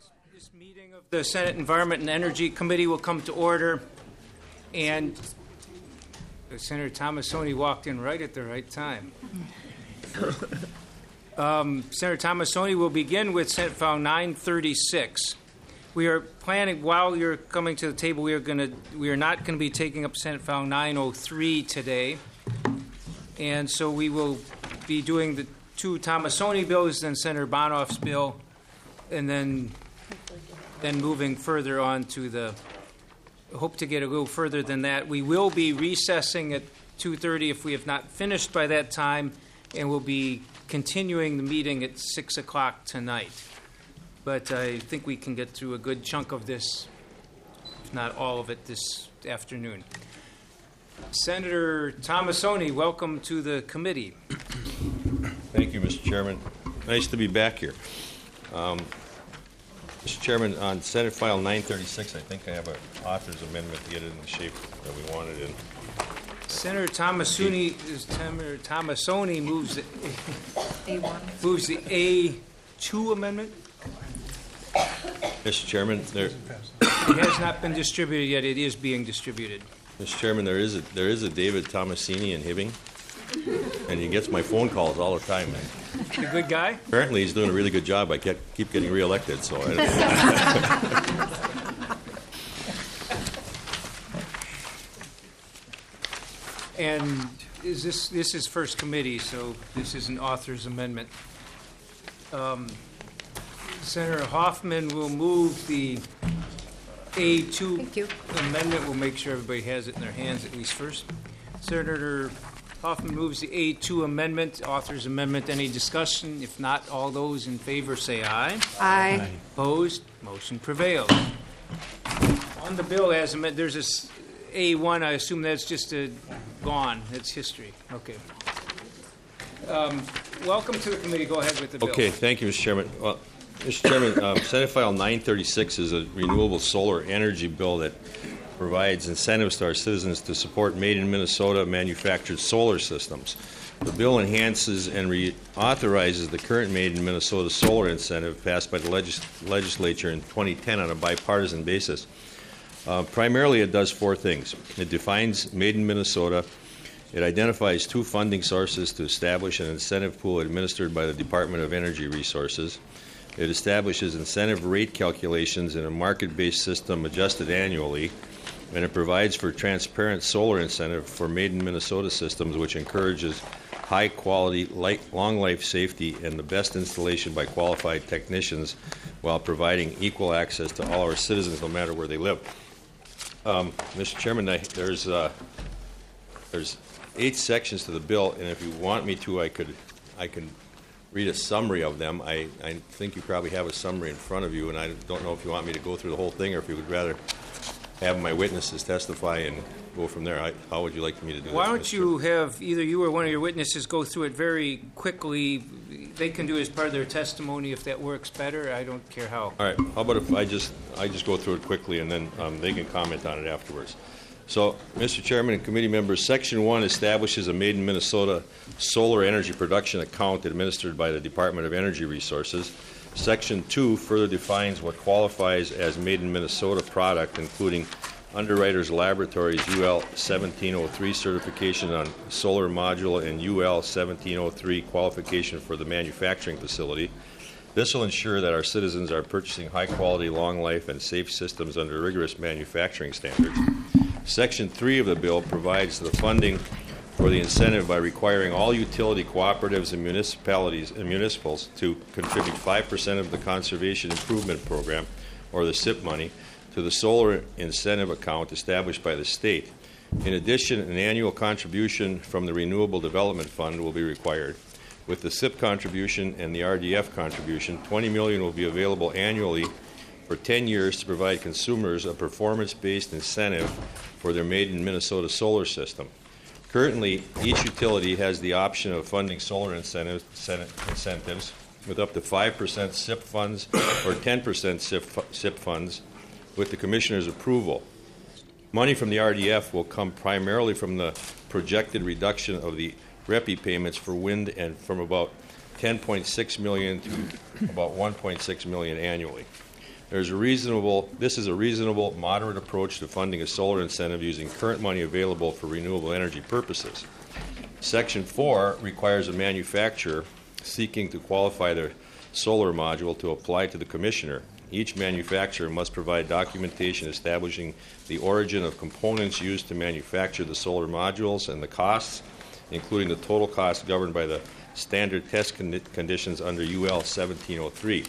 This meeting of the Senate Environment and Energy Committee will come to order, and Senator Tomassoni walked in right at the right time. Senator Tomassoni will begin with Senate File 936. We are planning, while you're coming to the table, we are not going to be taking up Senate File 903 today, and so we will be doing the two Tomassoni bills, then Senator Bonoff's bill, and then moving further on to the, hope to get a little further than that. We will be recessing at 2:30 if we have not finished by that time, and we'll be continuing the meeting at 6 o'clock tonight. But I think we can get through a good chunk of this, if not all of it, this afternoon. Senator Tomassoni, welcome to the committee. Thank you, Mr. Chairman. Nice to be back here. Mr. Chairman, on Senate File 936, I think I have an author's amendment to get it in the shape that we want it in. Senator Tomassoni moves the A2 amendment. Mr. Chairman, It has not been distributed yet. It is being distributed. Mr. Chairman, there is a David Tomassini in Hibbing, and he gets my phone calls all the time. A good guy? Apparently, he's doing a really good job. I keep getting reelected, so. And this is first committee, so this is an author's amendment. Senator Hoffman will move the A2 amendment. We'll make sure everybody has it in their hands at least first. Senator Hoffman moves the A2 amendment, author's amendment. Any discussion? If not, all those in favor say aye. Aye. Opposed? Motion prevails. On the bill as amended, there's this A1. I assume that's just gone. That's history. Okay. Welcome to the committee. Go ahead with the bill. Okay, thank you, Mr. Chairman. Well, Mr. Chairman, Senate File 936 is a renewable solar energy bill that provides incentives to our citizens to support made-in-Minnesota manufactured solar systems. The bill enhances and reauthorizes the current made-in-Minnesota solar incentive passed by the legislature in 2010 on a bipartisan basis. Primarily, it does four things. It defines made-in-Minnesota. It identifies two funding sources to establish an incentive pool administered by the Department of Energy Resources. It establishes incentive rate calculations in a market-based system adjusted annually, and it provides for transparent solar incentive for made-in-Minnesota systems, which encourages high-quality, long-life safety and the best installation by qualified technicians while providing equal access to all our citizens, no matter where they live. Mr. Chairman, there's 8 sections to the bill, and if you want me to, I can read a summary of them. I think you probably have a summary in front of you, and I don't know if you want me to go through the whole thing or if you would rather have my witnesses testify and go from there. How would you like me to do that? Why don't you have either you or one of your witnesses go through it very quickly? They can do it as part of their testimony if that works better. I don't care how. All right. How about if I just go through it quickly and then they can comment on it afterwards. So, Mr. Chairman and committee members, Section 1 establishes a made-in-Minnesota solar energy production account administered by the Department of Energy Resources. Section 2 further defines what qualifies as made-in-Minnesota product, including Underwriters Laboratories UL 1703 certification on solar module and UL 1703 qualification for the manufacturing facility. This will ensure that our citizens are purchasing high-quality, long-life, and safe systems under rigorous manufacturing standards. Section 3 of the bill provides the funding for the incentive by requiring all utility cooperatives and municipalities and municipals to contribute 5% of the Conservation Improvement Program, or the SIP money, to the solar incentive account established by the state. In addition, an annual contribution from the Renewable Development Fund will be required. With the SIP contribution and the RDF contribution, $20 million will be available annually for 10 years to provide consumers a performance-based incentive for their made-in-Minnesota solar system. Currently, each utility has the option of funding solar incentives with up to 5% SIP funds or 10% SIP funds with the Commissioner's approval. Money from the RDF will come primarily from the projected reduction of the REPI payments for wind and from about $10.6 million to about $1.6 million annually. This is a reasonable, moderate approach to funding a solar incentive using current money available for renewable energy purposes. Section 4 requires a manufacturer seeking to qualify their solar module to apply to the Commissioner. Each manufacturer must provide documentation establishing the origin of components used to manufacture the solar modules and the costs, including the total cost governed by the standard test conditions under UL 1703.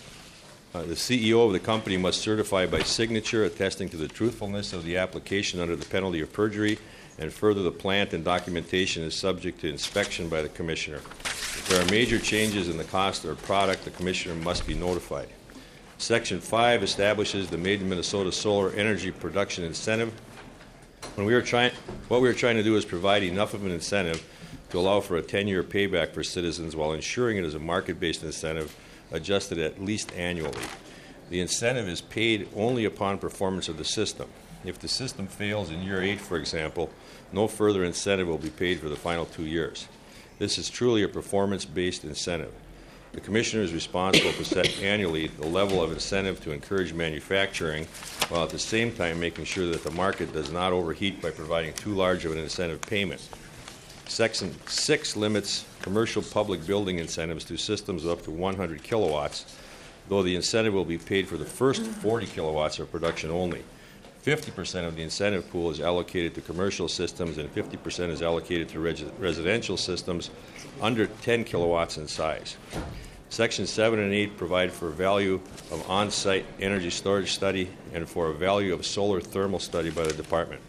The CEO of the company must certify by signature attesting to the truthfulness of the application under the penalty of perjury, and further, the plant and documentation is subject to inspection by the Commissioner. If there are major changes in the cost or product, the Commissioner must be notified. Section 5 establishes the Made in Minnesota Solar Energy Production Incentive. What we are trying to do is provide enough of an incentive to allow for a 10-year payback for citizens while ensuring it is a market-based incentive adjusted at least annually. The incentive is paid only upon performance of the system. If the system fails in year 8, for example, no further incentive will be paid for the final 2 years. This is truly a performance-based incentive. The Commissioner is responsible to set annually the level of incentive to encourage manufacturing, while at the same time making sure that the market does not overheat by providing too large of an incentive payment. Section 6 limits commercial public building incentives to systems of up to 100 kilowatts, though the incentive will be paid for the first 40 kilowatts of production only. 50% of the incentive pool is allocated to commercial systems and 50% is allocated to residential systems under 10 kilowatts in size. Sections 7 and 8 provide for a value of on-site energy storage study and for a value of solar thermal study by the Department.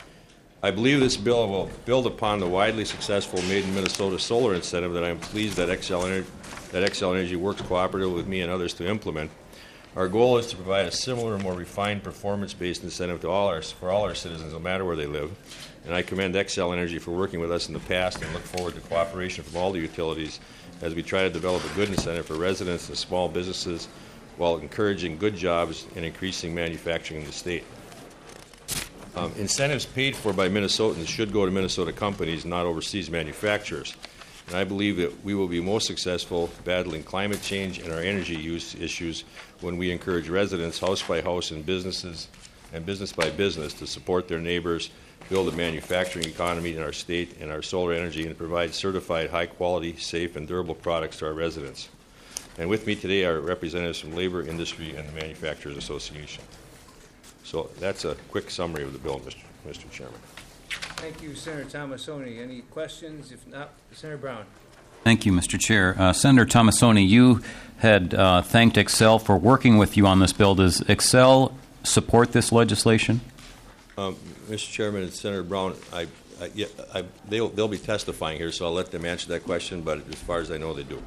I believe this bill will build upon the widely successful Made in Minnesota solar incentive that I am pleased that Xcel Energy works cooperatively with me and others to implement. Our goal is to provide a similar, more refined, performance-based incentive for all our citizens, no matter where they live. And I commend Xcel Energy for working with us in the past and look forward to cooperation from all the utilities as we try to develop a good incentive for residents and small businesses while encouraging good jobs and increasing manufacturing in the state. Incentives paid for by Minnesotans should go to Minnesota companies, not overseas manufacturers. And I believe that we will be most successful battling climate change and our energy use issues when we encourage residents, house by house, and business by business to support their neighbors, build a manufacturing economy in our state and our solar energy, and provide certified, high-quality, safe, and durable products to our residents. And with me today are representatives from labor, industry, and the Manufacturers Association. So that's a quick summary of the bill, Mr. Chairman. Thank you, Senator Tomassoni. Any questions? If not, Senator Brown. Thank you, Mr. Chair. Senator Tomassoni, you had thanked Xcel for working with you on this bill. Does Xcel support this legislation? Mr. Chairman and Senator Brown, they'll be testifying here, so I'll let them answer that question, but as far as I know, they do.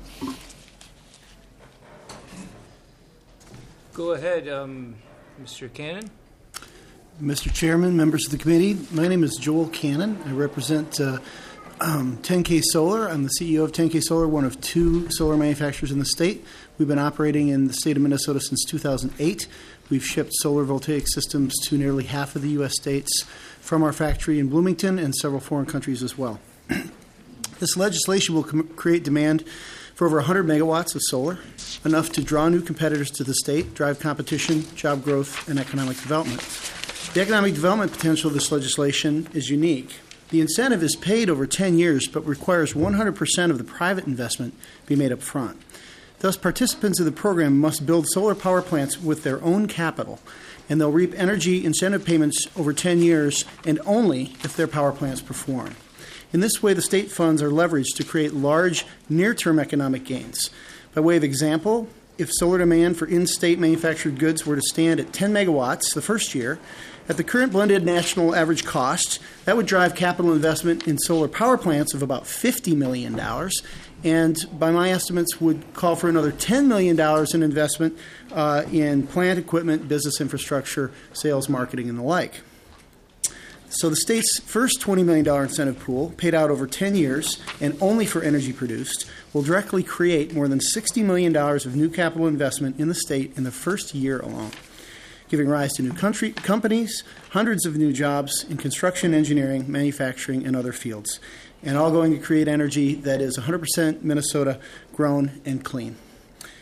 Go ahead, Mr. Cannon. Mr. Chairman, members of the committee, my name is Joel Cannon. I represent 10K Solar. I'm the CEO of 10K Solar, one of 2 solar manufacturers in the state. We've been operating in the state of Minnesota since 2008. We've shipped solar voltaic systems to nearly half of the U.S. states from our factory in Bloomington and several foreign countries as well. This legislation will create demand for over 100 megawatts of solar, enough to draw new competitors to the state, drive competition, job growth, and economic development. The economic development potential of this legislation is unique. The incentive is paid over 10 years, but requires 100% of the private investment be made up front. Thus, participants in the program must build solar power plants with their own capital, and they'll reap energy incentive payments over 10 years and only if their power plants perform. In this way, the state funds are leveraged to create large, near-term economic gains. By way of example, if solar demand for in-state manufactured goods were to stand at 10 megawatts the first year, at the current blended national average cost, that would drive capital investment in solar power plants of about $50 million, and by my estimates would call for another $10 million in investment in plant equipment, business infrastructure, sales, marketing, and the like. So the state's first $20 million incentive pool, paid out over 10 years and only for energy produced, will directly create more than $60 million of new capital investment in the state in the first year alone, giving rise to new companies, hundreds of new jobs in construction, engineering, manufacturing, and other fields, and all going to create energy that is 100% Minnesota grown and clean.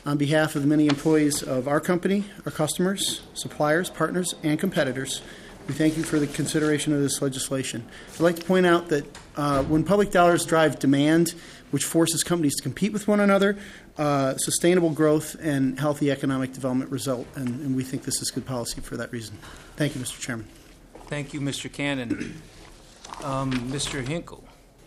On behalf of the many employees of our company, our customers, suppliers, partners, and competitors, we thank you for the consideration of this legislation. I'd like to point out that when public dollars drive demand, which forces companies to compete with one another, sustainable growth and healthy economic development result, and we think this is good policy for that reason. Thank you, Mr. Chairman. Thank you, Mr. Cannon. Mr. Hinkle.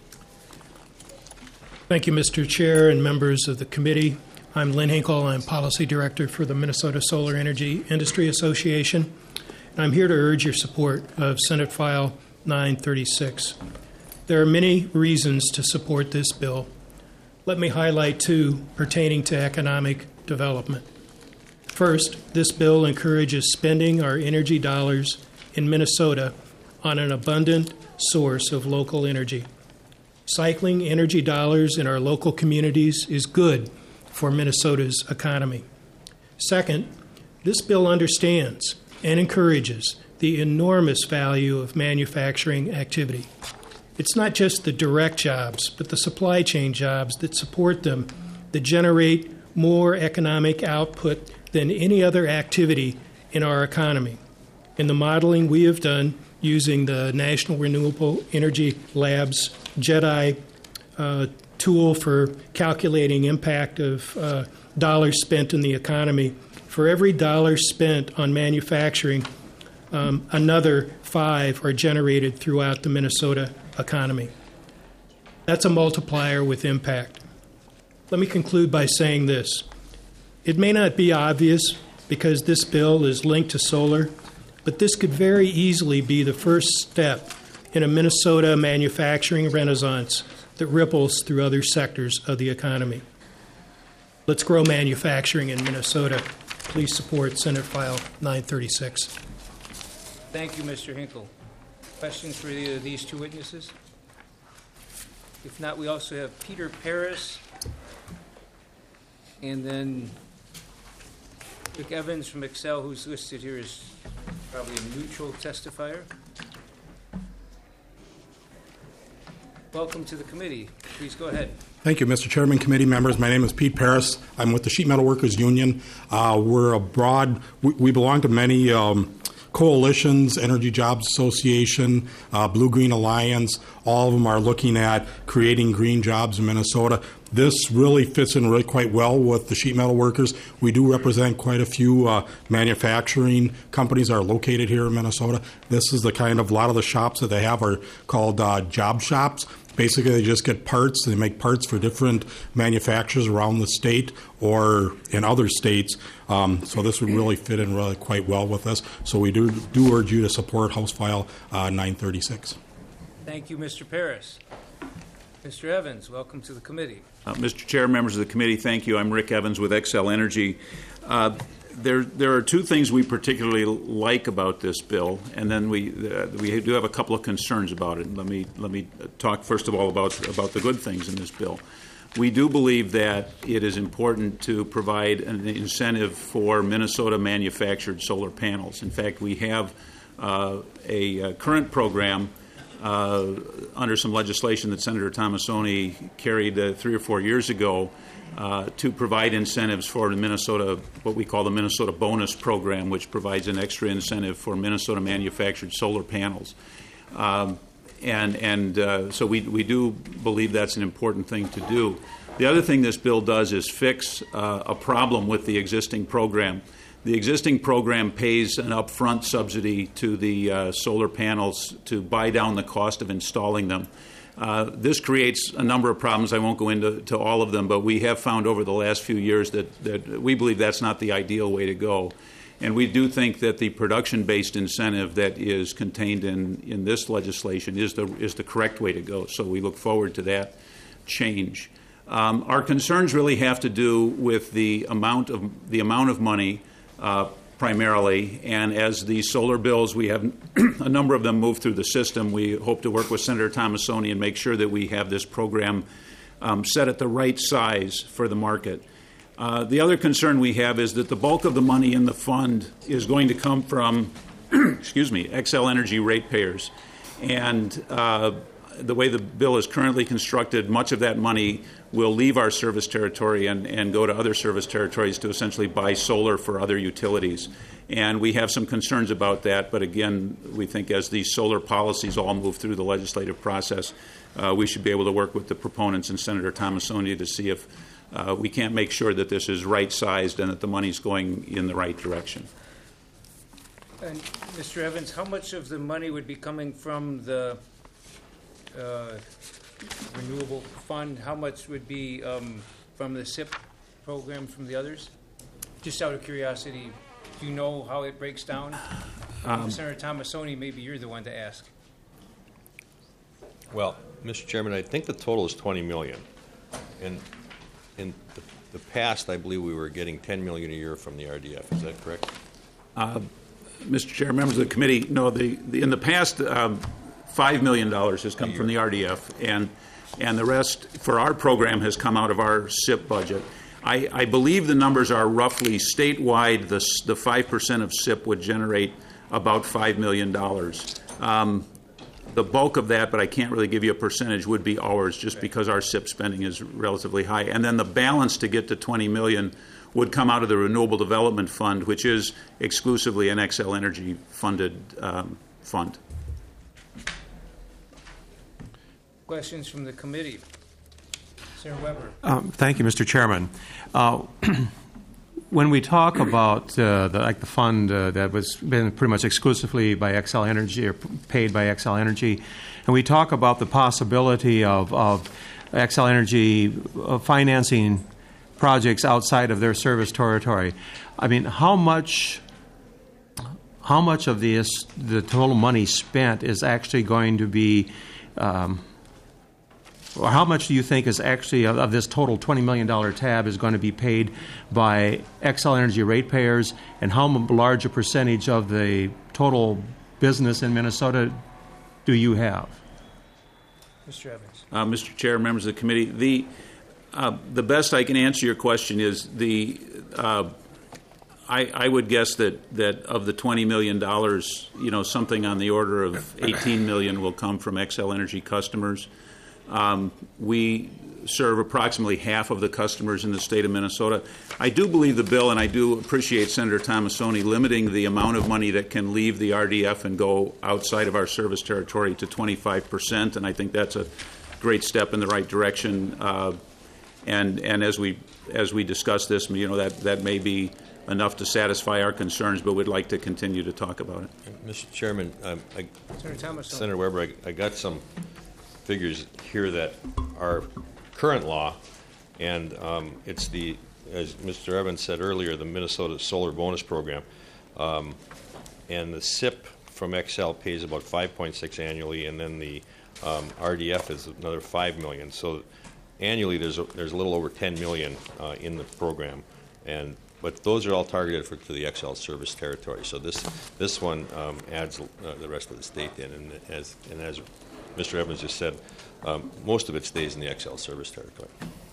Thank you, Mr. Chair and members of the committee. I'm Lynn Hinkle. I'm Policy Director for the Minnesota Solar Energy Industry Association. And I'm here to urge your support of Senate File 936. There are many reasons to support this bill. Let me highlight two pertaining to economic development. First, this bill encourages spending our energy dollars in Minnesota on an abundant source of local energy. Cycling energy dollars in our local communities is good for Minnesota's economy. Second, this bill understands and encourages the enormous value of manufacturing activity. It's not just the direct jobs, but the supply chain jobs that support them that generate more economic output than any other activity in our economy. In the modeling we have done using the National Renewable Energy Lab's JEDI tool for calculating impact of dollars spent in the economy, for every dollar spent on manufacturing, another 5 are generated throughout the Minnesota economy. That's a multiplier with impact. Let me conclude by saying this. It may not be obvious because this bill is linked to solar, but this could very easily be the first step in a Minnesota manufacturing renaissance that ripples through other sectors of the economy. Let's grow manufacturing in Minnesota. Please support Senate File 936. Thank you, Mr. Hinkle. Questions for either of these two witnesses? If not, we also have Peter Paris and then Rick Evans from Excel, who's listed here as probably a neutral testifier. Welcome to the committee. Please go ahead. Thank you, Mr. Chairman, committee members. My name is Pete Paris. I'm with the Sheet Metal Workers Union. We're a broad, we belong to many coalitions, Energy Jobs Association, Blue Green Alliance. All of them are looking at creating green jobs in Minnesota. This really fits in really quite well with the sheet metal workers. We do represent quite a few manufacturing companies that are located here in Minnesota. This is the kind of, a lot of the shops that they have are called job shops. Basically, they just get parts. They make parts for different manufacturers around the state or in other states. So this would really fit in really quite well with us. So we do urge you to support House File 936. Thank you, Mr. Paris. Mr. Evans, welcome to the committee. Mr. Chair, members of the committee, thank you. I'm Rick Evans with Excel Energy. There are two things we particularly like about this bill, and then we do have a couple of concerns about it. Let me talk first of all about the good things in this bill. We do believe that it is important to provide an incentive for Minnesota manufactured solar panels. In fact, we have a current program under some legislation that Senator Tomassoni carried 3 or 4 years ago to provide incentives for the Minnesota, what we call the Minnesota Bonus Program, which provides an extra incentive for Minnesota manufactured solar panels. So we do believe that's an important thing to do. The other thing this bill does is fix a problem with the existing program. The existing program pays an upfront subsidy to the solar panels to buy down the cost of installing them. This creates a number of problems. I won't go into all of them, but we have found over the last few years that we believe that's not the ideal way to go. And we do think that the production-based incentive that is contained in this legislation is the correct way to go. So we look forward to that change. Our concerns really have to do with the amount of money primarily, and as these solar bills, we have a number of them move through the system. We hope to work with Senator Tomassoni and make sure that we have this program set at the right size for the market. The other concern we have is that the bulk of the money in the fund is going to come from, Excel Energy ratepayers. And the way the bill is currently constructed, much of that money will leave our service territory and go to other service territories to essentially buy solar for other utilities. And we have some concerns about that, but again, we think as these solar policies all move through the legislative process, we should be able to work with the proponents and Senator Tomassoni to see if we can't make sure that this is right-sized and that the money's going in the right direction. And Mr. Evans, how much of the money would be coming from the renewable fund? How much would be from the SIP program from the others? Just out of curiosity, do you know how it breaks down? Senator Tomassoni, maybe you're the one to ask. Well, Mr. Chairman, I think the total is $20 million. And in the past, I believe we were getting $10 million a year from the RDF. Is that correct? Mr. Chair, members of the committee, no, in the past, $5 million has come from the RDF, and the rest for our program has come out of our SIP budget. I believe the numbers are roughly statewide. The 5% of SIP would generate about $5 million. The bulk of that, but I can't really give you a percentage, would be ours just because our SIP spending is relatively high. And then the balance to get to $20 million would come out of the Renewable Development Fund, which is exclusively an Xcel Energy funded fund. Questions from the committee? Senator Weber. Thank you, Mr. Chairman. When we talk about the fund that was been pretty much exclusively by Xcel Energy or paid by Xcel Energy, and we talk about the possibility of Xcel Energy financing projects outside of their service territory, I mean, how much of the total money spent is actually going to be or how much do you think is actually of this total $20 million tab is going to be paid by Xcel Energy ratepayers, and how large a percentage of the total business in Minnesota do you have? Mr. Evans. Mr. Chair, members of the committee, the best I can answer your question is I would guess that of the $20 million, something on the order of $18 million will come from Xcel Energy customers. We serve approximately half of the customers in the state of Minnesota. I do believe the bill, and I do appreciate Senator Tomassoni limiting the amount of money that can leave the RDF and go outside of our service territory to 25%, and I think that's a great step in the right direction. And as we discuss this, that may be enough to satisfy our concerns, but we'd like to continue to talk about it. Mr. Chairman, Senator Weber, I got some figures here that are current law, and it's as Mr. Evans said earlier, the Minnesota Solar Bonus Program, and the SIP from Xcel pays about 5.6 annually, and then the RDF is another $5 million. So annually, there's a little over $10 million in the program, but those are all targeted to the Xcel service territory. So this one adds the rest of the state in, and as Mr. Evans just said, most of it stays in the Xcel service territory.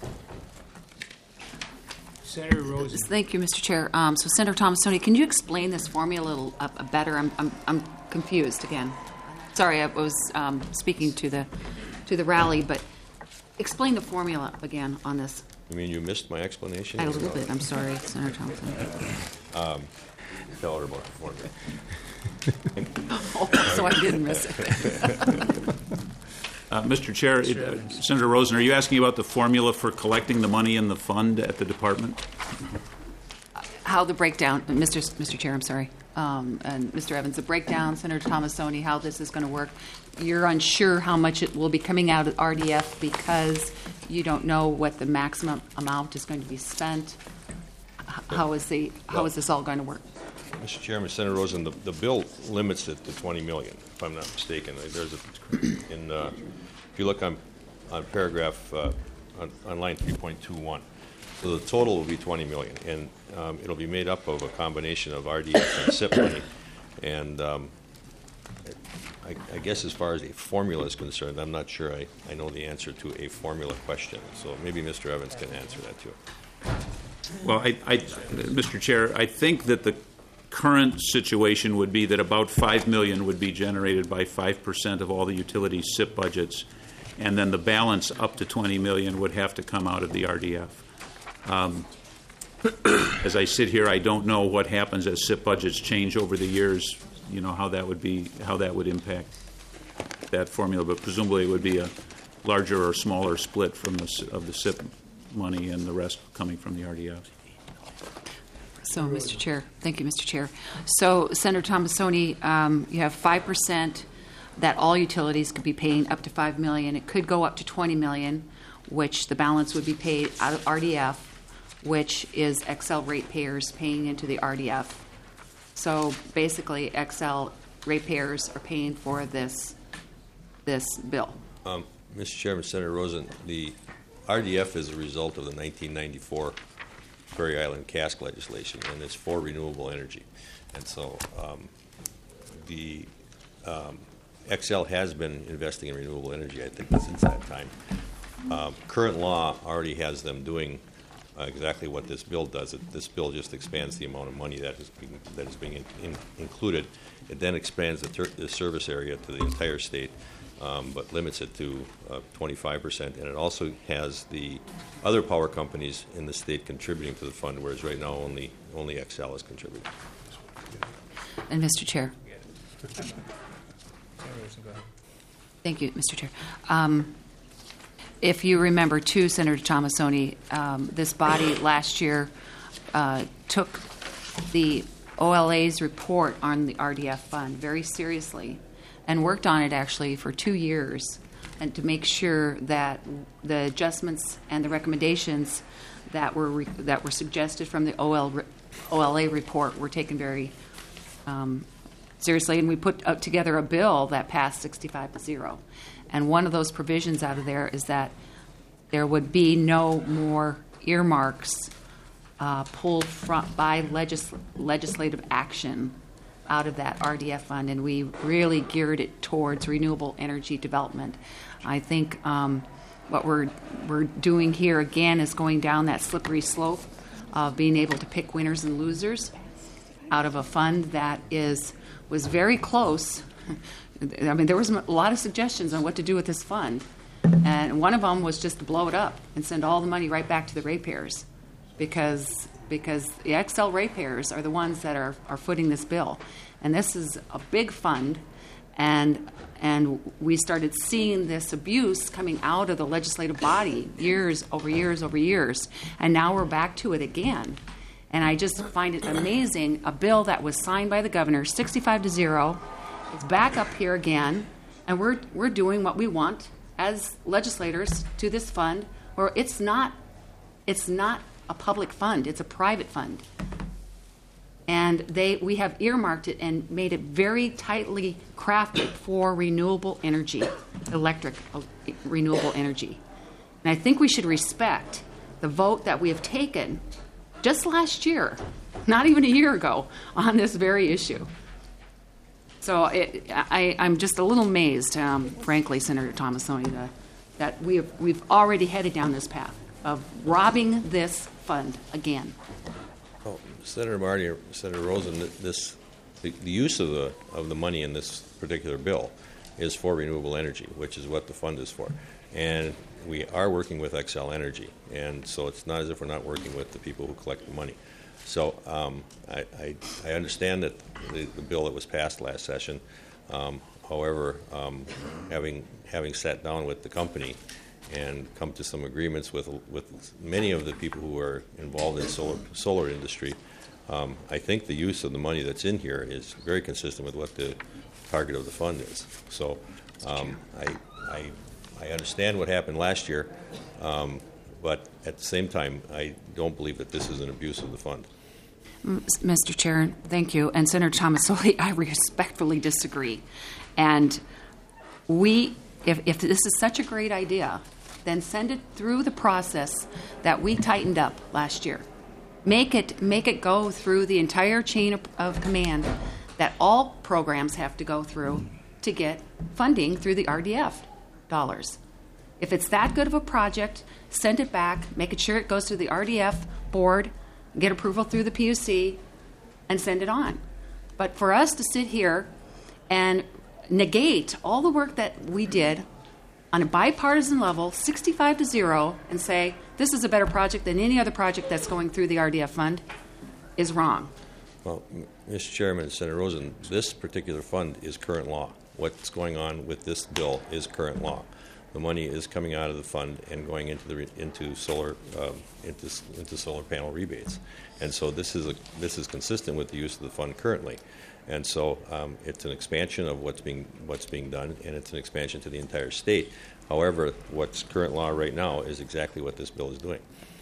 Senator Rosen. Thank you, Mr. Chair. So, Senator Tomassoni, can you explain this formula a little better? I'm confused again. Sorry, I was speaking to the rally, but explain the formula again on this. You mean you missed my explanation? A little bit. I'm sorry, Senator Tomassoni. Tell her about the formula. So I didn't miss it. Mr. Chair, Senator Rosen, are you asking about the formula for collecting the money in the fund at the department? How the breakdown, Mr. Chair, I'm sorry, and Mr. Evans, the breakdown, Senator Tomassoni, how this is going to work. You're unsure how much it will be coming out of RDF because you don't know what the maximum amount is going to be spent. How is this all going to work? Mr. Chairman, Senator Rosen, the bill limits it to $20 million, if I'm not mistaken. If you look on paragraph on line 3.21, so the total will be $20 million, and it'll be made up of a combination of RDF and SIP money. And I guess as far as a formula is concerned, I'm not sure I know the answer to a formula question. So maybe Mr. Evans can answer that too. Well, Mr. Chair, I think that the current situation would be that about $5 million would be generated by 5% of all the utility SIP budgets, and then the balance up to $20 million would have to come out of the RDF. As I sit here, I don't know what happens as SIP budgets change over the years, how that would impact that formula, but presumably it would be a larger or smaller split of the SIP money and the rest coming from the RDF. So, Mr. Chair, thank you, Mr. Chair. So, Senator Tomassoni, you have 5% that all utilities could be paying up to $5 million. It could go up to $20 million, which the balance would be paid out of RDF, which is XL ratepayers paying into the RDF. So, basically, XL ratepayers are paying for this bill. Mr. Chairman, Senator Rosen, the RDF is a result of the 1994 Prairie Island cask legislation, and it's for renewable energy. And so the XL has been investing in renewable energy, I think, since that time. Current law already has them doing exactly what this bill does. This bill just expands the amount of money that is being included. It then expands the service area to the entire state, but limits it to 25%. And it also has the other power companies in the state contributing to the fund, whereas right now only XL is contributing. And Mr. Chair. Thank you, Mr. Chair. If you remember, too, Senator Tomassoni, this body last year took the OLA's report on the RDF fund very seriously and worked on it actually for 2 years, and to make sure that the adjustments and the recommendations that were suggested from the OLA report were taken very seriously, and we put together a bill that passed 65-0. And one of those provisions out of there is that there would be no more earmarks pulled by legislative action out of that RDF fund, and we really geared it towards renewable energy development. I think what we're doing here again is going down that slippery slope of being able to pick winners and losers out of a fund that was very close. I mean, there was a lot of suggestions on what to do with this fund, and one of them was just to blow it up and send all the money right back to the ratepayers, because the XL ratepayers are the ones that are footing this bill. And this is a big fund, and we started seeing this abuse coming out of the legislative body years over years over years, and now we're back to it again. And I just find it amazing, a bill that was signed by the governor, 65-0, it's back up here again, and we're doing what we want as legislators to this fund, where it's not a public fund, it's a private fund. And we have earmarked it and made it very tightly crafted for renewable energy, electric renewable energy. And I think we should respect the vote that we have taken just last year, not even a year ago, on this very issue. So I'm just a little amazed, frankly, Senator Tomassoni, that we've already headed down this path of robbing this fund again. Oh, Senator Marty or Senator Rosen, the use of the money in this particular bill is for renewable energy, which is what the fund is for. And we are working with XL Energy, and so it's not as if we're not working with the people who collect the money. So I understand that the bill that was passed last session, however, having sat down with the company and come to some agreements with many of the people who are involved in solar industry, I think the use of the money that's in here is very consistent with what the target of the fund is. So I understand what happened last year, but at the same time, I don't believe that this is an abuse of the fund. Mr. Chair, thank you. And Senator Tomassoni, I respectfully disagree. And if this is such a great idea, then send it through the process that we tightened up last year. Make it go through the entire chain of command that all programs have to go through to get funding through the RDF dollars. If it's that good of a project, send it back, make sure it goes to the RDF board, get approval through the PUC, and send it on. But for us to sit here and negate all the work that we did on a bipartisan level, 65-0, and say this is a better project than any other project that's going through the RDF fund is wrong. Well, Mr. Chairman and Senator Rosen, this particular fund is current law. What's going on with this bill is current law. The money is coming out of the fund and going into solar panel rebates, and so this is consistent with the use of the fund currently, and so it's an expansion of what's being done, and it's an expansion to the entire state. However, what's current law right now is exactly what this bill is doing.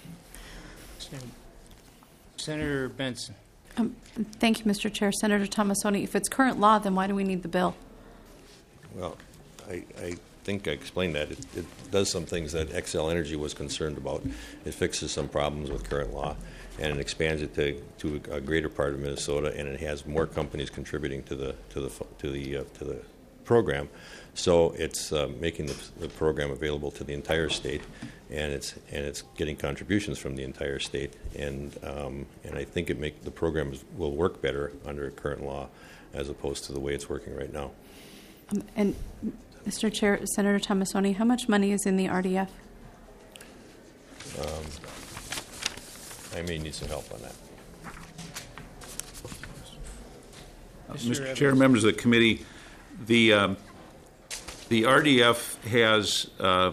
Senator Benson. Thank you, Mr. Chair. Senator Tomassoni, if it's current law, then why do we need the bill? Well, I think I explained that. It does some things that Xcel Energy was concerned about. It fixes some problems with current law, and it expands it to a greater part of Minnesota, and it has more companies contributing to the program. So it's making the program available to the entire state, and it's getting contributions from the entire state, and I think the program will work better under current law as opposed to the way it's working right now. And Mr. Chair, Senator Tomassoni, how much money is in the RDF? I may need some help on that. Mr. Chair, members of the committee, the RDF has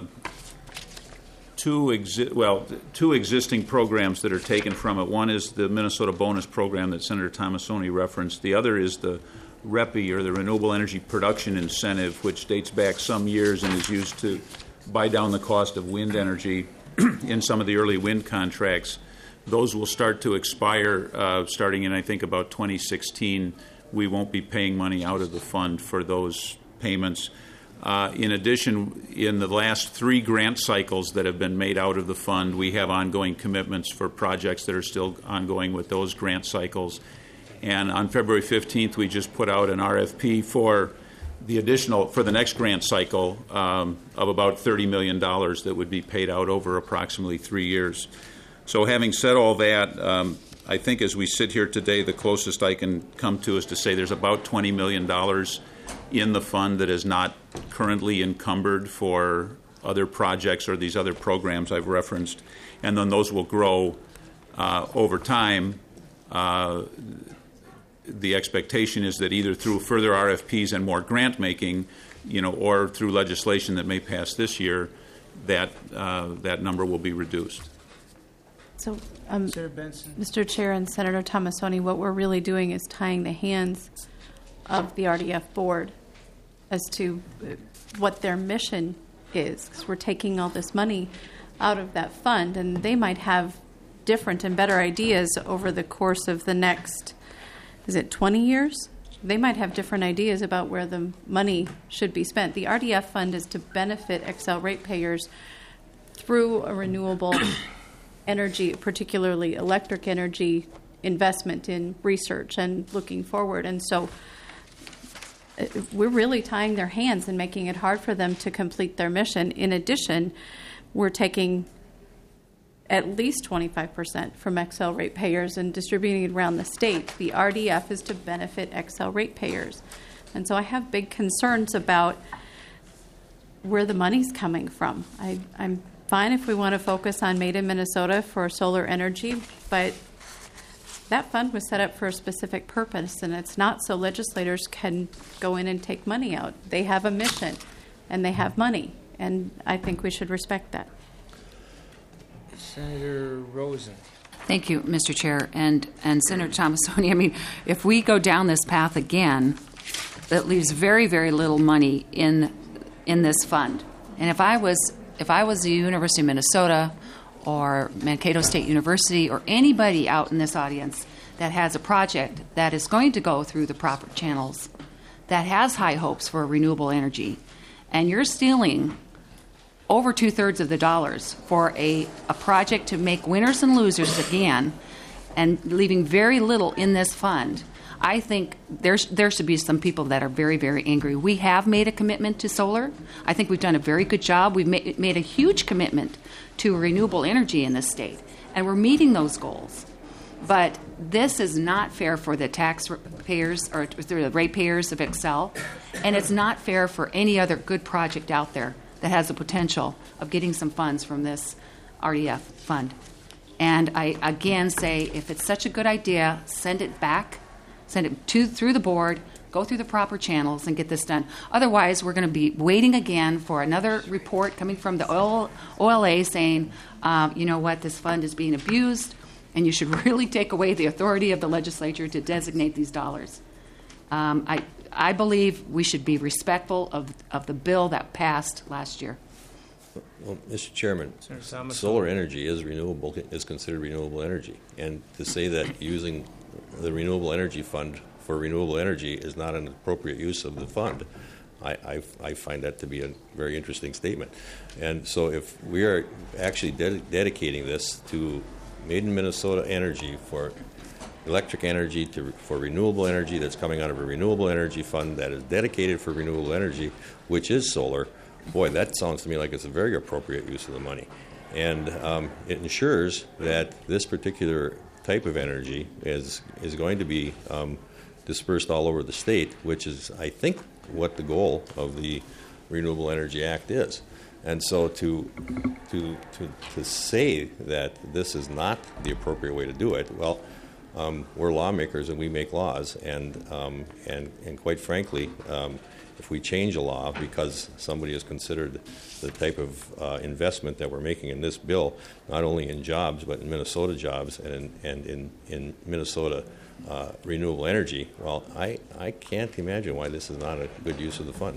two existing programs that are taken from it. One is the Minnesota Bonus Program that Senator Tomassoni referenced. The other is the REPI, or the Renewable Energy Production Incentive, which dates back some years and is used to buy down the cost of wind energy in some of the early wind contracts. Those will start to expire starting in, I think, about 2016. We won't be paying money out of the fund for those payments. In addition, in the last 3 grant cycles that have been made out of the fund, we have ongoing commitments for projects that are still ongoing with those grant cycles. And on February 15th, we just put out an RFP for the next grant cycle of about $30 million that would be paid out over approximately 3 years. So having said all that, I think as we sit here today, the closest I can come to is to say there's about $20 million in the fund that is not currently encumbered for other projects or these other programs I've referenced, and then those will grow over time. The expectation is that either through further RFPs and more grant making, or through legislation that may pass this year, that number will be reduced. So, Senator Benson. Mr. Chair and Senator Tomassoni, what we're really doing is tying the hands of the RDF board as to what their mission is, because we're taking all this money out of that fund, and they might have different and better ideas over the course of the next, 20 years? They might have different ideas about where the money should be spent. The RDF fund is to benefit Xcel ratepayers through a renewable energy, particularly electric energy, investment in research and looking forward. And so we're really tying their hands and making it hard for them to complete their mission. In addition, we're taking at least 25% from Xcel ratepayers and distributing it around the state. The RDF is to benefit Xcel ratepayers. And so I have big concerns about where the money's coming from. I'm fine if we want to focus on Made in Minnesota for solar energy, but that fund was set up for a specific purpose, and it's not so legislators can go in and take money out. They have a mission, and they have money, and I think we should respect that. Senator Rosen. Thank you, Mr. Chair. And Senator Tomassoni, if we go down this path again, that leaves very, very little money in this fund. And if I was the University of Minnesota or Mankato State University or anybody out in this audience that has a project that is going to go through the proper channels, that has high hopes for renewable energy, and you're stealing over 2/3 of the dollars for a project to make winners and losers again and leaving very little in this fund, I think there should be some people that are very, very angry. We have made a commitment to solar. I think we've done a very good job. We've made a huge commitment to renewable energy in this state, and we're meeting those goals. But this is not fair for the taxpayers or the ratepayers of Xcel, and it's not fair for any other good project out there that has the potential of getting some funds from this RDF fund. And I again say, if it's such a good idea, send it back, send it through the board, go through the proper channels and get this done. Otherwise, we're going to be waiting again for another report coming from the OLA saying, you know what, this fund is being abused, and you should really take away the authority of the legislature to designate these dollars. I believe we should be respectful of the bill that passed last year. Well, Mr. Chairman, solar energy is renewable, is considered renewable energy. And to say that using the Renewable Energy Fund for renewable energy is not an appropriate use of the fund, I find that to be a very interesting statement. And so if we are actually dedicating this to Made in Minnesota energy for electric energy, for renewable energy that's coming out of a renewable energy fund that is dedicated for renewable energy, which is solar, boy, that sounds to me like it's a very appropriate use of the money. And it ensures that this particular type of energy is going to be dispersed all over the state, which is, I think, what the goal of the Renewable Energy Act is. And so to say that this is not the appropriate way to do it, well, we're lawmakers and we make laws, and quite frankly, if we change a law because somebody has considered the type of investment that we're making in this bill, not only in jobs but in Minnesota jobs and in Minnesota renewable energy, well, I can't imagine why this is not a good use of the fund.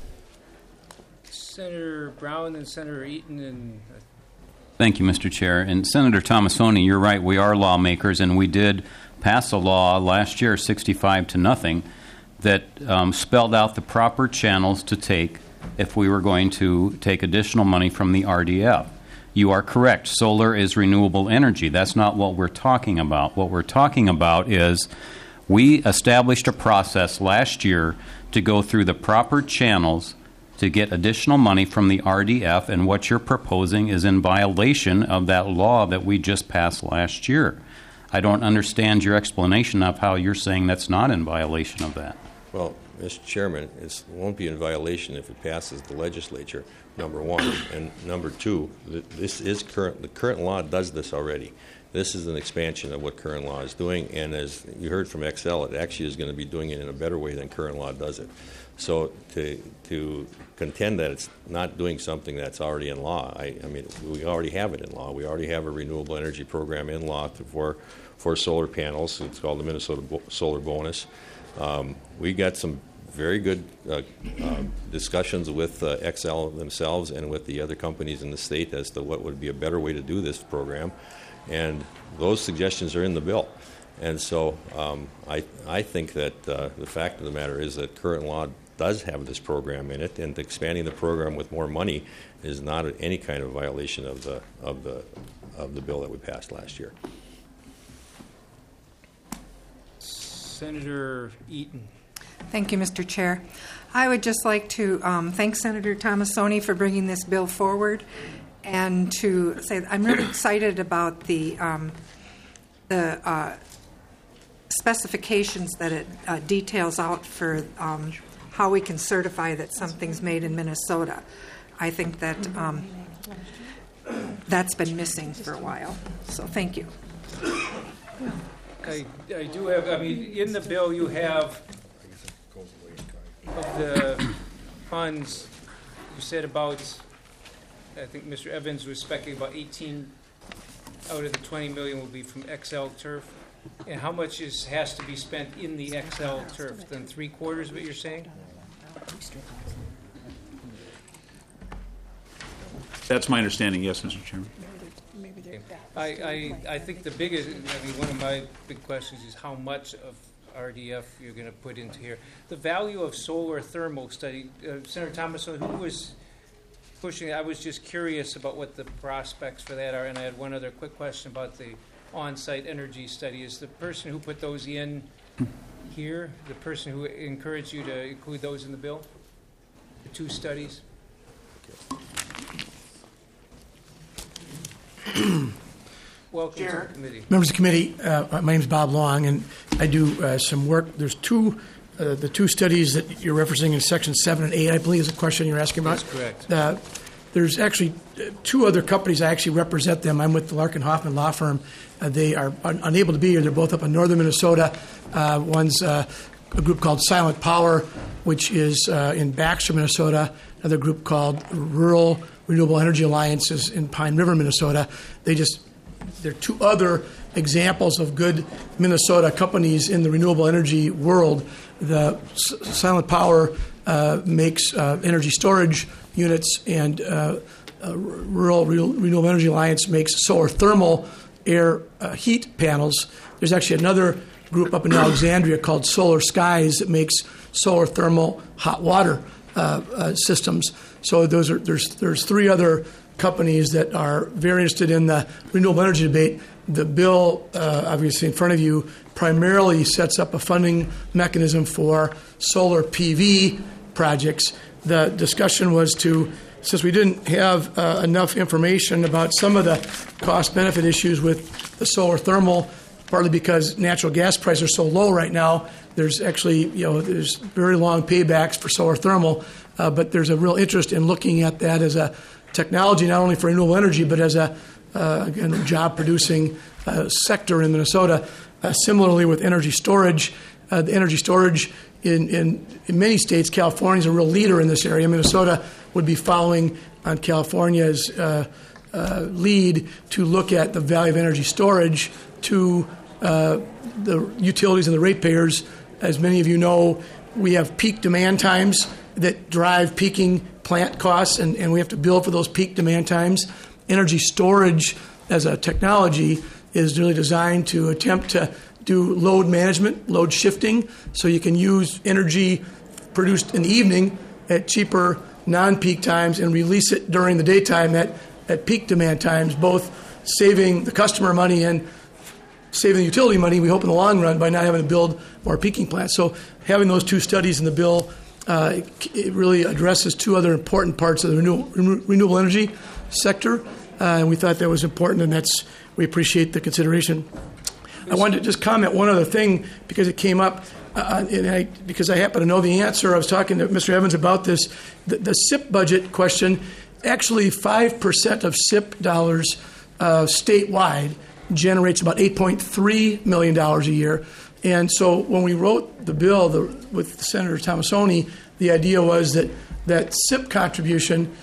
Senator Brown and Senator Eaton and. Thank you, Mr. Chair. And Senator Tomassoni, you're right, we are lawmakers, and we did pass a law last year, 65-0, that spelled out the proper channels to take if we were going to take additional money from the RDF. You are correct. Solar is renewable energy. That's not what we're talking about. What we're talking about is we established a process last year to go through the proper channels to get additional money from the RDF, and what you're proposing is in violation of that law that we just passed last year. I don't understand your explanation of how you're saying that's not in violation of that. Well, Mr. Chairman, it won't be in violation if it passes the legislature, number one. And number two, this is current. The current law does this already. This is an expansion of what current law is doing, and as you heard from XL, it actually is going to be doing it in a better way than current law does it. So to contend that it's not doing something that's already in law, I mean, we already have it in law. We already have a renewable energy program in law for solar panels. It's called the Minnesota Solar Bonus. We got some very good discussions with XL themselves and with the other companies in the state as to what would be a better way to do this program, and those suggestions are in the bill. And so I think that the fact of the matter is that current law does have this program in it, and expanding the program with more money is not any kind of violation of the bill that we passed last year. Senator Eaton. Thank you, Mr. Chair. I would just like to thank Senator Tomassoni for bringing this bill forward, and to say that I'm really excited about the specifications that it details out for how we can certify that something's made in Minnesota. I think that that's been missing for a while. So thank you. I do have, I mean, in the bill you have of the funds, you said about, I think Mr. Evans was speculating about 18 out of the 20 million will be from XL Turf. And how much has to be spent in the XL Turf? Then 3/4, what you're saying? That's my understanding, yes, Mr. Chairman. I think the biggest, I mean, one of my big questions is how much of RDF you're going to put into here. The value of solar thermal study, Senator Tomassoni, who was pushing it? I was just curious about what the prospects for that are, and I had one other quick question about the on-site energy study. Is the person who put those in here the person who encouraged you to include those in the bill? The two studies? Welcome to the committee. Members of the committee, my name is Bob Long, and I do some work. There's two the two studies that you're referencing in Section 7 and 8, I believe is the question you're asking about. That's correct. There's actually two other companies. I actually represent them. I'm with the Larkin Hoffman Law Firm. They are unable to be here. They're both up in northern Minnesota. One's a group called Silent Power, which is in Baxter, Minnesota. Another group called Rural Renewable Energy Alliance is in Pine River, Minnesota. They're two other examples of good Minnesota companies in the renewable energy world. The Silent Power makes energy storage units, and Rural Renewable Energy Alliance makes solar thermal air heat panels. There's actually another group up in Alexandria called Solar Skies that makes solar thermal hot water systems. So there's three other companies that are very interested in the renewable energy debate. The bill, obviously in front of you, primarily sets up a funding mechanism for solar PV projects. The discussion was since we didn't have enough information about some of the cost-benefit issues with the solar thermal, partly because natural gas prices are so low right now, there's actually, there's very long paybacks for solar thermal, but there's a real interest in looking at that as a technology, not only for renewable energy, but as a job-producing sector in Minnesota. Similarly, with energy storage, the energy storage in many states, California is a real leader in this area. Minnesota would be following on California's lead to look at the value of energy storage to the utilities and the ratepayers. As many of you know, we have peak demand times that drive peaking plant costs, and we have to bill for those peak demand times. Energy storage as a technology is really designed to attempt to do load management, load shifting, so you can use energy produced in the evening at cheaper non-peak times and release it during the daytime at peak demand times, both saving the customer money and saving the utility money, we hope in the long run, by not having to build more peaking plants. So having those two studies in the bill, it really addresses two other important parts of the renewable energy sector, and we thought that was important, and we appreciate the consideration. I wanted to just comment one other thing because it came up, because I happen to know the answer. I was talking to Mr. Evans about this. The SIP budget question, actually 5% of SIP dollars statewide generates about $8.3 million a year. And so when we wrote the bill with Senator Tomassoni, the idea was that SIP contribution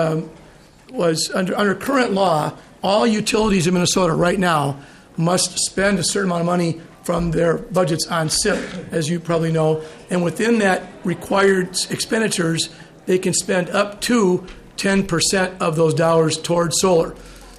was under current law, all utilities in Minnesota right now must spend a certain amount of money from their budgets on SIP, as you probably know. And within that required expenditures, they can spend up to 10% of those dollars towards solar.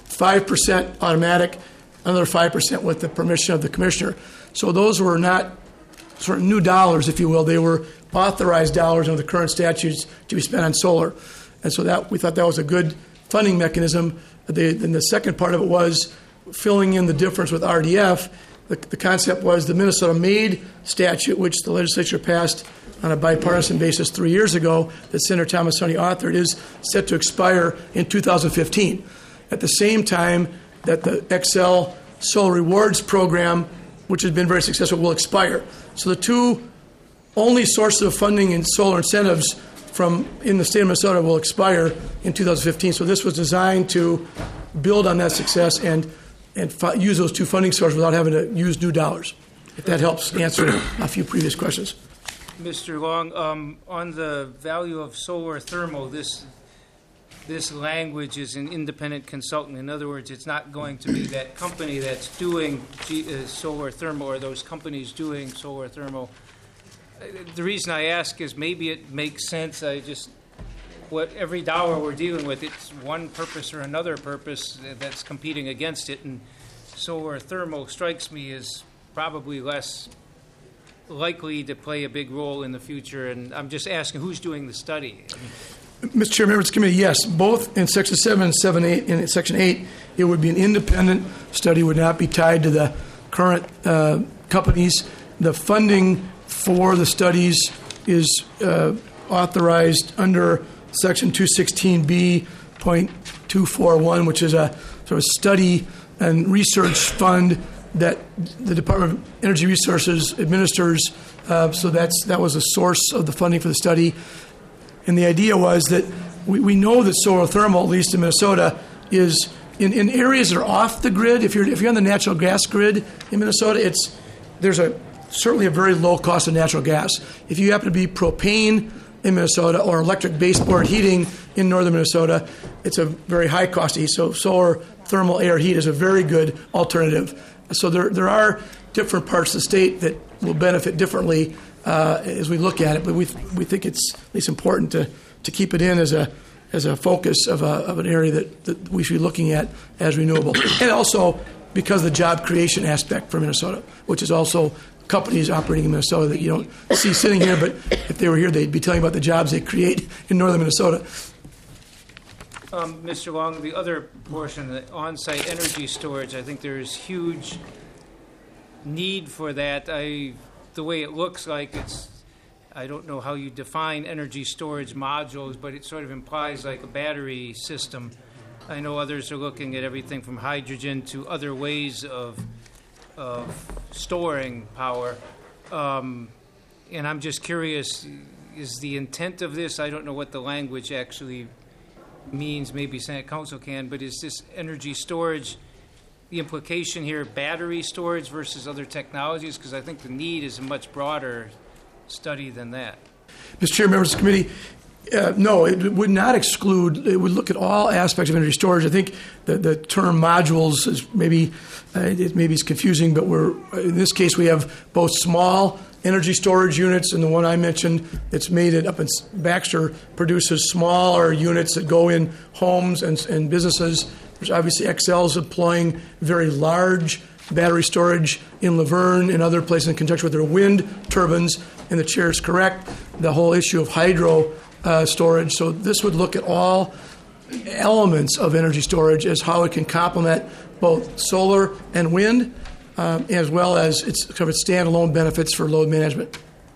5% automatic, another 5% with the permission of the commissioner. So those were not sort of new dollars, if you will. They were authorized dollars under the current statutes to be spent on solar. And so we thought that was a good funding mechanism. And the second part of it was filling in the difference with RDF. The concept was the Minnesota MAID statute, which the legislature passed on a bipartisan basis 3 years ago, that Senator Tomassoni authored, is set to expire in 2015. At the same time that the Xcel Solar Rewards program, which has been very successful, will expire. So the two only sources of funding in solar incentives in the state of Minnesota will expire in 2015. So this was designed to build on that success and use those two funding sources without having to use new dollars, if that helps answer a few previous questions. Mr. Long, on the value of solar thermal, this language is an independent consultant. In other words, it's not going to be that company that's doing solar thermal or those companies doing solar thermal. The reason I ask is maybe it makes sense. Every dollar we're dealing with, it's one purpose or another purpose that's competing against it, and solar thermal strikes me as probably less likely to play a big role in the future, and I'm just asking who's doing the study. Mr. Chair, members of the committee, yes, both in Section 7 and 7.8, and in Section 8, it would be an independent study, would not be tied to the current companies. The funding for the studies is authorized under Section 216B.241, which is a sort of study and research fund that the Department of Energy Resources administers. So that was a source of the funding for the study. And the idea was that we know that solar thermal, at least in Minnesota, is in areas that are off the grid. If you're on the natural gas grid in Minnesota, there's certainly a very low cost of natural gas. If you happen to be propane in Minnesota or electric baseboard heating in northern Minnesota, it's a very high cost to heat. So solar thermal air heat is a very good alternative. So there are different parts of the state that will benefit differently as we look at it, but we think it's at least important to keep it in as a focus of an area that we should be looking at as renewable. And also because of the job creation aspect for Minnesota, which is also companies operating in Minnesota that you don't see sitting here, but if they were here, they'd be telling about the jobs they create in northern Minnesota. Mr. Long, the other portion, the on-site energy storage, I think there's huge need for that. The way it looks like I don't know how you define energy storage modules, but it sort of implies like a battery system. I know others are looking at everything from hydrogen to other ways of storing power. And I'm just curious, is the intent of this, I don't know what the language actually means, maybe Senate Council can, but is this energy storage, the implication here, battery storage versus other technologies? Because I think the need is a much broader study than that. Mr. Chair, members of the committee, no, it would not exclude, it would look at all aspects of energy storage. I think the term modules is maybe it's confusing, but in this case we have both small energy storage units, and the one I mentioned that's made it up in Baxter produces smaller units that go in homes and businesses. There's obviously Xcel's employing very large battery storage in Laverne and other places in conjunction with their wind turbines, and the chair is correct, the whole issue of hydro storage. So this would look at all elements of energy storage as how it can complement both solar and wind, as well as its kind of standalone benefits for load management.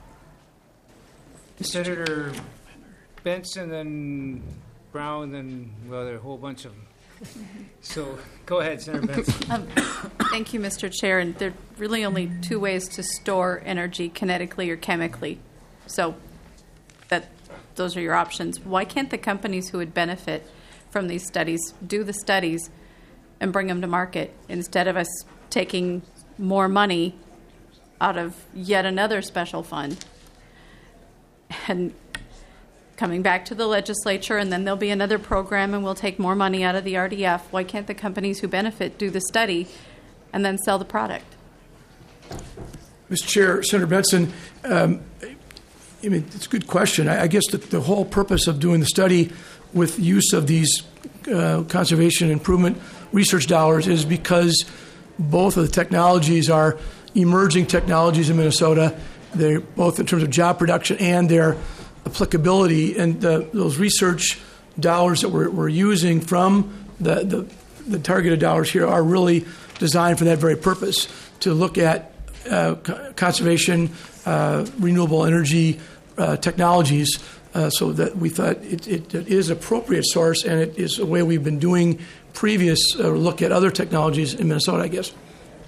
Senator Benson and Brown, and well, there are a whole bunch of them. So go ahead, Senator Benson. Thank you, Mr. Chair. And there are really only two ways to store energy, kinetically or chemically. So those are your options. Why can't the companies who would benefit from these studies do the studies and bring them to market instead of us taking more money out of yet another special fund and coming back to the legislature, and then there'll be another program and we'll take more money out of the RDF? Why can't the companies who benefit do the study and then sell the product? Mr. Chair, Senator Benson, it's a good question. I guess the whole purpose of doing the study with use of these conservation improvement research dollars is because both of the technologies are emerging technologies in Minnesota. They're both in terms of job production and their applicability, and those research dollars that we're using from the targeted dollars here are really designed for that very purpose, to look at conservation, renewable energy technologies, so that we thought it is an appropriate source, and it is a way we've been doing previous look at other technologies in Minnesota, I guess.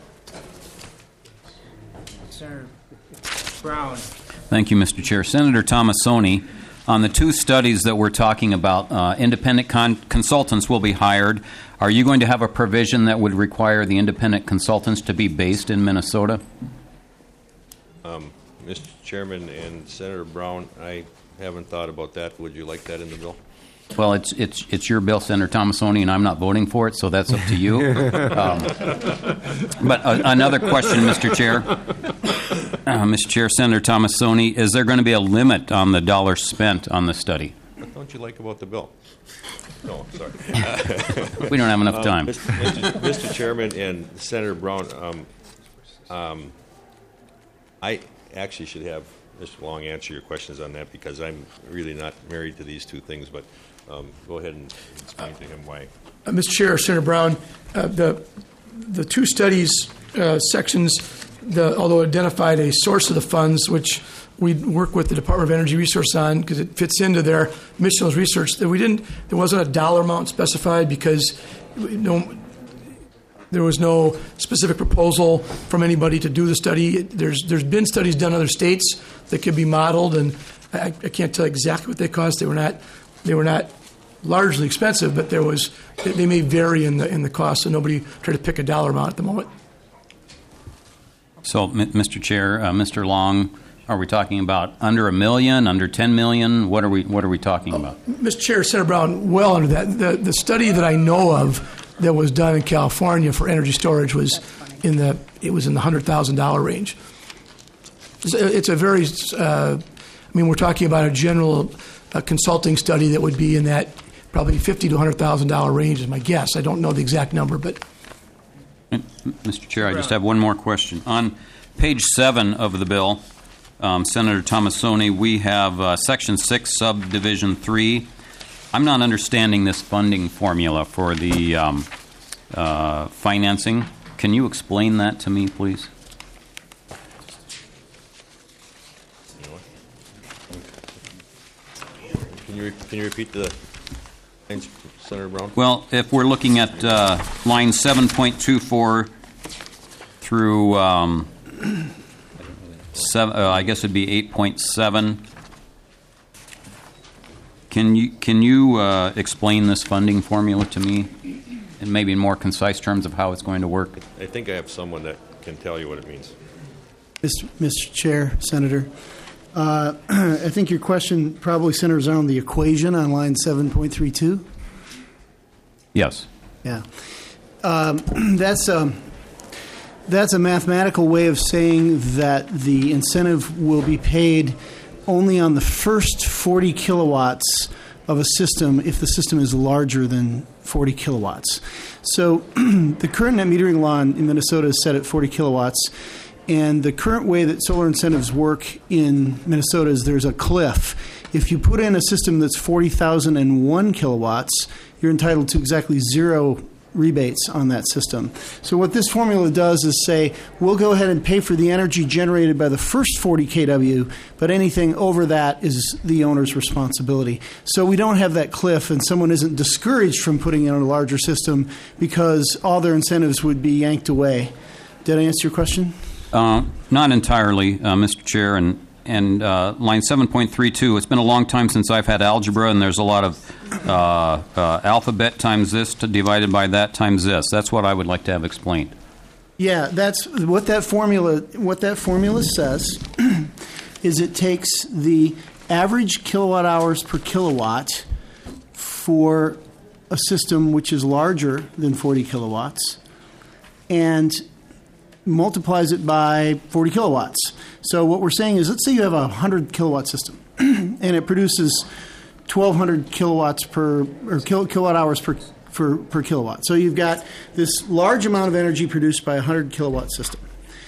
Senator Brown. Thank you, Mr. Chair. Senator Tomassoni, on the two studies that we're talking about, independent consultants will be hired. Are you going to have a provision that would require the independent consultants to be based in Minnesota? Mr. Chairman and Senator Brown, I haven't thought about that. Would you like that in the bill? Well, it's your bill, Senator Tomassoni, and I'm not voting for it, so that's up to you. But another question, Mr. Chair. Mr. Chair, Senator Tomassoni, is there going to be a limit on the dollars spent on the study? What don't you like about the bill? No, sorry. We don't have enough time. Mr. Chairman and Senator Brown, I actually should have Mr. Long answer your questions on that, because I'm really not married to these two things, but go ahead and explain to him why. Mr. Chair, Senator Brown, the two studies sections, although identified a source of the funds, which we work with the Department of Energy Resources on because it fits into their missional research, that there wasn't a dollar amount specified, because There was no specific proposal from anybody to do the study. There's been studies done in other states that could be modeled, and I can't tell exactly what they cost. They were not largely expensive, but they may vary in the cost. So nobody tried to pick a dollar amount at the moment. So, Mr. Chair, Mr. Long, are we talking about under $1 million, under $10 million? What are we talking about? Mr. Chair, Senator Brown, well under that. The study that I know of that was done in California for energy storage was in the $100,000 range. It's a very, we're talking about a general consulting study that would be in that probably $50,000 to $100,000 range is my guess. I don't know the exact number, but. Mr. Chair, I just have one more question. On page 7 of the bill, Senator Tomassoni, we have Section 6, Subdivision 3. I'm not understanding this funding formula for the financing. Can you explain that to me, please? Can you repeat the lines, Senator Brown? Well, if we're looking at line 7.24 through, I guess it'd be 8.7. Can you explain this funding formula to me, and maybe in more concise terms of how it's going to work? I think I have someone that can tell you what it means. Mr. Chair, Senator, I think your question probably centers around the equation on line 7.32. Yes. Yeah. That's a mathematical way of saying that the incentive will be paid only on the first 40 kilowatts of a system if the system is larger than 40 kilowatts. So the current net metering law in Minnesota is set at 40 kilowatts, and the current way that solar incentives work in Minnesota is there's a cliff. If you put in a system that's 40,001 kilowatts, you're entitled to exactly 0 rebates on that system. So what this formula does is say, we'll go ahead and pay for the energy generated by the first 40 kW, but anything over that is the owner's responsibility. So we don't have that cliff, and someone isn't discouraged from putting in a larger system because all their incentives would be yanked away. Did I answer your question? Not entirely, Mr. Chair, and line 7.32, it's been a long time since I've had algebra, and there's a lot of alphabet times this divided by that times this. That's what I would like to have explained. Yeah, that's what that formula says is it takes the average kilowatt hours per kilowatt for a system which is larger than 40 kilowatts and multiplies it by 40 kilowatts. So what we're saying is, let's say you have a 100 kilowatt system and it produces 1,200 kilowatts kilowatt hours per kilowatt. So you've got this large amount of energy produced by a 100 kilowatt system.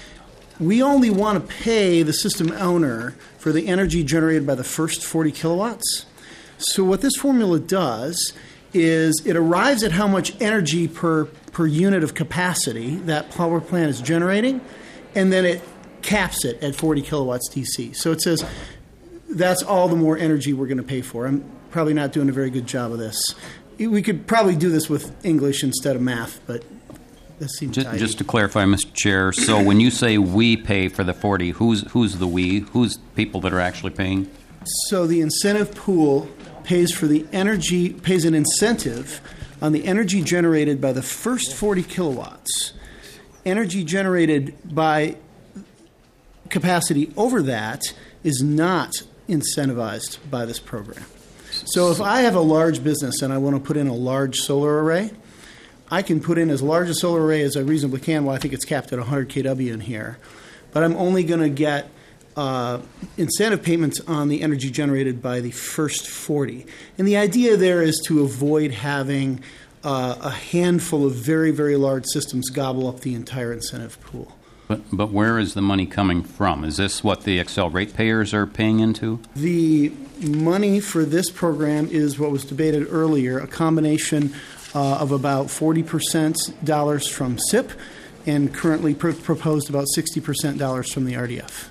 We only want to pay the system owner for the energy generated by the first 40 kilowatts. So what this formula does is it arrives at how much energy per unit of capacity that power plant is generating, and then it caps it at 40 kilowatts DC. So it says that's all the more energy we're going to pay for. I'm probably not doing a very good job of this. We could probably do this with English instead of math, but that seems tidy. Just to clarify, Mr. Chair, so when you say we pay for the 40, who's the we? Who's people that are actually paying? So the incentive pool pays for the energy, pays an incentive on the energy generated by the first 40 kilowatts. Energy generated by capacity over that is not incentivized by this program. So if I have a large business and I want to put in a large solar array, I can put in as large a solar array as I reasonably can. Well, I think it's capped at 100 kW in here. But I'm only going to get incentive payments on the energy generated by the first 40. And the idea there is to avoid having a handful of very, very large systems gobble up the entire incentive pool. But where is the money coming from? Is this what the Xcel ratepayers are paying into? The money for this program is what was debated earlier, a combination of about 40% dollars from SIP and currently proposed about 60% dollars from the RDF.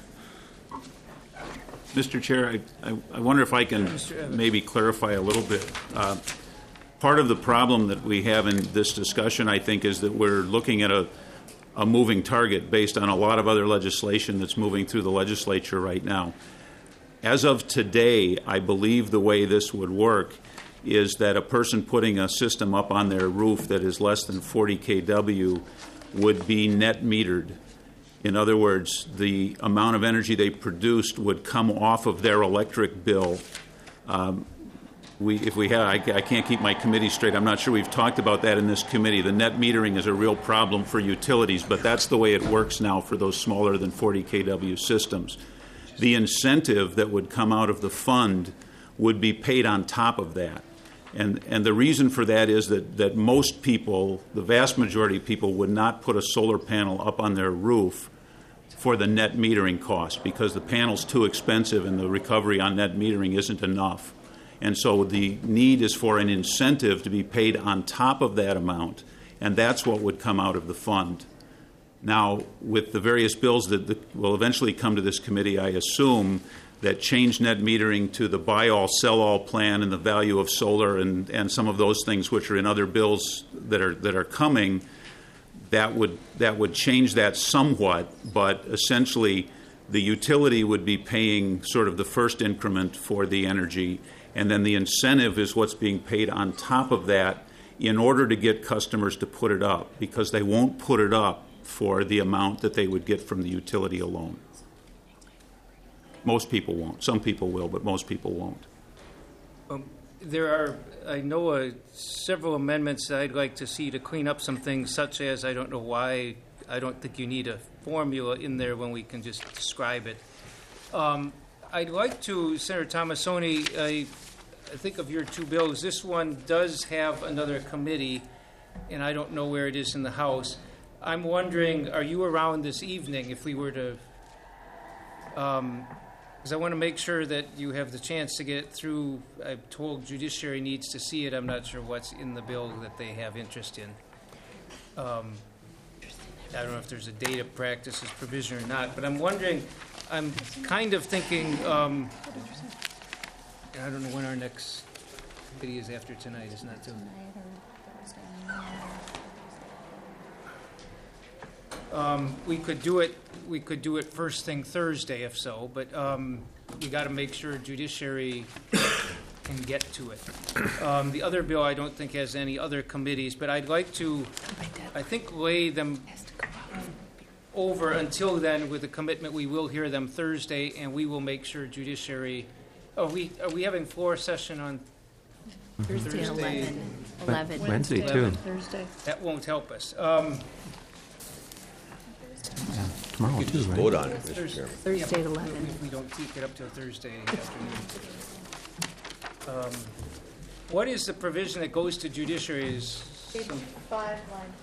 Mr. Chair, I wonder if I can maybe clarify a little bit. Part of the problem that we have in this discussion, I think, is that we're looking at a moving target based on a lot of other legislation that's moving through the legislature right now. As of today, I believe the way this would work is that a person putting a system up on their roof that is less than 40 kW would be net metered. In other words, the amount of energy they produced would come off of their electric bill. I can't keep my committee straight. I'm not sure we've talked about that in this committee. The net metering is a real problem for utilities, but that's the way it works now for those smaller than 40 kW systems. The incentive that would come out of the fund would be paid on top of that. And the reason for that is that most people, the vast majority of people, would not put a solar panel up on their roof for the net metering cost because the panel's too expensive and the recovery on net metering isn't enough. And so the need is for an incentive to be paid on top of that amount, and that's what would come out of the fund. Now, with the various bills that will eventually come to this committee, I assume that change net metering to the buy-all, sell-all plan and the value of solar and some of those things which are in other bills that are coming, that would change that somewhat, but essentially the utility would be paying sort of the first increment for the energy, and then the incentive is what's being paid on top of that in order to get customers to put it up, because they won't put it up for the amount that they would get from the utility alone. Most people won't. Some people will, but most people won't. There are, I know, several amendments that I'd like to see to clean up some things, such as I don't know why I don't think you need a formula in there when we can just describe it. I'd like to, Senator Tomassoni, I think of your two bills. This one does have another committee, and I don't know where it is in the House. I'm wondering, are you around this evening if we were to, because I want to make sure that you have the chance to get it through. I'm told Judiciary needs to see it. I'm not sure what's in the bill that they have interest in. I don't know if there's a data practices provision or not, but I'm wondering, I'm kind of thinking, I don't know when our next committee is after tonight, isn't that too? We could do it first thing Thursday if so, but we got to make sure Judiciary can get to it. The other bill I don't think has any other committees, but I'd like to, I think, lay them over until then with the commitment we will hear them Thursday, and we will make sure Judiciary. Are we having floor session on Thursday? 11. Wednesday, too. Thursday. That won't help us. Tomorrow, too, right? Vote on it, Mr. Chairman. Thursday at 11. We don't take it up till Thursday afternoon. What is the provision that goes to Judiciary? Is Page 5, line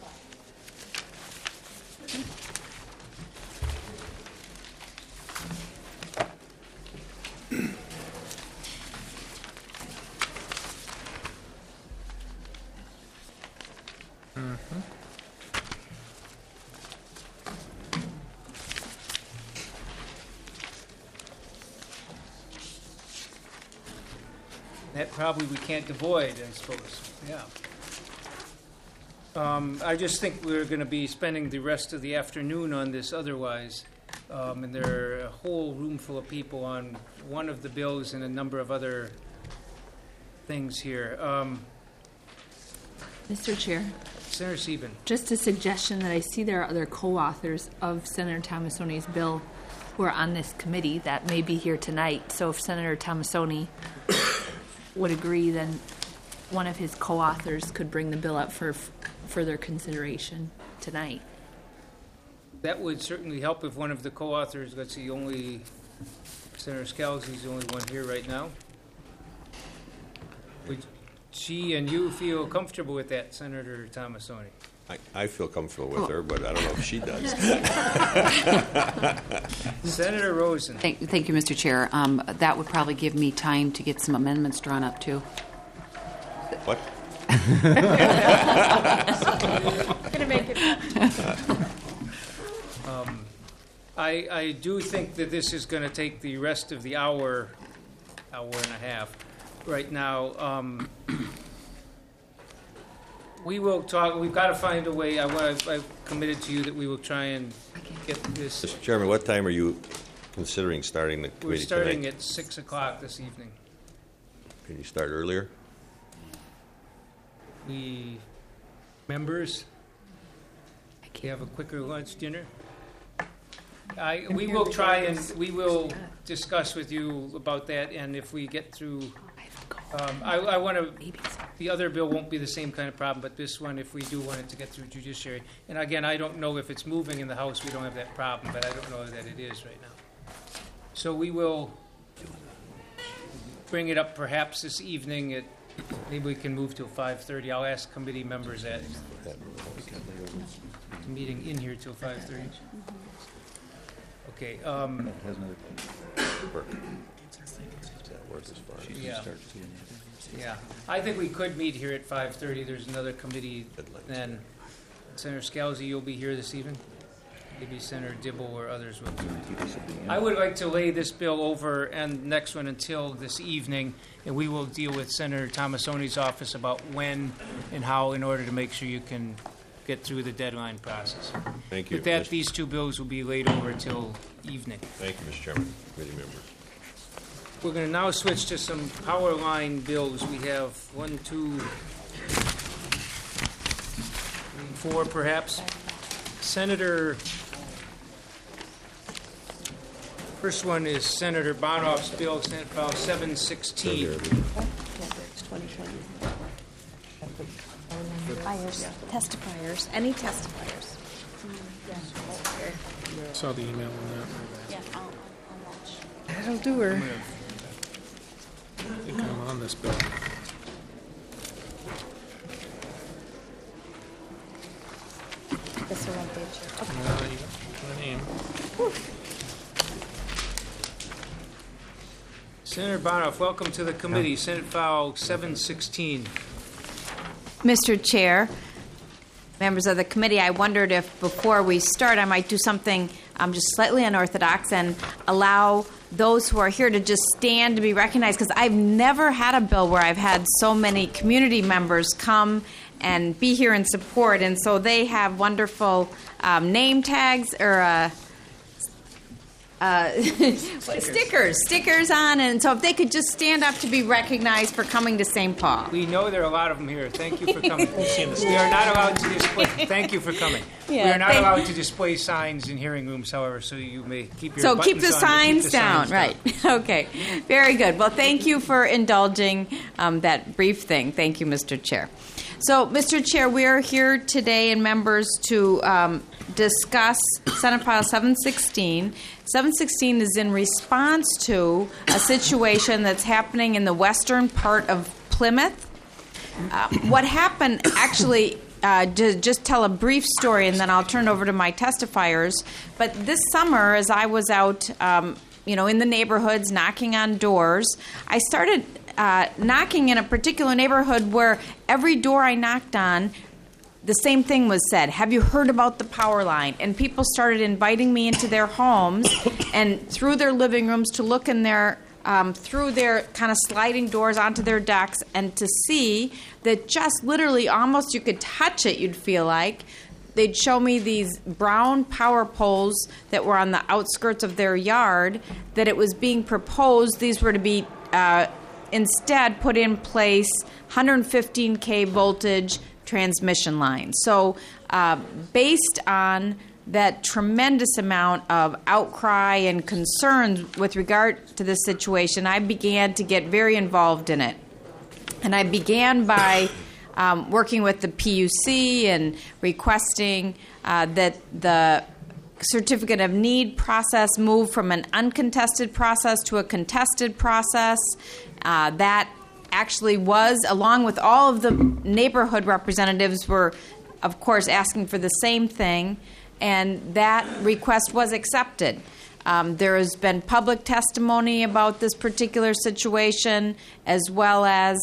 5. that probably we can't avoid, I suppose. Yeah. I just think we're going to be spending the rest of the afternoon on this otherwise. And there are a whole room full of people on one of the bills and a number of other things here. Mr. Chair. Senator Sieben. Just a suggestion that I see there are other co-authors of Senator Tomassoni's bill who are on this committee that may be here tonight. So if Senator Tomassoni would agree, then one of his co-authors could bring the bill up for further consideration tonight. That would certainly help if one of the co-authors, let's see, only Senator Scalzi's the only one here right now. Would she and you feel comfortable with that, Senator Tomassoni? I feel comfortable with her, but I don't know if she does. Senator Rosen. Thank you, Mr. Chair. That would probably give me time to get some amendments drawn up, too. What? Gonna make it. I do think that this is going to take the rest of the hour and a half. Right now, We will talk, we've got to find a way, I've committed to you that we will try and get this. Mr. Chairman, what time are you considering starting the We're committee starting tonight? at 6 o'clock this evening. Can you start earlier? Members, we have a quicker lunch dinner. We will try and, we will discuss with you about that, and if we get through, I want to, the other bill won't be the same kind of problem, but this one, if we do want it to get through judiciary. And again, I don't know if it's moving in the House, we don't have that problem, but I don't know that it is right now. So we will bring it up perhaps this evening at, maybe we can move till 5:30. I'll ask committee members at meeting in here till 5:30. Okay. Yeah. Yeah. I think we could meet here at 5:30. There's another committee then. Senator Scalzi, you'll be here this evening? Maybe Senator Dibble or others will too. I would like to lay this bill over and the next one until this evening, and we will deal with Senator Tomassoni's office about when and how in order to make sure you can get through the deadline process. Thank you. With that, these two bills will be laid over till evening. Thank you, Mr. Chairman, committee members. We're going to now switch to some power line bills. We have 1, 2, 3, 4 perhaps. Senator, first one is Senator Bonoff's bill, Senate File 716. Testifiers, any testifiers. Saw the email on that. Yeah, I'll watch. That'll do her. I think I'm on this bill. This one page. Okay. You got the name. Senator Bonoff, welcome to the committee. Senate File 716. Mr. Chair, members of the committee, I wondered if before we start I might do something just slightly unorthodox and allow those who are here to just stand to be recognized, because I've never had a bill where I've had so many community members come and be here in support, and so they have wonderful name tags or stickers on, and so if they could just stand up to be recognized for coming to St. Paul. We know there are a lot of them here. Thank you for coming. We are not allowed to display. Thank you for coming. Yeah, we are not allowed to display signs in hearing rooms, however, so you may keep your So buttons keep the on, signs keep the down, signs right? Okay, very good. Well, thank you for indulging that brief thing. Thank you, Mr. Chair. So, Mr. Chair, we are here today, and members, to discuss Senate File 716. 716 is in response to a situation that's happening in the western part of Plymouth. What happened, actually, just tell a brief story, and then I'll turn over to my testifiers. But this summer, as I was out, in the neighborhoods, knocking on doors, I started knocking in a particular neighborhood where every door I knocked on, the same thing was said. Have you heard about the power line? And people started inviting me into their homes and through their living rooms to look in their through their kind of sliding doors onto their decks and to see that just literally almost you could touch it, you'd feel like. They'd show me these brown power poles that were on the outskirts of their yard, that it was being proposed these were to be instead put in place 115K voltage transmission lines. So based on that tremendous amount of outcry and concerns with regard to this situation, I began to get very involved in it. And I began by working with the PUC and requesting that the certificate of need process move from an uncontested process to a contested process. That actually was, along with all of the neighborhood representatives, were, of course, asking for the same thing, and that request was accepted. There has been public testimony about this particular situation, as well as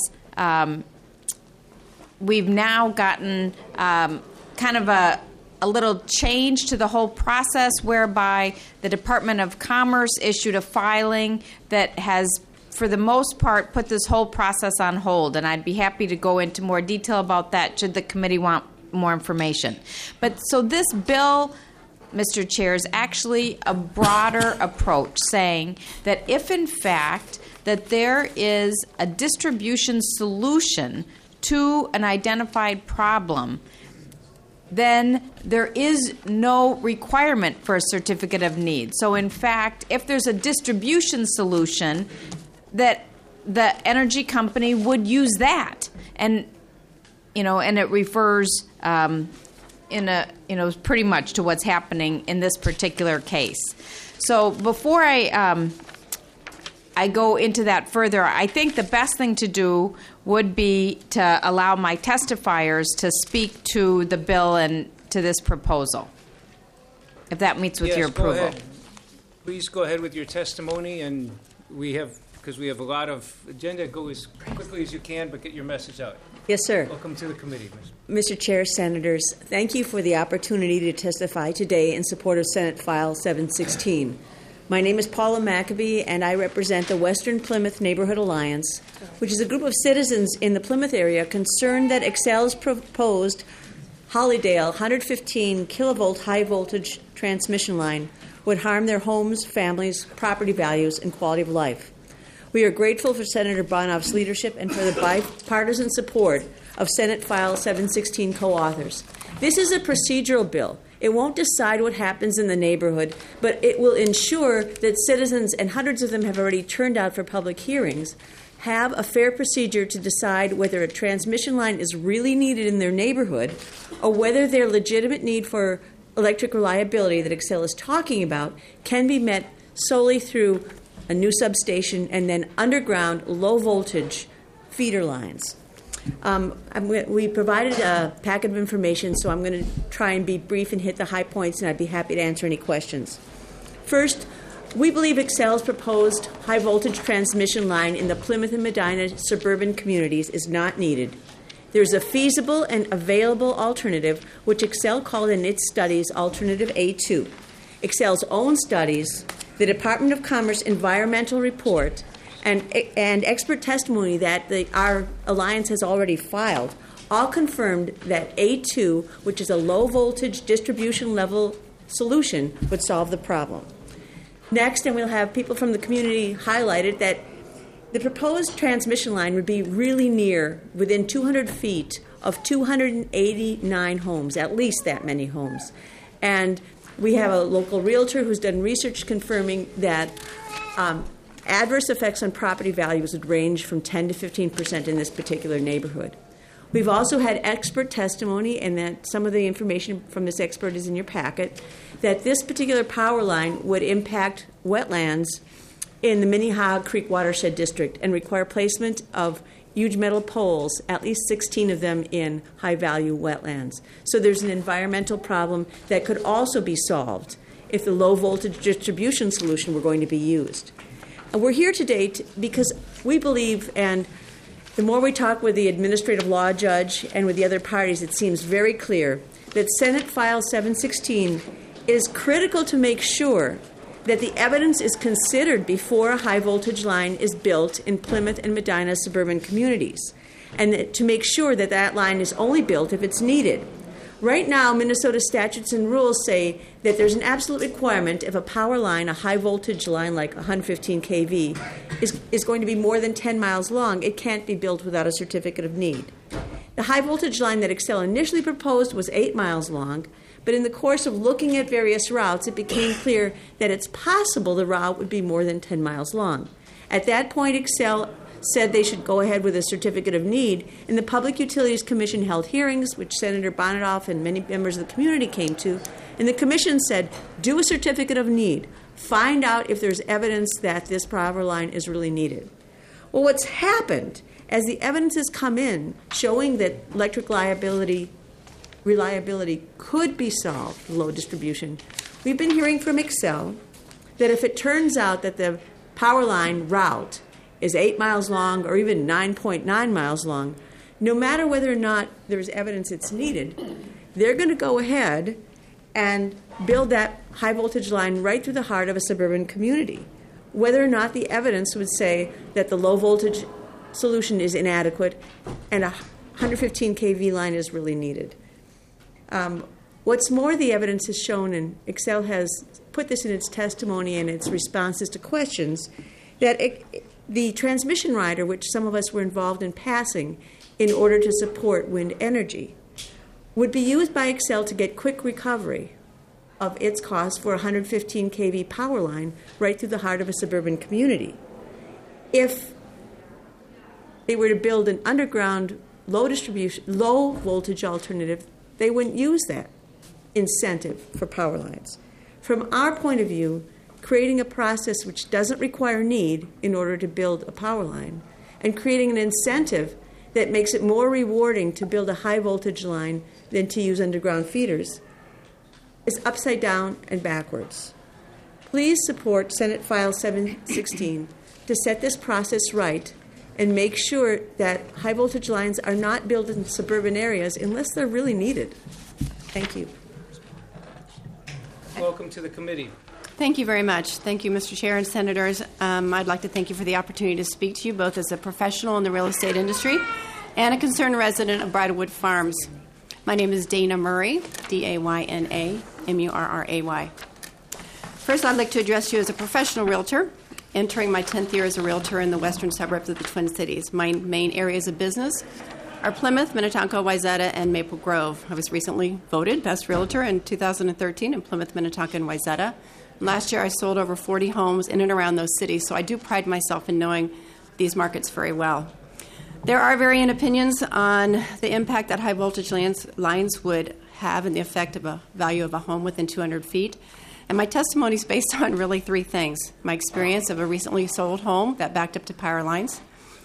we've now gotten kind of a little change to the whole process, whereby the Department of Commerce issued a filing that has for the most part, put this whole process on hold, and I'd be happy to go into more detail about that should the committee want more information. But so this bill, Mr. Chair, is actually a broader approach, saying that if in fact that there is a distribution solution to an identified problem, then there is no requirement for a certificate of need. So in fact, if there's a distribution solution, that the energy company would use that. And and it refers pretty much to what's happening in this particular case. So before I go into that further, I think the best thing to do would be to allow my testifiers to speak to the bill and to this proposal, if that meets with your approval. Go ahead. Please go ahead with your testimony, and because we have a lot of agenda, go as quickly as you can, but get your message out. Yes, sir. Welcome to the committee, Mr. Chair, Senators, thank you for the opportunity to testify today in support of Senate File 716. My name is Paula McAbee, and I represent the Western Plymouth Neighborhood Alliance, which is a group of citizens in the Plymouth area concerned that Xcel's proposed Hollydale 115 kilovolt high voltage transmission line would harm their homes, families, property values, and quality of life. We are grateful for Senator Bonoff's leadership and for the bipartisan support of Senate File 716 co-authors. This is a procedural bill. It won't decide what happens in the neighborhood, but it will ensure that citizens, and hundreds of them have already turned out for public hearings, have a fair procedure to decide whether a transmission line is really needed in their neighborhood or whether their legitimate need for electric reliability that Xcel is talking about can be met solely through a new substation and then underground low-voltage feeder lines. We provided a packet of information, so I'm going to try and be brief and hit the high points, and I'd be happy to answer any questions. First, we believe Xcel's proposed high-voltage transmission line in the Plymouth and Medina suburban communities is not needed. There's a feasible and available alternative, which Xcel called in its studies Alternative A2. Xcel's own studies, the Department of Commerce environmental report, and expert testimony that our alliance has already filed, all confirmed that A2, which is a low-voltage distribution level solution, would solve the problem. Next, and we'll have people from the community highlighted, that the proposed transmission line would be really near, within 200 feet of 289 homes, at least that many homes. And we have a local realtor who's done research confirming that adverse effects on property values would range from 10 to 15% in this particular neighborhood. We've also had expert testimony, and that some of the information from this expert is in your packet, that this particular power line would impact wetlands in the Minnehaha Creek Watershed District and require placement of huge metal poles, at least 16 of them in high-value wetlands. So there's an environmental problem that could also be solved if the low-voltage distribution solution were going to be used. And we're here today because we believe, and the more we talk with the administrative law judge and with the other parties, it seems very clear that Senate File 716 is critical to make sure that the evidence is considered before a high-voltage line is built in Plymouth and Medina suburban communities, and to make sure that that line is only built if it's needed. Right now, Minnesota statutes and rules say that there's an absolute requirement if a power line, a high-voltage line like 115 kV, is going to be more than 10 miles long, it can't be built without a certificate of need. The high-voltage line that Xcel initially proposed was 8 miles long, but in the course of looking at various routes, it became clear that it's possible the route would be more than 10 miles long. At that point, Xcel said they should go ahead with a certificate of need, and the Public Utilities Commission held hearings, which Senator Bonoff and many members of the community came to, and the Commission said, do a certificate of need. Find out if there's evidence that this power line is really needed. Well, what's happened, as the evidence has come in showing that electric reliability could be solved, low distribution, we've been hearing from Xcel that if it turns out that the power line route is 8 miles long or even 9.9 miles long, no matter whether or not there's evidence it's needed, they're going to go ahead and build that high voltage line right through the heart of a suburban community whether or not the evidence would say that the low voltage solution is inadequate and a 115 kV line is really needed. What's more, the evidence has shown, and Xcel has put this in its testimony and its responses to questions, that the transmission rider, which some of us were involved in passing in order to support wind energy, would be used by Xcel to get quick recovery of its cost for a 115 kV power line right through the heart of a suburban community. If they were to build an underground low voltage alternative, they wouldn't use that incentive for power lines. From our point of view, creating a process which doesn't require need in order to build a power line and creating an incentive that makes it more rewarding to build a high voltage line than to use underground feeders is upside down and backwards. Please support Senate File 716 to set this process right and make sure that high voltage lines are not built in suburban areas unless they're really needed. Thank you. Welcome to the committee. Thank you very much. Thank you, Mr. Chair and Senators. I'd like to thank you for the opportunity to speak to you both as a professional in the real estate industry and a concerned resident of Bridlewood Farms. My name is Dana Murray, D-A-Y-N-A-M-U-R-R-A-Y. First, I'd like to address you as a professional realtor, entering my 10th year as a realtor in the western suburbs of the Twin Cities. My main areas of business are Plymouth, Minnetonka, Wayzata, and Maple Grove. I was recently voted Best Realtor in 2013 in Plymouth, Minnetonka, and Wayzata. Last year, I sold over 40 homes in and around those cities, so I do pride myself in knowing these markets very well. There are varying opinions on the impact that high voltage lines would have and the effect of a value of a home within 200 feet. And my testimony is based on really three things: my experience of a recently sold home that backed up to power lines,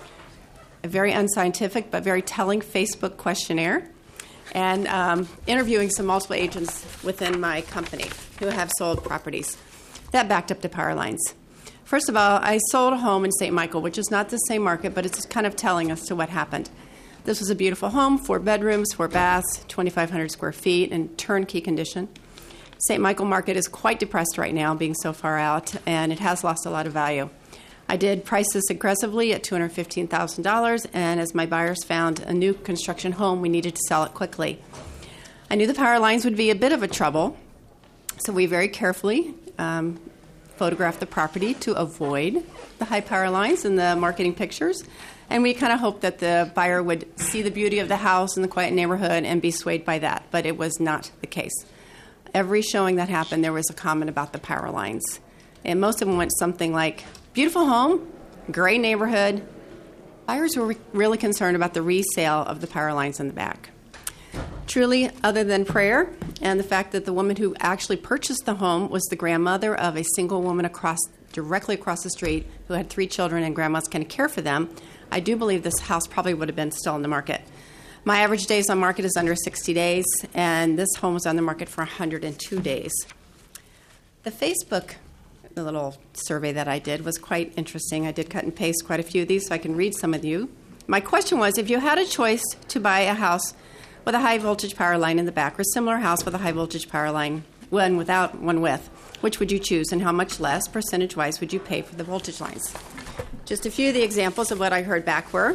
a very unscientific but very telling Facebook questionnaire, and interviewing some multiple agents within my company who have sold properties that backed up to power lines. First of all, I sold a home in St. Michael, which is not the same market, but it's kind of telling us to what happened. This was a beautiful home, 4 bedrooms, 4 baths, 2,500 square feet, in turnkey condition. St. Michael market is quite depressed right now, being so far out, and it has lost a lot of value. I did price this aggressively at $215,000, and as my buyers found a new construction home, we needed to sell it quickly. I knew the power lines would be a bit of a trouble, so we very carefully photographed the property to avoid the high power lines in the marketing pictures, and we kind of hoped that the buyer would see the beauty of the house and the quiet neighborhood and be swayed by that, but it was not the case. Every showing that happened, there was a comment about the power lines, and most of them went something like, beautiful home, great neighborhood. Buyers were really concerned about the resale of the power lines in the back. Truly, other than prayer and the fact that the woman who actually purchased the home was the grandmother of a single woman directly across the street who had 3 children and grandma's going to care for them, I do believe this house probably would have been still on the market. My average days on market is under 60 days, and this home was on the market for 102 days. The Facebook, the little survey that I did, was quite interesting. I did cut and paste quite a few of these so I can read some of you. My question was, if you had a choice to buy a house with a high voltage power line in the back or a similar house with a high voltage power line, one without, one with, which would you choose and how much less percentage-wise would you pay for the voltage lines? Just a few of the examples of what I heard back were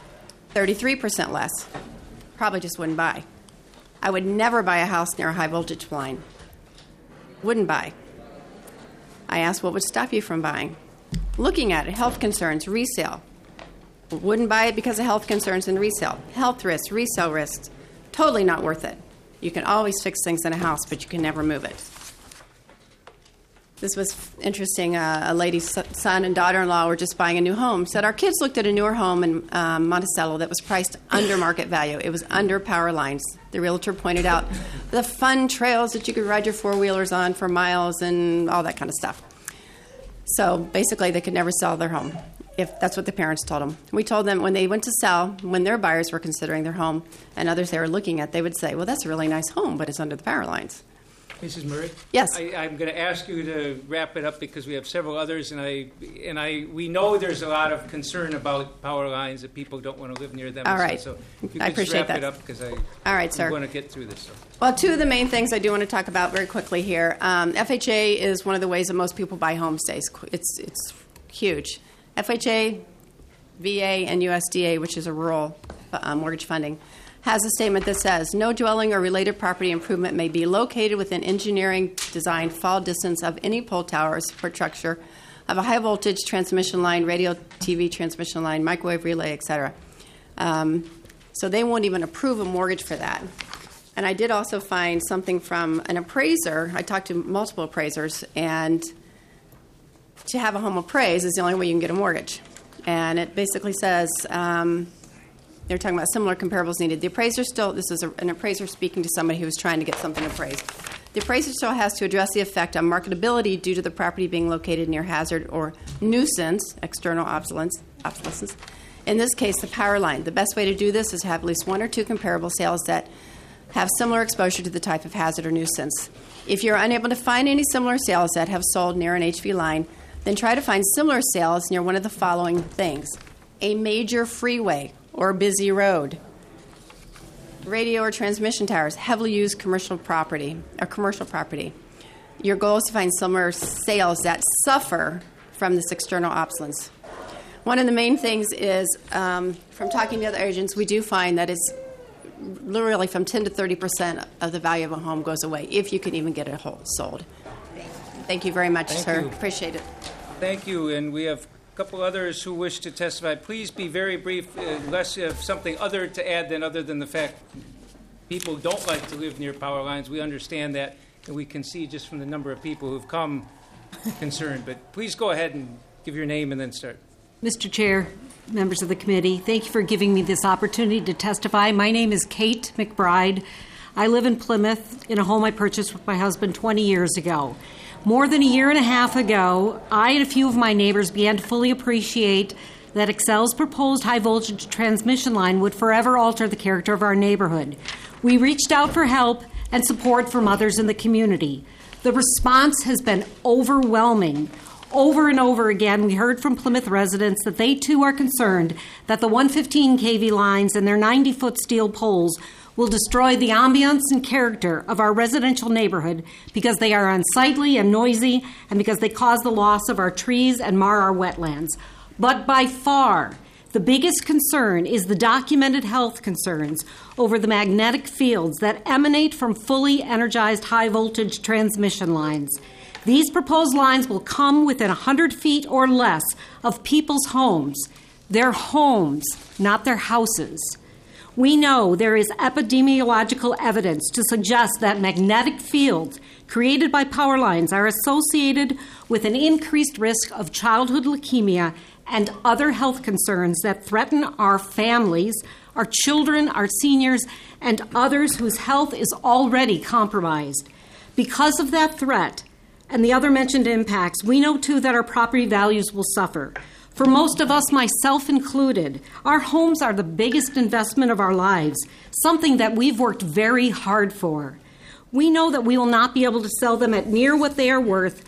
33% less. Probably just wouldn't buy. I would never buy a house near a high voltage line. Wouldn't buy. I asked what would stop you from buying. Looking at it, health concerns, resale. Wouldn't buy it because of health concerns and resale. Health risks, resale risks. Totally not worth it. You can always fix things in a house, but you can never move it. This was interesting. A lady's son and daughter-in-law were just buying a new home. Said, our kids looked at a newer home in Monticello that was priced under market value. It was under power lines. The realtor pointed out the fun trails that you could ride your four-wheelers on for miles and all that kind of stuff. So basically, they could never sell their home, if that's what the parents told them. We told them when they went to sell, when their buyers were considering their home and others they were looking at, they would say, well, that's a really nice home, but it's under the power lines. Mrs. Murray? Yes. I'm going to ask you to wrap it up because we have several others, and we know there's a lot of concern about power lines, that people don't want to live near them. All right. So if you I could just appreciate wrap that. it up because All right, sir. want to get through this. So. Well, two of the main things I do want to talk about very quickly here. FHA is one of the ways that most people buy homes today. It's huge. FHA, VA, and USDA, which is a rural mortgage funding, has a statement that says, no dwelling or related property improvement may be located within engineering design fall distance of any pole tower or support structure of a high voltage transmission line, radio, TV transmission line, microwave relay, etc. So they won't even approve a mortgage for that. And I did also find something from an appraiser. I talked to multiple appraisers, and to have a home appraised is the only way you can get a mortgage. And it basically says, they're talking about similar comparables needed. The appraiser still, this is an appraiser speaking to somebody who was trying to get something appraised. The appraiser still has to address the effect on marketability due to the property being located near hazard or nuisance, external obsolescence. In this case, the power line. The best way to do this is have at least one or two comparable sales that have similar exposure to the type of hazard or nuisance. If you're unable to find any similar sales that have sold near an HV line, then try to find similar sales near one of the following things: a major freeway or busy road, radio or transmission towers, heavily used commercial property. Your goal is to find similar sales that suffer from this external obsolescence. One of the main things is, from talking to other agents, we do find that it's literally from 10 to 30% of the value of a home goes away if you can even get it sold. Thank you very much, sir. Appreciate it. Thank you, and we have a couple others who wish to testify. Please be very brief, unless you have something other to add other than the fact people don't like to live near power lines. We understand that, and we can see just from the number of people who've come concerned. But please go ahead and give your name and then start. Mr. Chair, members of the committee, thank you for giving me this opportunity to testify. My name is Kate McBride. I live in Plymouth in a home I purchased with my husband 20 years ago. More than a year and a half ago, I and a few of my neighbors began to fully appreciate that Xcel's proposed high-voltage transmission line would forever alter the character of our neighborhood. We reached out for help and support from others in the community. The response has been overwhelming. Over and over again, we heard from Plymouth residents that they too are concerned that the 115 kV lines and their 90-foot steel poles will destroy the ambience and character of our residential neighborhood because they are unsightly and noisy and because they cause the loss of our trees and mar our wetlands. But by far, the biggest concern is the documented health concerns over the magnetic fields that emanate from fully energized high-voltage transmission lines. These proposed lines will come within 100 feet or less of people's homes. Their homes, not their houses. We know there is epidemiological evidence to suggest that magnetic fields created by power lines are associated with an increased risk of childhood leukemia and other health concerns that threaten our families, our children, our seniors, and others whose health is already compromised. Because of that threat and the other mentioned impacts, we know too that our property values will suffer. For most of us, myself included, our homes are the biggest investment of our lives, something that we've worked very hard for. We know that we will not be able to sell them at near what they are worth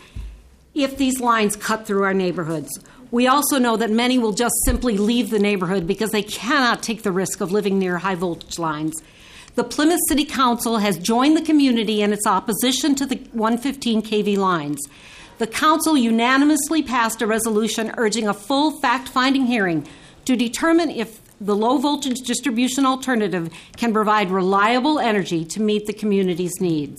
if these lines cut through our neighborhoods. We also know that many will just simply leave the neighborhood because they cannot take the risk of living near high voltage lines. The Plymouth City Council has joined the community in its opposition to the 115 kV lines. The Council unanimously passed a resolution urging a full fact-finding hearing to determine if the low-voltage distribution alternative can provide reliable energy to meet the community's needs.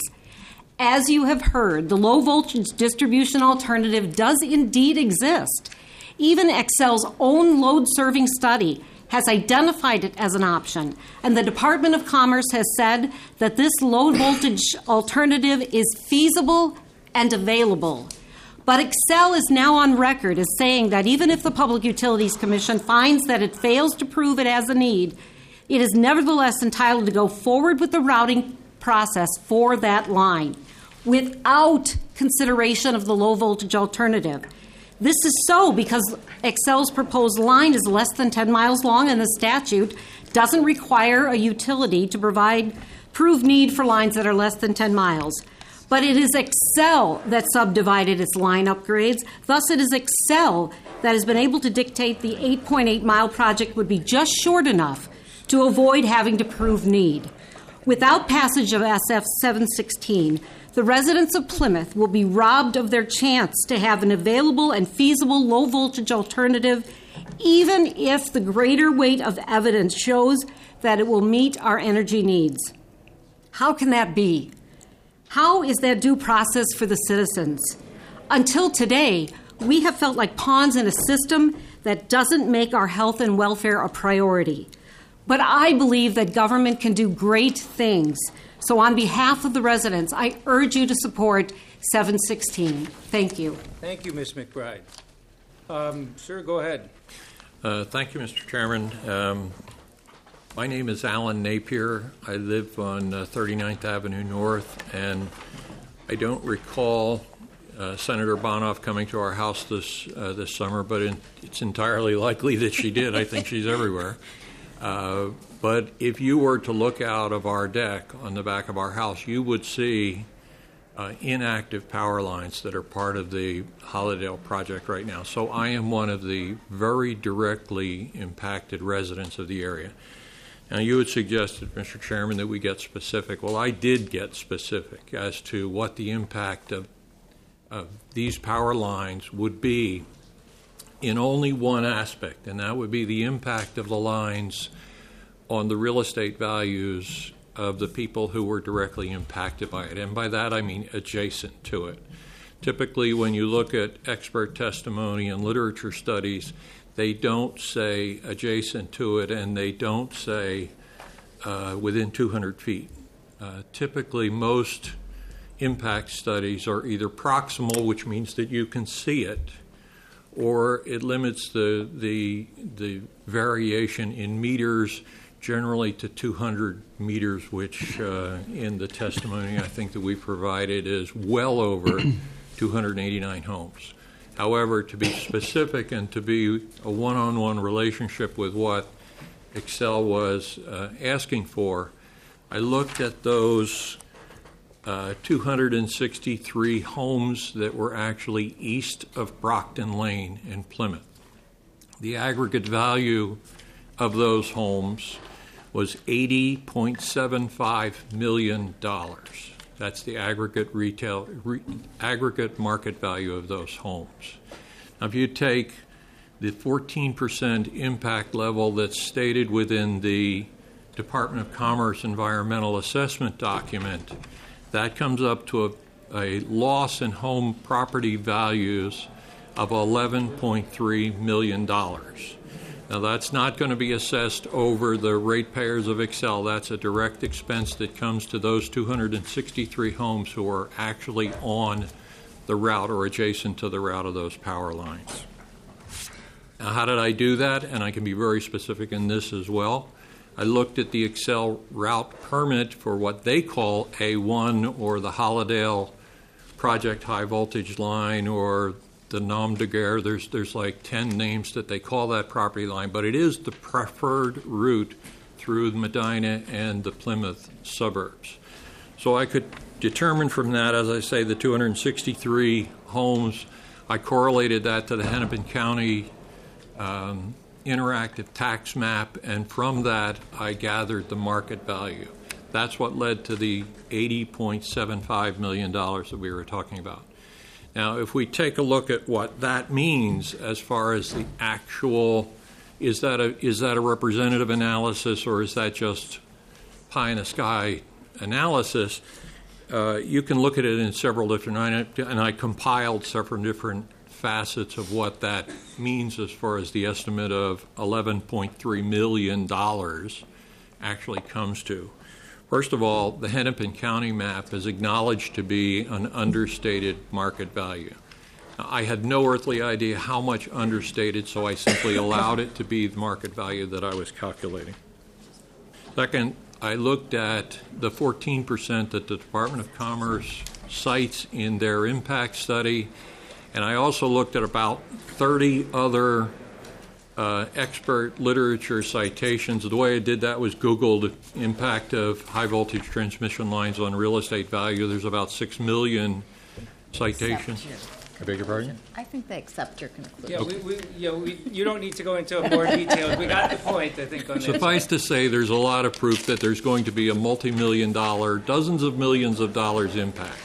As you have heard, the low-voltage distribution alternative does indeed exist. Even Xcel's own load-serving study has identified it as an option, and the Department of Commerce has said that this low-voltage alternative is feasible and available. But Xcel is now on record as saying that even if the Public Utilities Commission finds that it fails to prove it has a need, it is nevertheless entitled to go forward with the routing process for that line without consideration of the low-voltage alternative. This is so because Xcel's proposed line is less than 10 miles long, and the statute doesn't require a utility to prove need for lines that are less than 10 miles. But it is Excel that subdivided its line upgrades. Thus, it is Excel that has been able to dictate the 8.8-mile project would be just short enough to avoid having to prove need. Without passage of SF 716, the residents of Plymouth will be robbed of their chance to have an available and feasible low-voltage alternative, even if the greater weight of evidence shows that it will meet our energy needs. How can that be? How is that due process for the citizens? Until today, we have felt like pawns in a system that doesn't make our health and welfare a priority. But I believe that government can do great things. So on behalf of the residents, I urge you to support 716. Thank you. Thank you, Ms. McBride. Sir, go ahead. Thank you, Mr. Chairman. My name is Alan Napier. I live on 39th Avenue North, and I don't recall Senator Bonoff coming to our house this summer, but it's entirely likely that she did. I think she's everywhere. But if you were to look out of our deck on the back of our house, you would see inactive power lines that are part of the Hollydale project right now. So I am one of the very directly impacted residents of the area. Now, you had suggested, Mr. Chairman, that we get specific. Well, I did get specific as to what the impact of these power lines would be in only one aspect, and that would be the impact of the lines on the real estate values of the people who were directly impacted by it. And by that, I mean adjacent to it. Typically, when you look at expert testimony and literature studies, they don't say adjacent to it, and they don't say within 200 feet. Typically, most impact studies are either proximal, which means that you can see it, or it limits the variation in meters, generally to 200 meters, which in the testimony I think that we provided is well over 289 homes. However, to be specific and to be a one-on-one relationship with what Excel was asking for, I looked at those 263 homes that were actually east of Brockton Lane in Plymouth. The aggregate value of those homes was $80.75 million. That's the aggregate aggregate market value of those homes. Now, if you take the 14% impact level that's stated within the Department of Commerce environmental assessment document, that comes up to a loss in home property values of $11.3 million. Now, that's not going to be assessed over the ratepayers of Excel. That's a direct expense that comes to those 263 homes who are actually on the route or adjacent to the route of those power lines. Now, how did I do that? And I can be very specific in this as well. I looked at the Excel route permit for what they call A1 or the Hollydale Project High Voltage Line or the Nom de Guerre. There's like 10 names that they call that property line, but it is the preferred route through Medina and the Plymouth suburbs. So I could determine from that, as I say, the 263 homes. I correlated that to the Hennepin County interactive tax map, and from that I gathered the market value. That's what led to the $80.75 million that we were talking about. Now, if we take a look at what that means as far as the actual, is that a representative analysis, or is that just pie in the sky analysis? You can look at it in several different, and I compiled several different facets of what that means as far as the estimate of $11.3 million actually comes to. First of all, the Hennepin County map is acknowledged to be an understated market value. Now, I had no earthly idea how much understated, so I simply allowed it to be the market value that I was calculating. Second, I looked at the 14% that the Department of Commerce cites in their impact study, and I also looked at about 30 other expert literature citations. The way I did that was Googled impact of high voltage transmission lines on real estate value. There's about 6 million citations. I beg your pardon? I think they accept your conclusion. You don't need to go into more detail. We got the point, I think, on that. Suffice to say, there's a lot of proof that there's going to be a multi-million-dollar, dozens of millions of dollars impact.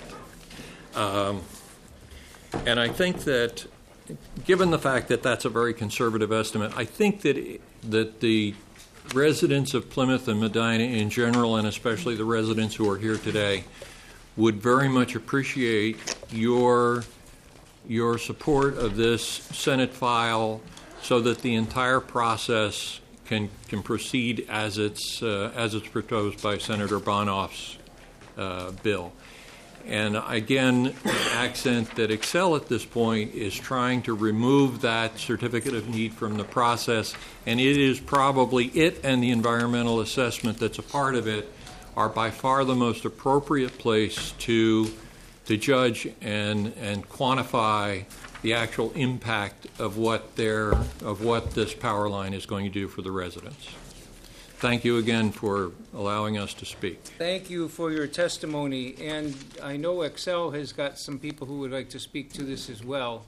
And I think that, given the fact that that's a very conservative estimate, I think that the residents of Plymouth and Medina in general, and especially the residents who are here today, would very much appreciate your support of this Senate file so that the entire process can proceed as it's proposed by Senator Bonoff's bill. And again, the accent that Excel at this point is trying to remove that certificate of need from the process, and it is probably it and the environmental assessment that's a part of it are by far the most appropriate place to judge and quantify the actual impact of what this power line is going to do for the residents. Thank you again for allowing us to speak. Thank you for your testimony, and I know Excel has got some people who would like to speak to this as well.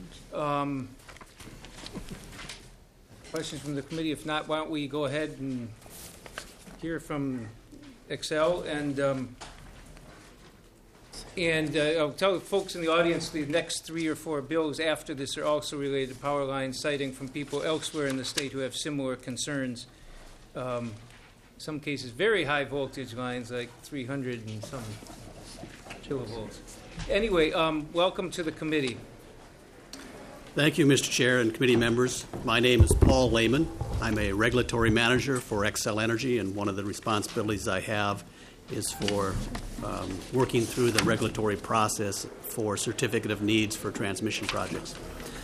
Questions from the committee? If not, why don't we go ahead and hear from Excel, and I'll tell folks in the audience the next 3 or 4 bills after this are also related to power lines, citing from people elsewhere in the state who have similar concerns. Some cases very high voltage lines, like 300 and some kilovolts. Anyway, welcome to the committee. Thank you, Mr. Chair and committee members. My name is Paul Lehman. I'm a regulatory manager for Xcel Energy, and one of the responsibilities I have is for working through the regulatory process for certificate of needs for transmission projects.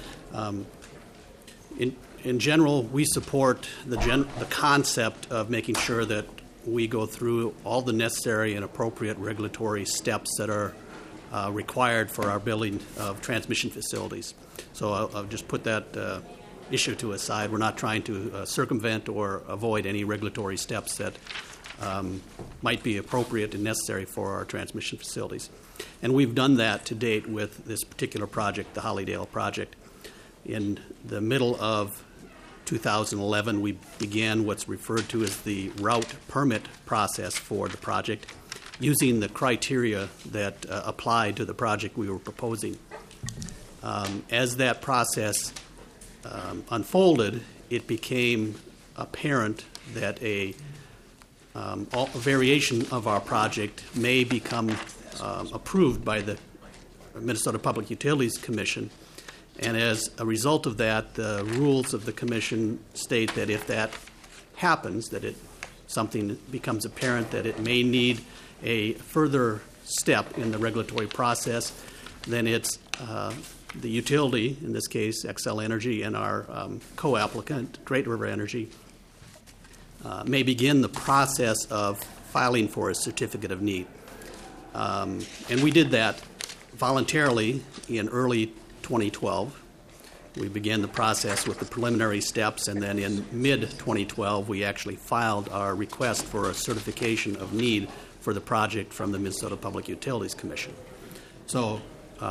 In general, we support the concept of making sure that we go through all the necessary and appropriate regulatory steps that are required for our building of transmission facilities. So I'll just put that issue to a side. We're not trying to circumvent or avoid any regulatory steps that might be appropriate and necessary for our transmission facilities. And we've done that to date with this particular project, the Hollydale project. In the middle of 2011, we began what's referred to as the route permit process for the project, using the criteria that applied to the project we were proposing. As that process unfolded, it became apparent that a variation of our project may become approved by the Minnesota Public Utilities Commission. And as a result of that, the rules of the commission state that if that happens, that something becomes apparent that it may need a further step in the regulatory process, then it's the utility, in this case Xcel Energy, and our co-applicant, Great River Energy, may begin the process of filing for a certificate of need. And we did that voluntarily in early 2012. We began the process with the preliminary steps, and then in mid-2012, we actually filed our request for a certification of need for the project from the Minnesota Public Utilities Commission. So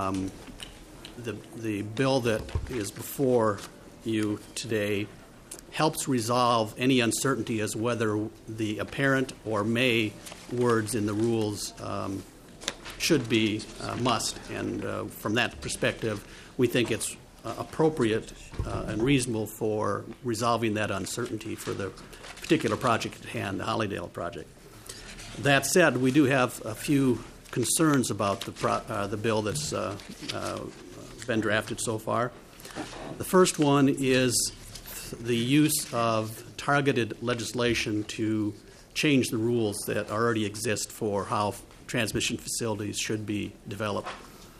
the bill that is before you today helps resolve any uncertainty as whether the apparent or may words in the rules should be must. And from that perspective, we think it's appropriate and reasonable for resolving that uncertainty for the particular project at hand, the Hollydale project. That said, we do have a few concerns about the bill that's been drafted so far. The first one is the use of targeted legislation to change the rules that already exist for how transmission facilities should be developed.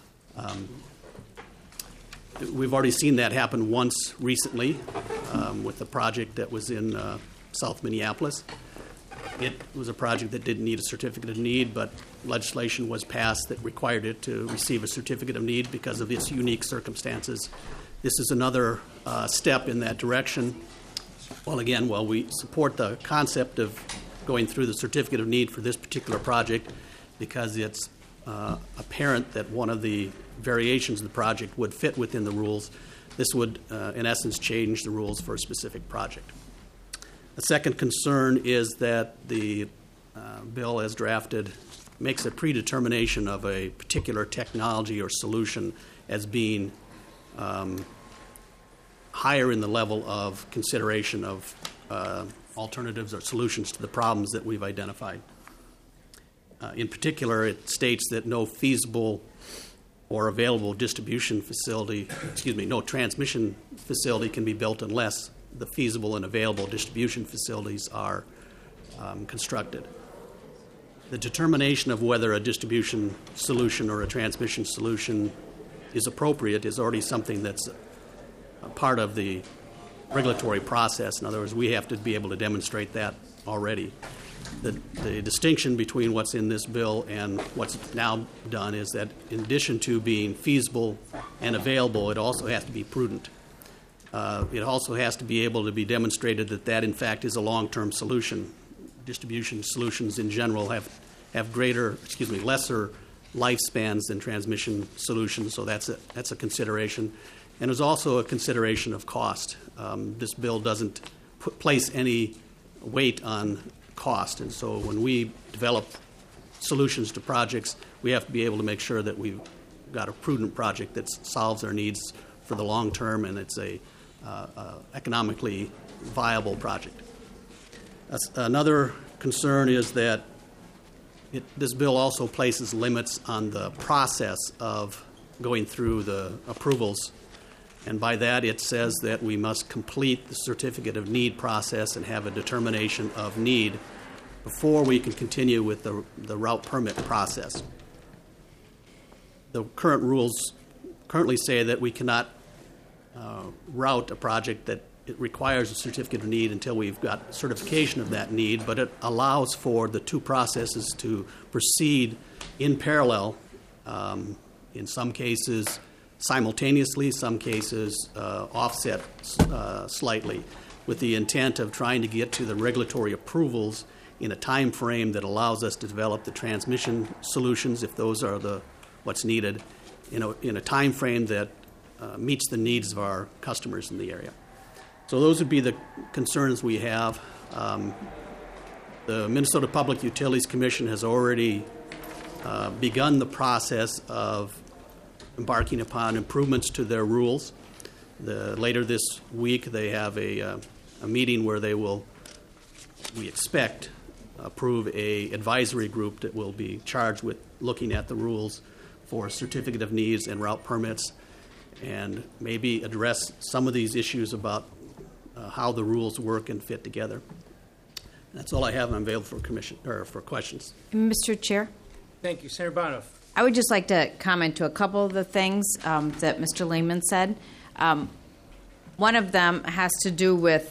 We've already seen that happen once recently with a project that was in South Minneapolis. It was a project that didn't need a certificate of need, but legislation was passed that required it to receive a certificate of need because of its unique circumstances. This is another step in that direction. Well, again, while we support the concept of going through the certificate of need for this particular project because it's apparent that one of the variations of the project would fit within the rules, this would, in essence, change the rules for a specific project. A second concern is that the bill as drafted makes a predetermination of a particular technology or solution as being higher in the level of consideration of alternatives or solutions to the problems that we've identified. In particular, it states that no feasible or available distribution facility, no transmission facility can be built unless the feasible and available distribution facilities are constructed. The determination of whether a distribution solution or a transmission solution is appropriate is already something that's a part of the regulatory process. In other words, we have to be able to demonstrate that already. The distinction between what's in this bill and what's now done is that in addition to being feasible and available, it also has to be prudent. It also has to be able to be demonstrated that that, in fact, is a long-term solution. Distribution solutions in general have lesser lifespans than transmission solutions, so that's a consideration. And there's also a consideration of cost. This bill doesn't place any weight on cost, and so when we develop solutions to projects, we have to be able to make sure that we've got a prudent project that solves our needs for the long term, and it's a economically viable project. Another concern is that this bill also places limits on the process of going through the approvals. And by that, it says that we must complete the certificate of need process and have a determination of need before we can continue with the route permit process. The current rules currently say that we cannot route a project that it requires a certificate of need until we've got certification of that need, but it allows for the two processes to proceed in parallel, in some cases simultaneously, some cases offset slightly, with the intent of trying to get to the regulatory approvals in a time frame that allows us to develop the transmission solutions, if those are what's needed, in a time frame that meets the needs of our customers in the area. So those would be the concerns we have. The Minnesota Public Utilities Commission has already begun the process of embarking upon improvements to their rules. Later this week, they have a meeting where they will, we expect, approve a advisory group that will be charged with looking at the rules for certificate of needs and route permits, and maybe address some of these issues about how the rules work and fit together. That's all I have. I'm available for questions. Mr. Chair? Thank you. Senator Bono. I would just like to comment to a couple of the things that Mr. Lehman said. One of them has to do with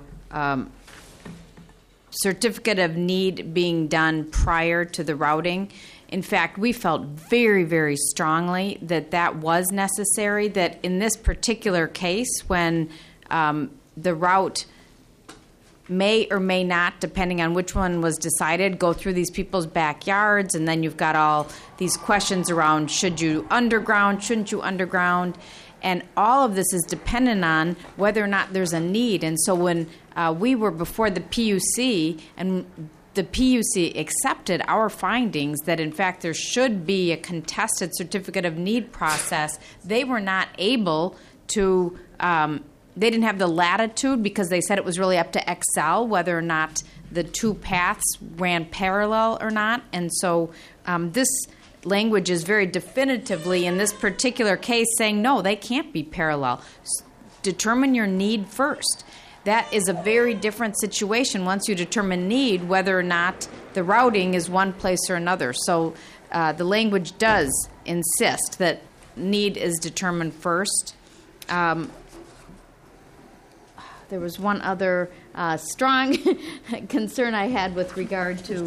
certificate of need being done prior to the routing. In fact, we felt very, very strongly that that was necessary, that in this particular case, when the route may or may not, depending on which one was decided, go through these people's backyards, and then you've got all these questions around should you underground, shouldn't you underground, and all of this is dependent on whether or not there's a need. And so when we were before the PUC, and the PUC accepted our findings that, in fact, there should be a contested certificate of need process, they were not able to they didn't have the latitude, because they said it was really up to Excel whether or not the two paths ran parallel or not. And so this language is very definitively in this particular case saying, no, they can't be parallel. Determine your need first. That is a very different situation once you determine need, whether or not the routing is one place or another. So the language does insist that need is determined first. There was one other strong concern I had with regard to...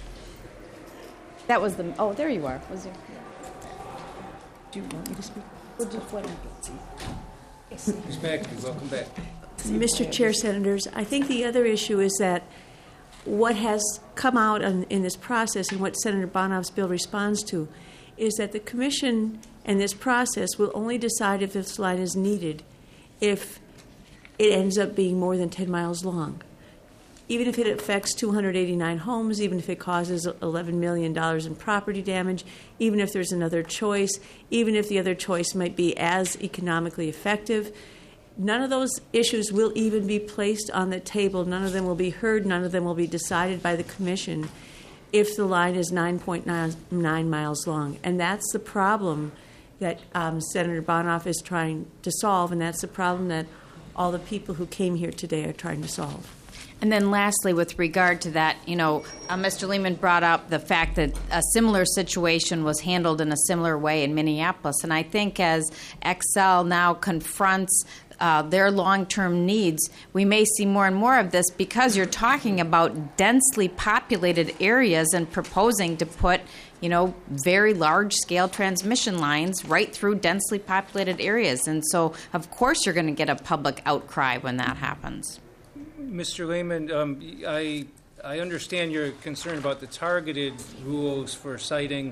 that was the... Oh, there you are. Was there? Do you want me to speak? Ms. McAfee, welcome back. Mr. Chair, Senators, I think the other issue is that what has come out in this process and what Senator Bonoff's bill responds to is that the Commission and this process will only decide if this line is needed if it ends up being more than 10 miles long. Even if it affects 289 homes, even if it causes $11 million in property damage, even if there's another choice, even if the other choice might be as economically effective, none of those issues will even be placed on the table. None of them will be heard. None of them will be decided by the Commission if the line is 9.9 miles long. And that's the problem that Senator Bonoff is trying to solve, and that's the problem that all the people who came here today are trying to solve. And then lastly, with regard to that, Mr. Lehman brought up the fact that a similar situation was handled in a similar way in Minneapolis. And I think as Xcel now confronts their long-term needs, we may see more and more of this because you're talking about densely populated areas and proposing to put, very large-scale transmission lines right through densely populated areas. And so, of course, you're going to get a public outcry when that happens. Mr. Lehman, I understand your concern about the targeted rules for siting.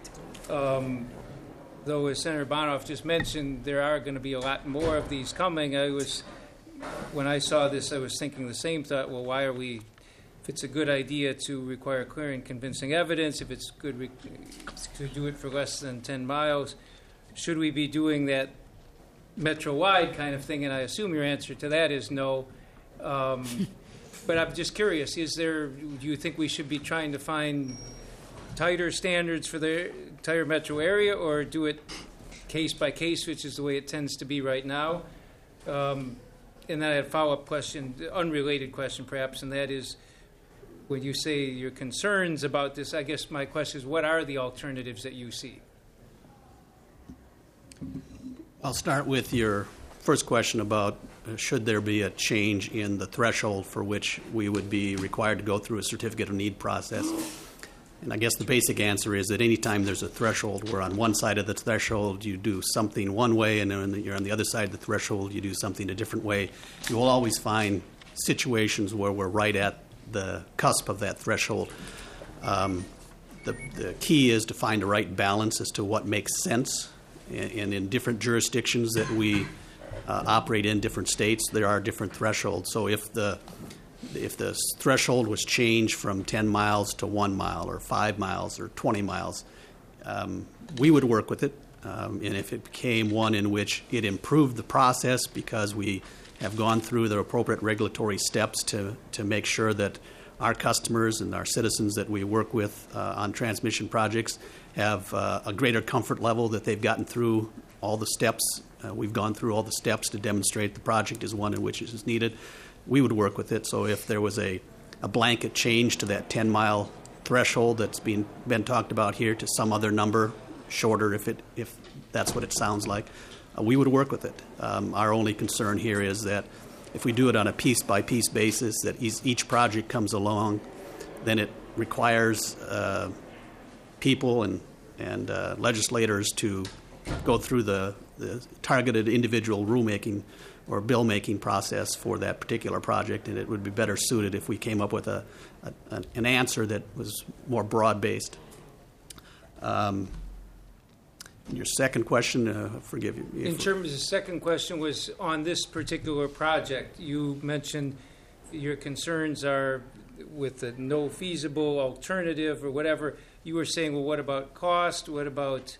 Though, as Senator Bonoff just mentioned, there are going to be a lot more of these coming. When I saw this, I was thinking the same thought. Well, why are we? If it's a good idea to require clear and convincing evidence, if it's good to do it for less than 10 miles, should we be doing that metro-wide kind of thing? And I assume your answer to that is no. But I'm just curious, do you think we should be trying to find tighter standards for the entire metro area, or do it case by case, which is the way it tends to be right now? And then I had a follow-up question, unrelated question perhaps, and that is, when you say your concerns about this, I guess my question is, what are the alternatives that you see? I'll start with your first question about should there be a change in the threshold for which we would be required to go through a certificate of need process. And I guess the basic answer is that any time there's a threshold where on one side of the threshold you do something one way and then you're on the other side of the threshold you do something a different way, you will always find situations where we're right at the cusp of that threshold. The key is to find the right balance as to what makes sense. And in different jurisdictions that we operate in, different states, there are different thresholds. So if the threshold was changed from 10 miles to 1 mile or 5 miles or 20 miles, we would work with it. And if it became one in which it improved the process because we have gone through the appropriate regulatory steps to make sure that our customers and our citizens that we work with on transmission projects have a greater comfort level that they've gotten through all the steps. We've gone through all the steps to demonstrate the project is one in which it is needed. We would work with it. So if there was a blanket change to that 10-mile threshold that's been talked about here to some other number, shorter if that's what it sounds like, we would work with it. Our only concern here is that if we do it on a piece-by-piece basis, that each project comes along, then it requires people and legislators to go through the targeted individual rulemaking or bill-making process for that particular project, and it would be better suited if we came up with an answer that was more broad-based. Your second question, forgive you. In terms of the second question was on this particular project. You mentioned your concerns are with the no feasible alternative or whatever. You were saying, well, what about cost? What about,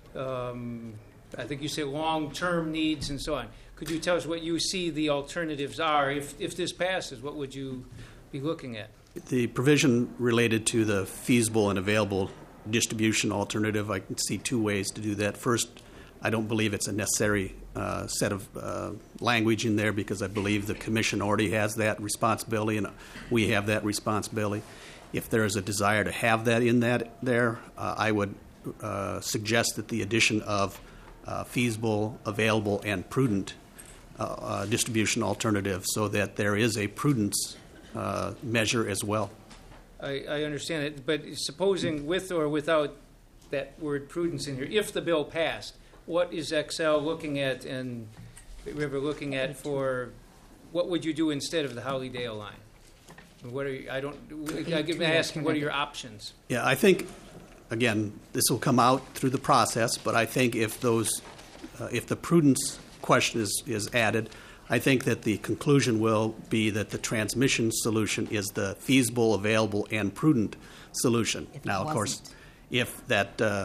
I think you said long-term needs and so on. Could you tell us what you see the alternatives are? If this passes, what would you be looking at? The provision related to the feasible and available distribution alternative, I can see two ways to do that. First, I don't believe it's a necessary set of language in there because I believe the Commission already has that responsibility and we have that responsibility. If there is a desire to have that in there, I would suggest that the addition of feasible, available, and prudent distribution alternative so that there is a prudence measure as well. I understand it, but supposing with or without that word prudence in here, if the bill passed, what is Excel looking at and River looking at for, what would you do instead of the Holly-Dale line? What are you, I'm asking, what are your options? Yeah, I think, again, this will come out through the process, but I think if the prudence question is added, I think that the conclusion will be that the transmission solution is the feasible, available, and prudent solution. Now, of course, if that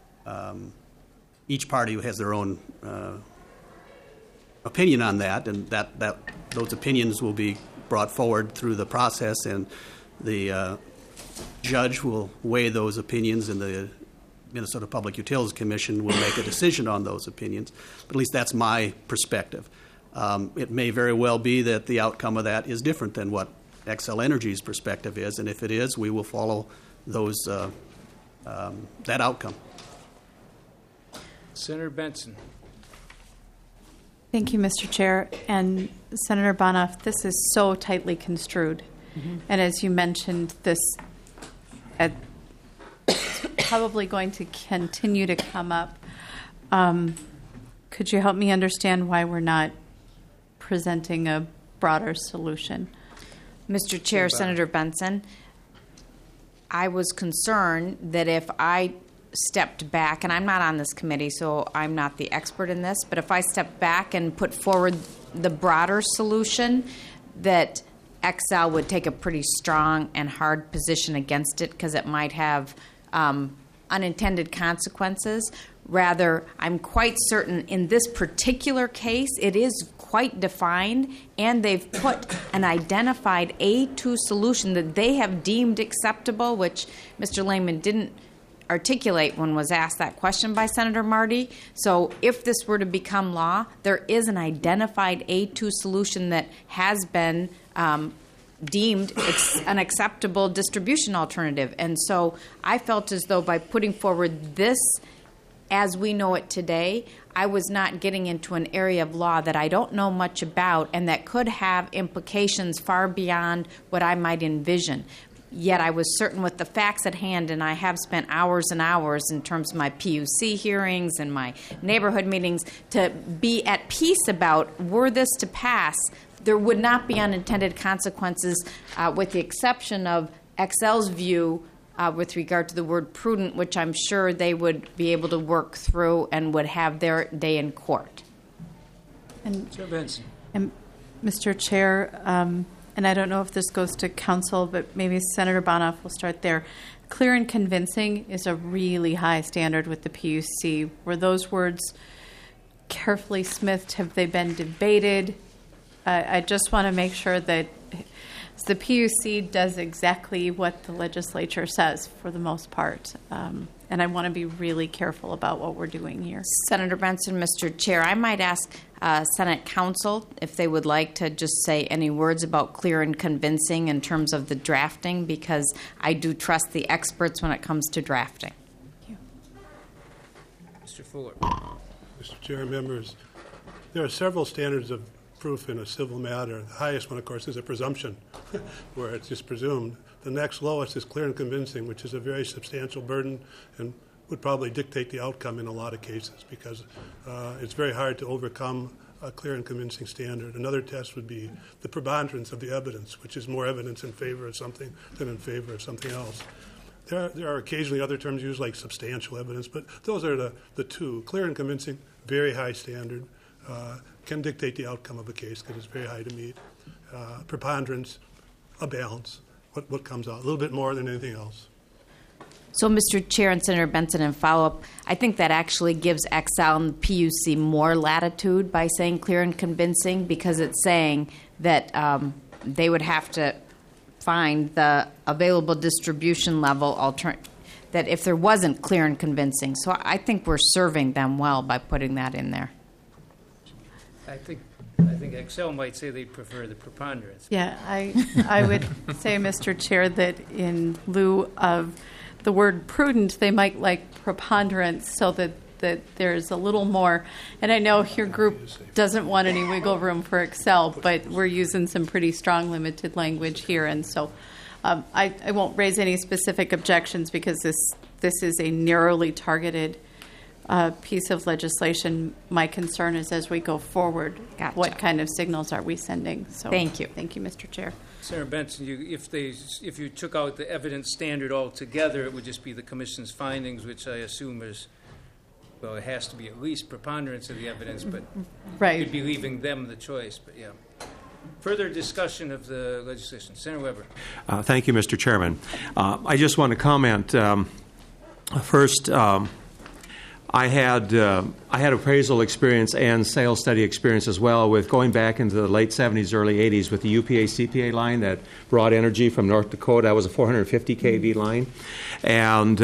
each party has their own opinion on that, and that those opinions will be brought forward through the process, and the judge will weigh those opinions, and the Minnesota Public Utilities Commission will make a decision on those opinions. But at least that's my perspective. It may very well be that the outcome of that is different than what Xcel Energy's perspective is, and if it is, we will follow those that outcome. Senator Benson. Thank you, Mr. Chair. And Senator Bonoff, this is so tightly construed. Mm-hmm. And as you mentioned, this is probably going to continue to come up. Could you help me understand why we're not presenting a broader solution? Mr. Chair, Senator Benson, I was concerned that if I stepped back, and I'm not on this committee, so I'm not the expert in this, but if I stepped back and put forward the broader solution, that Xcel would take a pretty strong and hard position against it because it might have unintended consequences. Rather, I'm quite certain in this particular case, it is quite defined, and they've put an identified A2 solution that they have deemed acceptable, which Mr. Lehman didn't articulate when was asked that question by Senator Marty. So if this were to become law, there is an identified A2 solution that has been deemed an acceptable distribution alternative. And so I felt as though by putting forward this as we know it today, I was not getting into an area of law that I don't know much about and that could have implications far beyond what I might envision. Yet I was certain with the facts at hand, and I have spent hours and hours in terms of my PUC hearings and my neighborhood meetings to be at peace about, were this to pass, there would not be unintended consequences with the exception of Xcel's view with regard to the word prudent, which I'm sure they would be able to work through and would have their day in court. And Mr. Chair, and I don't know if this goes to council, but maybe Senator Bonoff will start there. Clear and convincing is a really high standard with the PUC. Were those words carefully smithed? Have they been debated? I just want to make sure that the PUC does exactly what the legislature says for the most part. And I want to be really careful about what we're doing here. Senator Benson, Mr. Chair, I might ask Senate Counsel if they would like to just say any words about clear and convincing in terms of the drafting, because I do trust the experts when it comes to drafting. Thank you. Mr. Fuller. Mr. Chair, members, there are several standards of proof in a civil matter. The highest one, of course, is a presumption, where it's just presumed. The next lowest is clear and convincing, which is a very substantial burden and would probably dictate the outcome in a lot of cases, because it's very hard to overcome a clear and convincing standard. Another test would be the preponderance of the evidence, which is more evidence in favor of something than in favor of something else. There are occasionally other terms used like substantial evidence, but those are the two. Clear and convincing, very high standard, can dictate the outcome of a case because it's very high to meet. Preponderance, a balance, what comes out, a little bit more than anything else. So, Mr. Chair and Senator Benson, in follow-up, I think that actually gives Xcel and the PUC more latitude by saying clear and convincing, because it's saying that they would have to find the available distribution level that if there wasn't clear and convincing. So I think we're serving them well by putting that in there. I think Xcel might say they prefer the preponderance. Yeah, I would say, Mr. Chair, that in lieu of the word prudent, they might like preponderance, so that there's a little more. And I know your group doesn't want any wiggle room for Xcel, but we're using some pretty strong limited language here. And so I won't raise any specific objections, because this is a narrowly targeted piece of legislation. My concern is as we go forward, what kind of signals are we sending? So Thank you. Thank you, Mr. Chair. Senator Benson, if you took out the evidence standard altogether, it would just be the commission's findings, which I assume is, well, it has to be at least preponderance of the evidence, but right. you'd be leaving them the choice. But yeah. Further discussion of the legislation. Senator Weber. Thank you, Mr. Chairman. I just want to comment first. I had appraisal experience and sales study experience as well with going back into the late 70s, early 80s with the UPA-CPA line that brought energy from North Dakota. That was a 450 kV line, and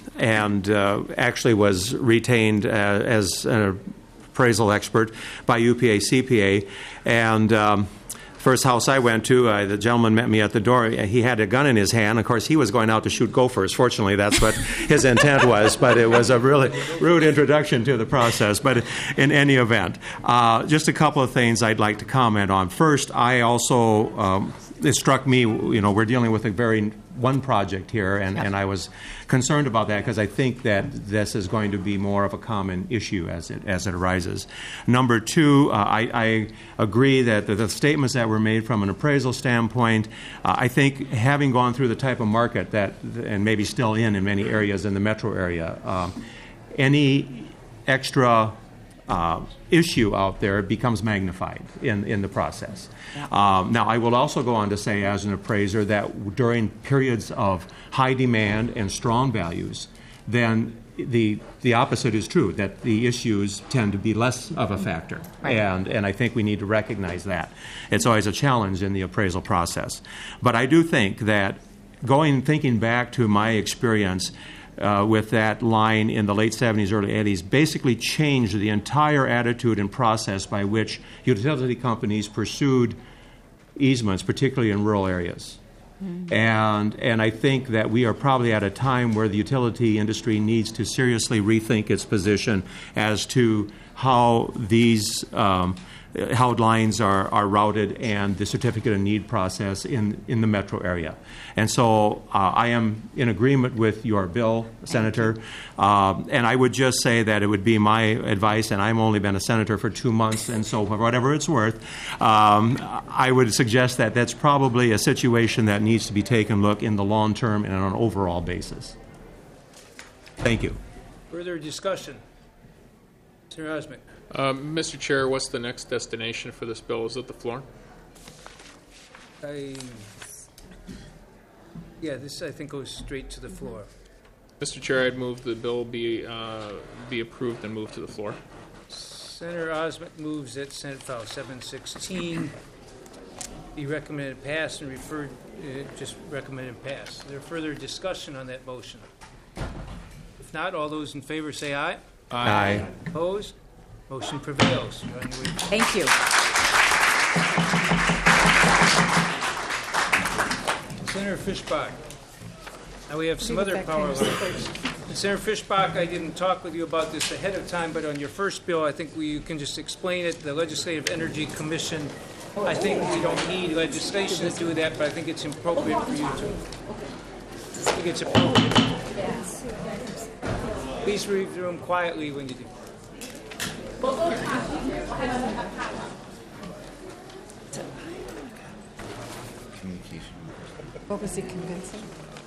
actually was retained as an appraisal expert by UPA-CPA. And first house I went to, the gentleman met me at the door. He had a gun in his hand. Of course, he was going out to shoot gophers. Fortunately, that's what his intent was, but it was a really rude introduction to the process. But in any event, just a couple of things I'd like to comment on. First, I also, it struck me, we're dealing with one project here, and I was concerned about that because I think that this is going to be more of a common issue as it arises. Number two, I agree that the statements that were made from an appraisal standpoint, I think having gone through the type of market that, and maybe still in many areas in the metro area, any extra issue out there becomes magnified in the process. Now, I will also go on to say as an appraiser that during periods of high demand and strong values, then the opposite is true, that the issues tend to be less of a factor. Right. And I think we need to recognize that. It's always a challenge in the appraisal process. But I do think that thinking back to my experience with that line in the late 70s, early 80s, basically changed the entire attitude and process by which utility companies pursued easements, particularly in rural areas. Mm-hmm. And I think that we are probably at a time where the utility industry needs to seriously rethink its position as to how these how lines are routed and the certificate of need process in the metro area. And so I am in agreement with your bill, Senator, and I would just say that it would be my advice, and I've only been a senator for 2 months, and so for whatever it's worth, I would suggest that that's probably a situation that needs to be taken a look in the long term and on an overall basis. Thank you. Further discussion. Senator Osmick. Mr. Chair, what's the next destination for this bill? Is it the floor? This I think goes straight to the floor. Mr. Chair, I'd move the bill be approved and moved to the floor. Senator Osmick moves that Senate File 716 be recommended pass and referred just recommended pass. Is there further discussion on that motion? If not, all those in favor say aye. Aye. Opposed? Motion prevails. Thank you. Senator Fischbach. Now we have some other power lines. Senator Fischbach, I didn't talk with you about this ahead of time, but on your first bill, I think you can just explain it. The Legislative Energy Commission, I think we don't need legislation to do that, but I think it's appropriate for you to. I think it's appropriate. Please leave the room quietly when you do. What was he convincing?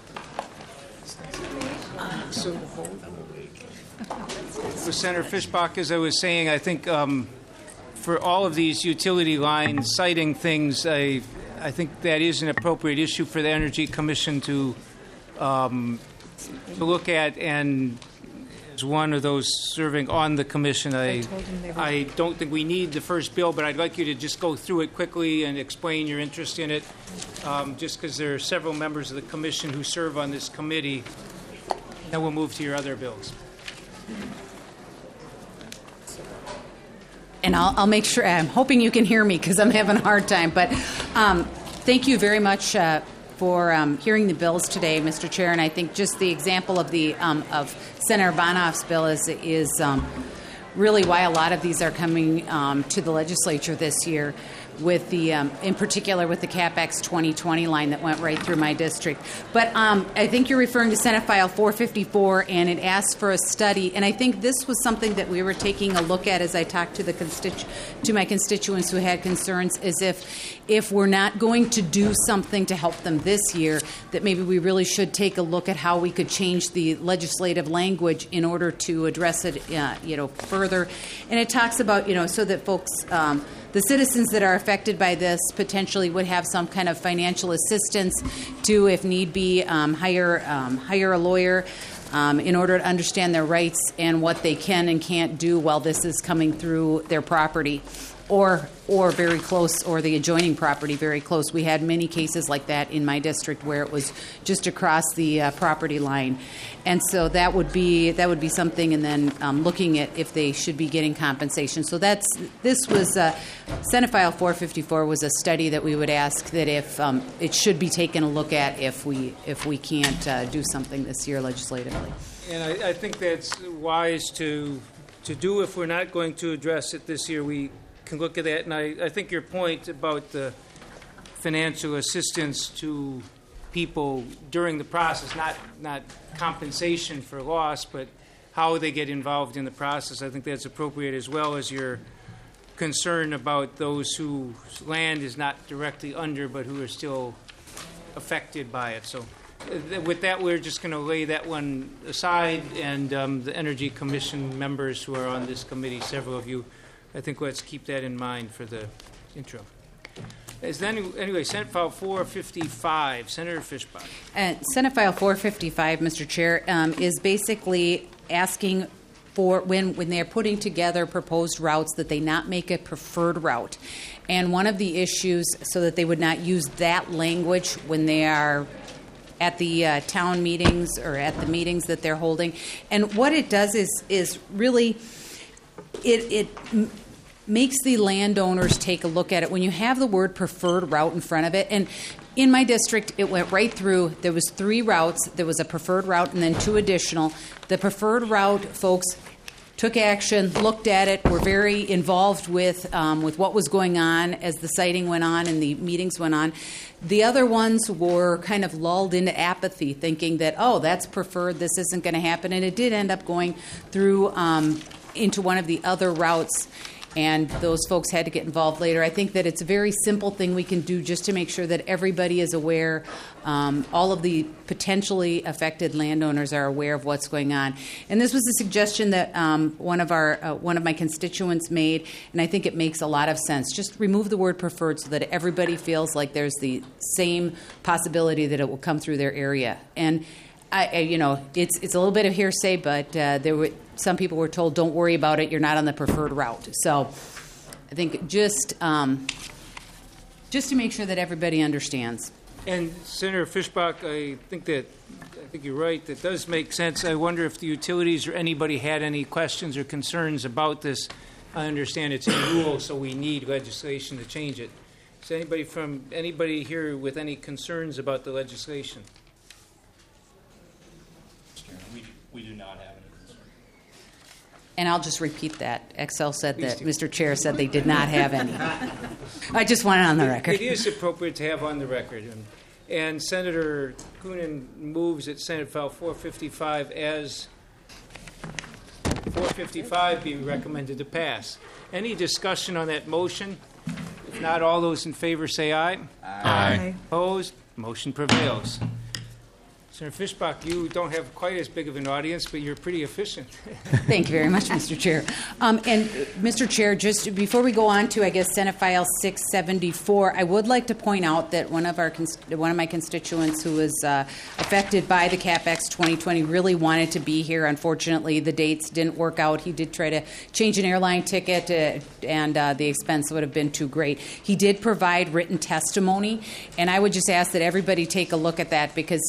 For Senator Fischbach, as I was saying, I think for all of these utility lines citing things, I think that is an appropriate issue for the Energy Commission to look at, and as one of those serving on the commission, I don't think we need the first bill, but I'd like you to just go through it quickly and explain your interest in it, just because there are several members of the commission who serve on this committee. Then we'll move to your other bills. And I'll make sure, I'm hoping you can hear me because I'm having a hard time, but thank you very much for hearing the bills today, Mr. Chair, and I think just the example of of Senator Bonoff's bill is really why a lot of these are coming to the legislature this year. with the, in particular with the CapEx 2020 line that went right through my district. But I think you're referring to Senate File 454, and it asks for a study. And I think this was something that we were taking a look at as I talked to to my constituents who had concerns, is if we're not going to do something to help them this year, that maybe we really should take a look at how we could change the legislative language in order to address it, further. And it talks about, so that folks, the citizens that are affected by this potentially would have some kind of financial assistance to, if need be, hire a lawyer in order to understand their rights and what they can and can't do while this is coming through their property or very close, or the adjoining property very close. We had many cases like that in my district where it was just across the property line. And so that would be something, and then looking at if they should be getting compensation. So this was Senate File 454 was a study that we would ask that if it should be taken a look at if we can't do something this year legislatively. And I think that's wise to do if we're not going to address it this year. We can look at that, and I think your point about the financial assistance to people during the process, not compensation for loss, but how they get involved in the process, I think that's appropriate, as well as your concern about those whose land is not directly under but who are still affected by it. So with that, we're just going to lay that one aside, and the Energy Commission members who are on this committee, several of you, I think let's keep that in mind for the intro. Anyway, Senate File 455, Senator Fischbach. Senate File 455, Mr. Chair, is basically asking for when they're putting together proposed routes that they not make a preferred route. And one of the issues, so that they would not use that language when they are at the town meetings or at the meetings that they're holding. And what it does is really it makes the landowners take a look at it. When you have the word preferred route in front of it, and in my district, it went right through. There was 3 routes. There was a preferred route and then 2 additional. The preferred route, folks took action, looked at it, were very involved with what was going on as the siting went on and the meetings went on. The other ones were kind of lulled into apathy, thinking that, that's preferred, this isn't going to happen. And it did end up going through into one of the other routes, and those folks had to get involved later. I think that it's a very simple thing we can do just to make sure that everybody is aware, all of the potentially affected landowners are aware of what's going on. And this was a suggestion that one of my constituents made, and I think it makes a lot of sense. Just remove the word preferred so that everybody feels like there's the same possibility that it will come through their area. And it's a little bit of hearsay, but some people were told, don't worry about it, you're not on the preferred route. So I think just to make sure that everybody understands. And Senator Fischbach, I think you're right, that does make sense. I wonder if the utilities or anybody had any questions or concerns about this. I understand it's a rule, so we need legislation to change it. Is anybody here with any concerns about the legislation? We do not have any concern. And I'll just repeat that. Excel said that Mr. Chair said they did not have any. I just want it on the record. It is appropriate to have on the record. And Senator Coonan moves that Senate File 455 as 455 be recommended to pass. Any discussion on that motion? If not, all those in favor say aye. Aye. Opposed? Motion prevails. Senator Fischbach, you don't have quite as big of an audience, but you're pretty efficient. Thank you very much, Mr. Chair. And Mr. Chair, just before we go on to, I guess, Senate File 674, I would like to point out that one of my constituents who was affected by the CapEx 2020 really wanted to be here. Unfortunately, the dates didn't work out. He did try to change an airline ticket, and the expense would have been too great. He did provide written testimony, and I would just ask that everybody take a look at that, because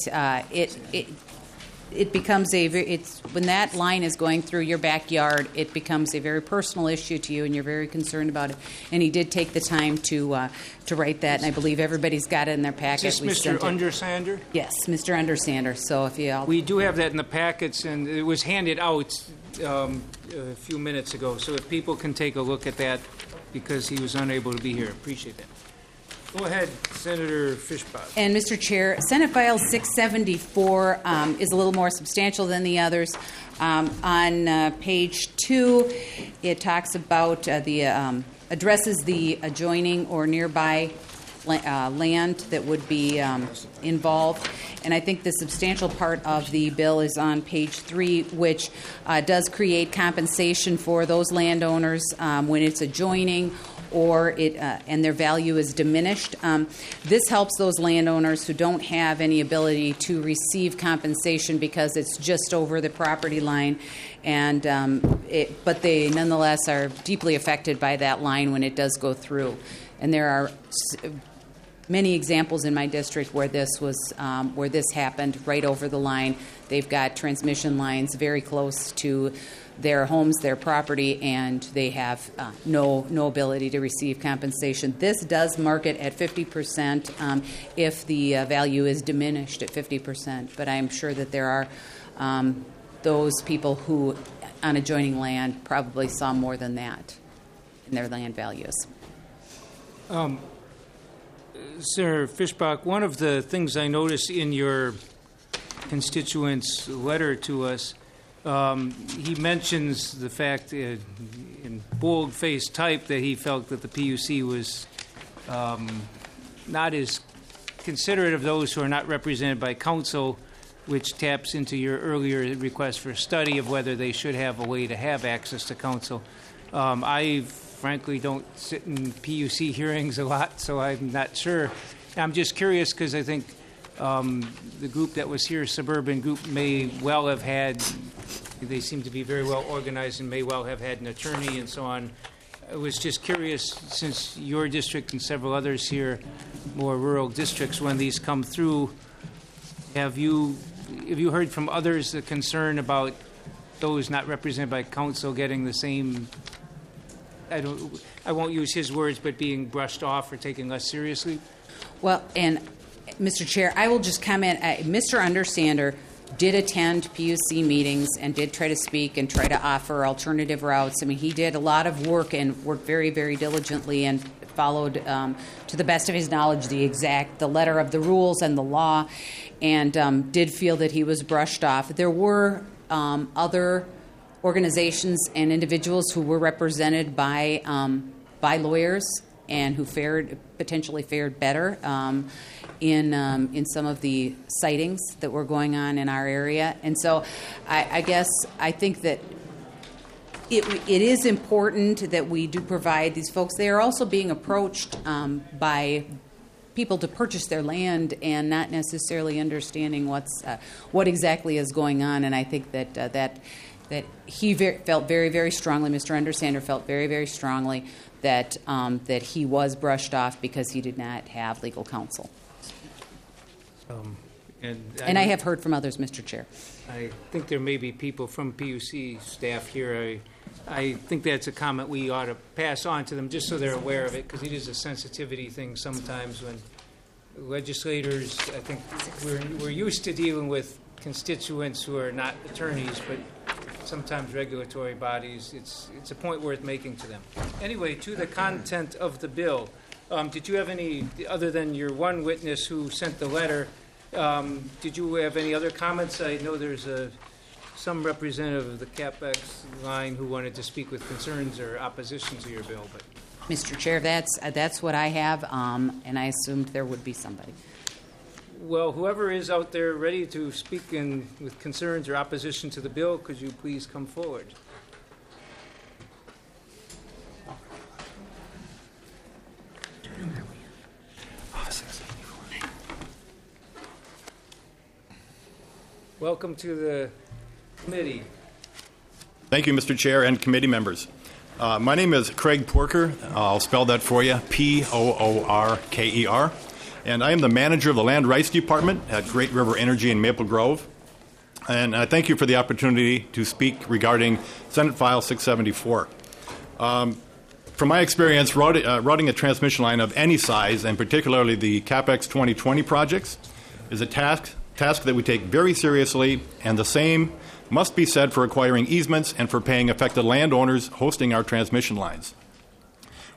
it becomes when that line is going through your backyard, it becomes a very personal issue to you, and you're very concerned about it. And he did take the time to write that, and I believe everybody's got it in their packet. Is this Mr. Undersander? Yes, Mr. Undersander. So if you all... We do have that in the packets, and it was handed out a few minutes ago. So if people can take a look at that because he was unable to be here. Appreciate that. Go ahead, Senator Fischbach. And Mr. Chair, Senate File 674 is a little more substantial than the others. On page 2, it talks about addresses the adjoining or nearby land that would be involved. And I think the substantial part of the bill is on page 3, which does create compensation for those landowners when it's adjoining or and their value is diminished. This helps those landowners who don't have any ability to receive compensation because it's just over the property line, and but they nonetheless are deeply affected by that line when it does go through. And there are many examples in my district where this happened right over the line. They've got transmission lines very close to their homes, their property, and they have no ability to receive compensation. This does mark it at 50% if the value is diminished at 50%, but I'm sure that there are those people who on adjoining land probably saw more than that in their land values. Senator Fischbach, one of the things I noticed in your constituent's letter to us, he mentions the fact in bold-faced type that he felt that the PUC was not as considerate of those who are not represented by council, which taps into your earlier request for a study of whether they should have a way to have access to council. I frankly don't sit in PUC hearings a lot, so I'm not sure. I'm just curious because I think the group that was here, Suburban Group, may well have had, they seem to be very well organized and may well have had an attorney and so on. I was just curious, since your district and several others here, more rural districts, when these come through, have you heard from others the concern about those not represented by council getting the same, I won't use his words, but being brushed off or taken less seriously? Well, and Mr. Chair, I will just comment. Mr. Undersander did attend PUC meetings and did try to speak and try to offer alternative routes. I mean, he did a lot of work and worked very, very diligently and followed, to the best of his knowledge, the letter of the rules and the law, and did feel that he was brushed off. There were other organizations and individuals who were represented by lawyers and who potentially fared better in some of the sightings that were going on in our area. And so I guess I think that it is important that we do provide these folks. They are also being approached by people to purchase their land and not necessarily understanding what exactly is going on. And I think that he felt very, very strongly, Mr. Undersander felt very, very strongly that he was brushed off because he did not have legal counsel. And I have heard from others, Mr. Chair. I think there may be people from PUC staff here. I think that's a comment we ought to pass on to them just so they're aware of it, because it is a sensitivity thing sometimes when legislators, I think we're used to dealing with constituents who are not attorneys, but sometimes regulatory bodies, it's a point worth making to them. Anyway, to the content of the bill, did you have any, other than your one witness who sent the letter, did you have any other comments? I know there's some representative of the CapEx line who wanted to speak with concerns or opposition to your bill. But Mr. Chair, that's what I have, and I assumed there would be somebody. Well, whoever is out there ready to speak with concerns or opposition to the bill, could you please come forward? Welcome to the committee. Thank you, Mr. Chair and committee members. My name is Craig Porker. I'll spell that for you, Poorker. And I am the manager of the Land Rights Department at Great River Energy in Maple Grove. And I thank you for the opportunity to speak regarding Senate File 674. From my experience, routing a transmission line of any size, and particularly the CapEx 2020 projects, is a task that we take very seriously, and the same must be said for acquiring easements and for paying affected landowners hosting our transmission lines.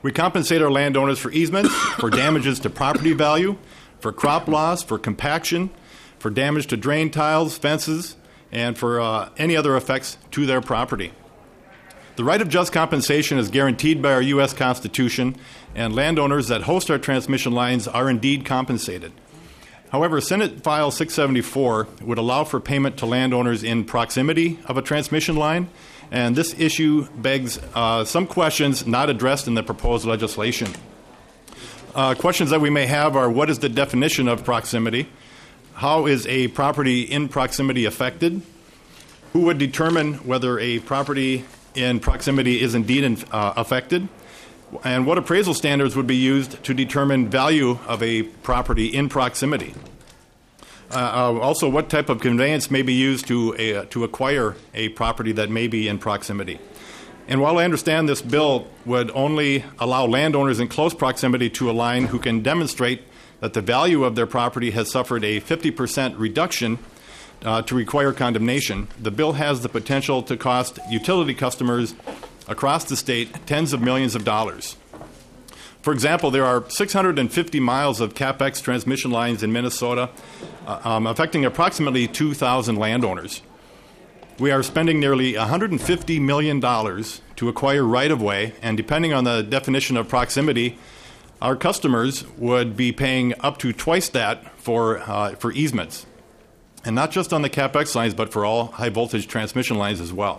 We compensate our landowners for easements, for damages to property value, for crop loss, for compaction, for damage to drain tiles, fences, and for any other effects to their property. The right of just compensation is guaranteed by our U.S. Constitution, and landowners that host our transmission lines are indeed compensated. However, Senate File 674 would allow for payment to landowners in proximity of a transmission line, and this issue begs some questions not addressed in the proposed legislation. Questions that we may have are, what is the definition of proximity? How is a property in proximity affected? Who would determine whether a property in proximity is indeed affected? And what appraisal standards would be used to determine value of a property in proximity? Also, what type of conveyance may be used to acquire a property that may be in proximity? And while I understand this bill would only allow landowners in close proximity to a line who can demonstrate that the value of their property has suffered a 50% reduction to require condemnation, the bill has the potential to cost utility customers across the state tens of millions of dollars. For example, there are 650 miles of CapEx transmission lines in Minnesota, affecting approximately 2,000 landowners. We are spending nearly $150 million to acquire right-of-way, and depending on the definition of proximity, our customers would be paying up to twice that for easements. And not just on the CapEx lines, but for all high-voltage transmission lines as well.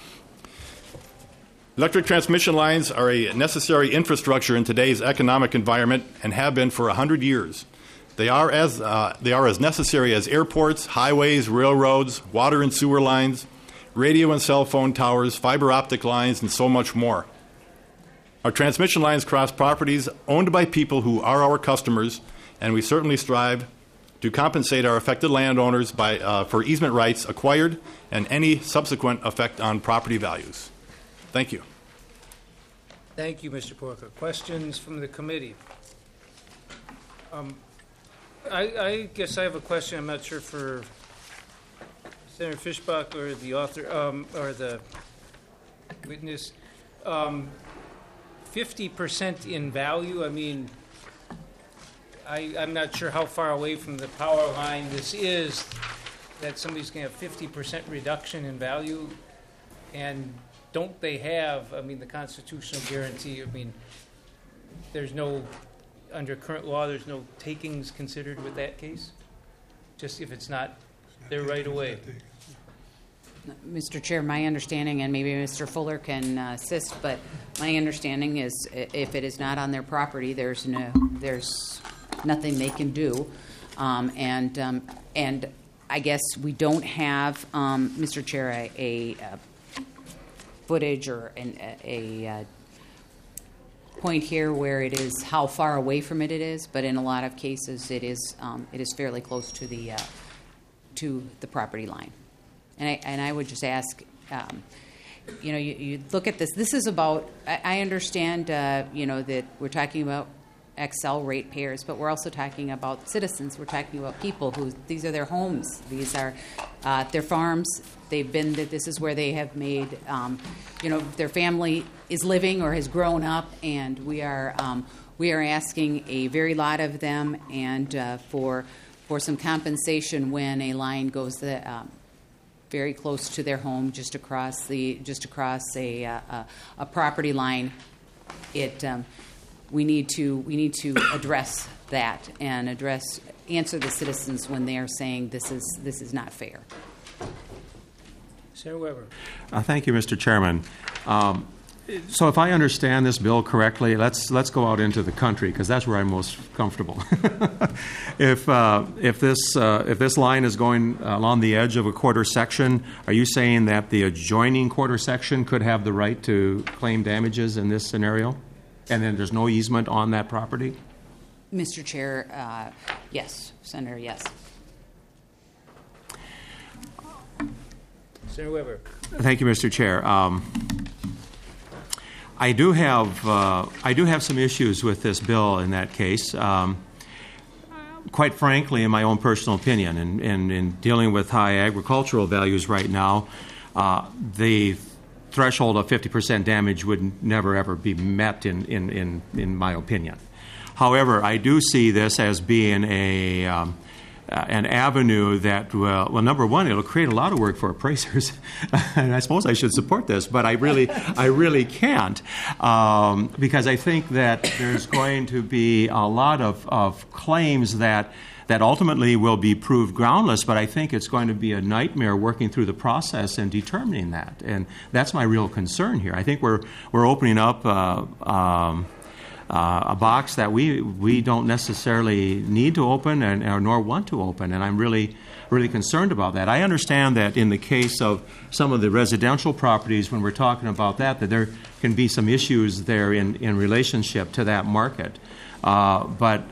Electric transmission lines are a necessary infrastructure in today's economic environment and have been for 100 years. They are as necessary as airports, highways, railroads, water and sewer lines, radio and cell phone towers, fiber optic lines, and so much more. Our transmission lines cross properties owned by people who are our customers, and we certainly strive to compensate our affected landowners for easement rights acquired and any subsequent effect on property values. Thank you. Thank you, Mr. Porker. Questions from the committee? I guess I have a question. I'm not sure for Senator Fischbach or the author or the witness. 50% in value. I mean, I'm not sure how far away from the power line this is that somebody's going to have 50% reduction in value, and don't they have, I mean, the constitutional guarantee? I mean, there's no, under current law, there's no takings considered with that case? Just if it's not there right away. Mr. Chair, my understanding, and maybe Mr. Fuller can assist, but my understanding is if it is not on their property, there's nothing they can do, and I guess we don't have, Mr. Chair, a footage or a point here where it is how far away from it is, but in a lot of cases it is fairly close to the property line. And I would just ask, you look at this. This is about. I understand, that we're talking about XL ratepayers, but we're also talking about citizens. We're talking about people who these are their homes. These are their farms. They've been. This is where they have made. Their family is living or has grown up, and we are asking a very lot of them, and for some compensation when a line goes very close to their home, just across a property line. We need to address that and answer the citizens when they are saying this is not fair. Senator Weber. Thank you, Mr. Chairman. So if I understand this bill correctly, let's go out into the country because that's where I'm most comfortable. If this line is going along the edge of a quarter section, are you saying that the adjoining quarter section could have the right to claim damages in this scenario, and then there's no easement on that property? Mr. Chair, yes, Senator, yes. Senator Weber. Thank you, Mr. Chair. I do have some issues with this bill in that case. Quite frankly, in my own personal opinion, and in dealing with high agricultural values right now, the threshold of 50% damage would never, ever be met in my opinion. However, I do see this as being an avenue that, well, number one, it'll create a lot of work for appraisers, and I suppose I should support this, but I really can't, because I think that there's going to be a lot of claims that ultimately will be proved groundless, but I think it's going to be a nightmare working through the process and determining that, and that's my real concern here. I think we're opening up a box that we don't necessarily need to open or nor want to open, and I'm really concerned about that. I understand that in the case of some of the residential properties, when we're talking about that there can be some issues there in relationship to that market. But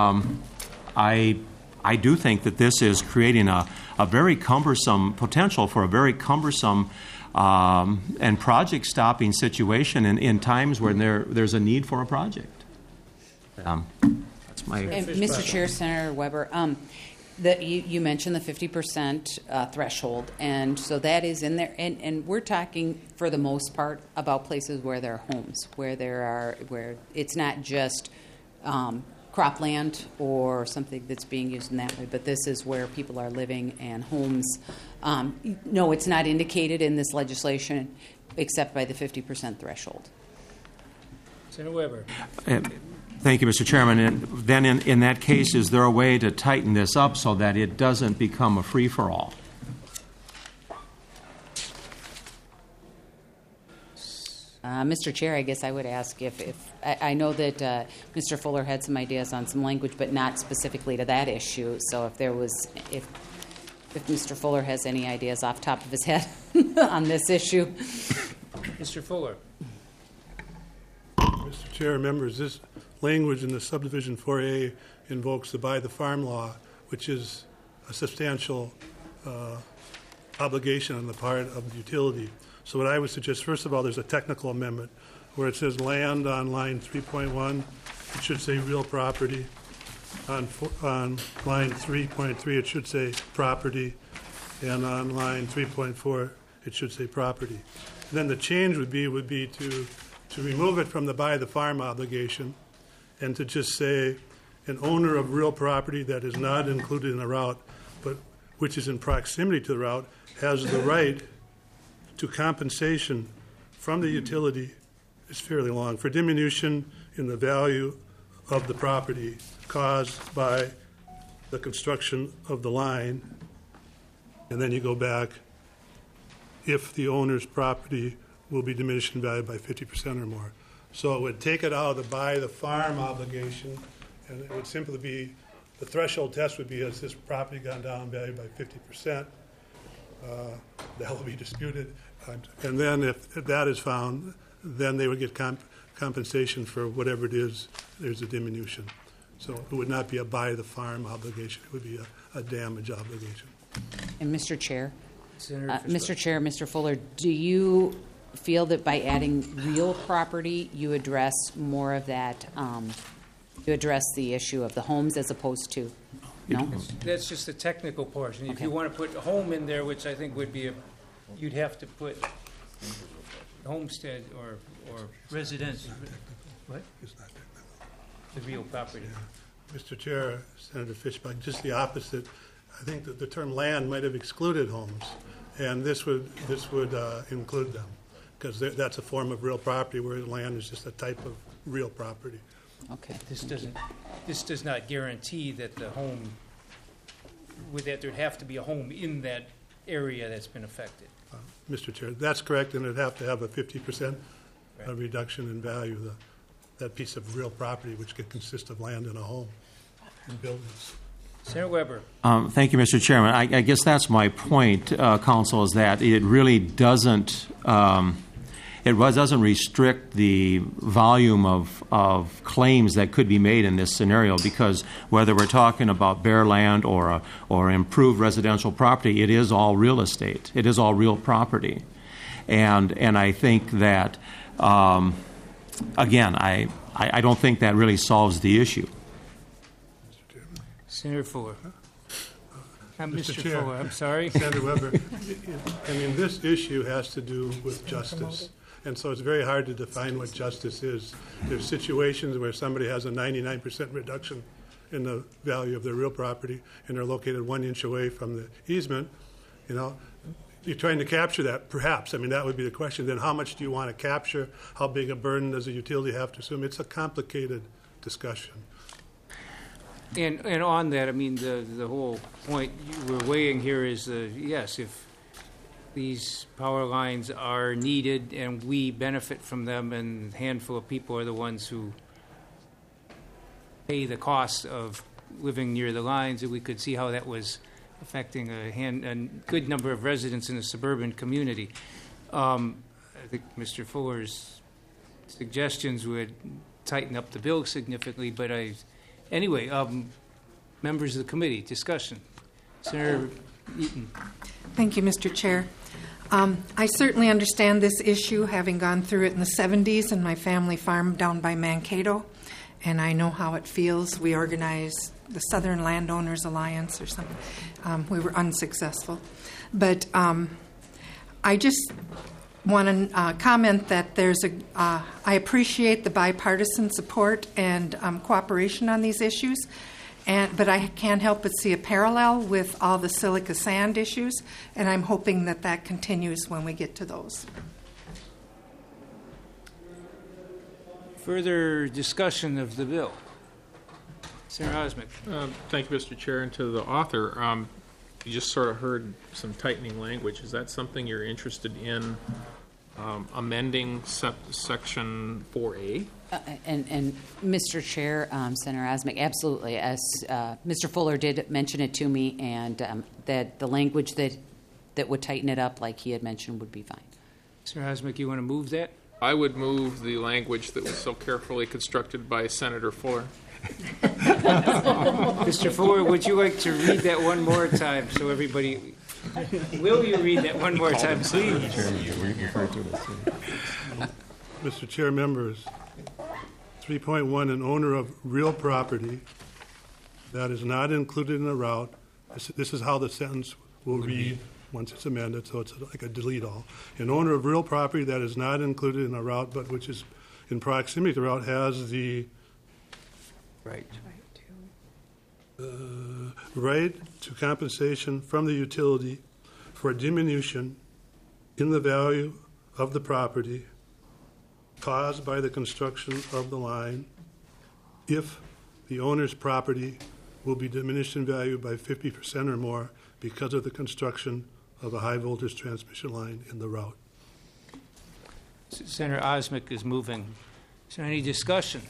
I do think that this is creating a very cumbersome potential for a very cumbersome and project-stopping situation in times when there's a need for a project. That's my... And Mr. Chair, Senator Weber, you mentioned the 50% threshold, and so that is in there. And we're talking, for the most part, about places where there are homes, where it's not just cropland or something that's being used in that way, but this is where people are living and homes. No, it's not indicated in this legislation except by the 50% threshold. Senator Weber. Thank you, Mr. Chairman. And then in that case, is there a way to tighten this up so that it doesn't become a free-for-all? Mr. Chair, I guess I would ask if I know that Mr. Fuller had some ideas on some language, but not specifically to that issue. So if Mr. Fuller has any ideas off the top of his head on this issue. Mr. Fuller. Mr. Chair, members, this language in the subdivision 4A invokes the Buy the Farm law, which is a substantial obligation on the part of the utility. So what I would suggest, first of all, there's a technical amendment where it says land on line 3.1. It should say real property. On line 3.3, it should say property. And on line 3.4, it should say property. And then the change would be to remove it from the Buy the Farm obligation and to just say an owner of real property that is not included in a route, but which is in proximity to the route, has the right to compensation from the utility, is fairly long, for diminution in the value of the property caused by the construction of the line. And then you go back, if the owner's property will be diminished in value by 50% or more. So it would take it out of the Buy the Farm obligation, and it would simply be, the threshold test would be, has this property gone down in value by 50%? That will be disputed. And then if that is found, then they would get compensation for whatever it is, there's a diminution. So it would not be a Buy the Farm obligation. It would be a damage obligation. And Mr. Chair, Mr. Fuller, do you feel that by adding real property, you address more of that, you address the issue of the homes as opposed to, no? That's just the technical portion. If you want to put home in there, which I think would be you'd have to put homestead or residence. What? The real property. Yeah. Mr. Chair, Senator Fishbach, just the opposite. I think that the term land might have excluded homes, and this would include them, because that's a form of real property, whereas land is just a type of real property. Okay. This does not guarantee that the home, that there'd have to be a home in that area that's been affected. Mr. Chair, that's correct, and it'd have to have a 50% reduction in value, that piece of real property, which could consist of land and a home and buildings. Senator Weber. Thank you, Mr. Chairman. I guess that's my point, Council, is that it really doesn't restrict the volume of claims that could be made in this scenario, because whether we're talking about bare land or improved residential property, it is all real estate. It is all real property. And I think that, again, I don't think that really solves the issue. Senator Fuller. Mr. Fuller, I'm sorry. Senator Weber, I mean, this issue has to do with justice. And so it's very hard to define what justice is. There's situations where somebody has a 99% reduction in the value of their real property and they're located 1 inch away from the easement. You know, you're trying to capture that, perhaps. I mean, that would be the question. Then how much do you want to capture? How big a burden does a utility have to assume? It's a complicated discussion. And on that, I mean, the whole point we're weighing here is, yes, if these power lines are needed and we benefit from them, and a handful of people are the ones who pay the cost of living near the lines, and we could see how that was affecting a good number of residents in a suburban community. I think Mr. Fuller's suggestions would tighten up the bill significantly, but anyway, members of the committee, discussion. Senator Eaton. Thank you, Mr. Chair. I certainly understand this issue, having gone through it in the 70s in my family farm down by Mankato, and I know how it feels. We organized the Southern Landowners Alliance or something. We were unsuccessful. But I just want to comment that I appreciate the bipartisan support and cooperation on these issues, but I can't help but see a parallel with all the silica sand issues, and I'm hoping that continues when we get to those. Further discussion of the bill. Senator Osmick. Thank you, Mr. Chair, and to the author. You just sort of heard some tightening language. Is that something you're interested in amending Section 4A? And Mr. Chair, Senator Osmick, absolutely. As Mr. Fuller did mention it to me, and that the language that would tighten it up, like he had mentioned, would be fine. Senator Osmick, you want to move that? I would move the language that was so carefully constructed by Senator Fuller. Mr. Fuller, would you like to read that one more time so everybody... Will you read that one more time, please? Mr. Chair, members, 3.1, an owner of real property that is not included in a route. This is how the sentence will read once it's amended, so it's like a delete all. An owner of real property that is not included in a route but which is in proximity to the route has the right to compensation from the utility for a diminution in the value of the property caused by the construction of the line if the owner's property will be diminished in value by 50% or more because of the construction of a high-voltage transmission line in the route. Senator Osmick is moving. Is there any discussion?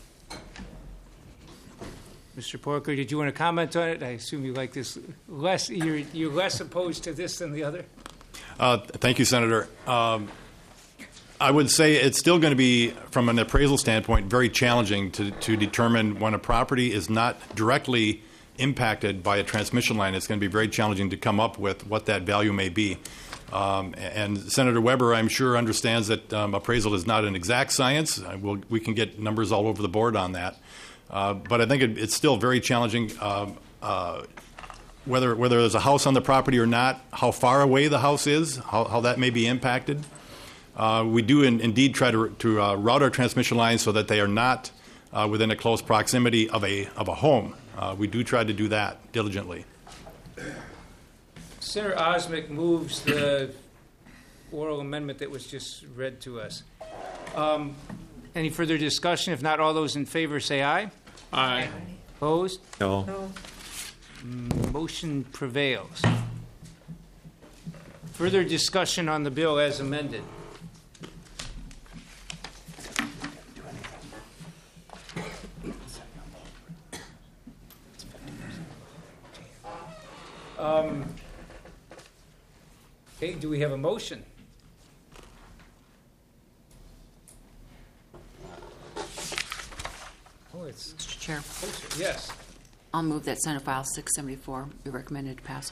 Mr. Porker, did you want to comment on it? I assume you like this less. You're less opposed to this than the other. Thank you, Senator. I would say it's still going to be, from an appraisal standpoint, very challenging to determine when a property is not directly impacted by a transmission line. It's going to be very challenging to come up with what that value may be. And Senator Weber, I'm sure, understands that appraisal is not an exact science. We can get numbers all over the board on that. But I think it's still very challenging whether there's a house on the property or not, how far away the house is, how that may be impacted. We do indeed try to route our transmission lines so that they are not within a close proximity of a home. We do try to do that diligently. Senator Osmick moves the oral amendment that was just read to us. Any further discussion? If not, all those in favor say aye. Aye. Opposed? No. Motion prevails. Further discussion on the bill as amended. Okay, do we have a motion? Mr. Chair. Yes. I'll move that Senate File 674 be recommended to pass.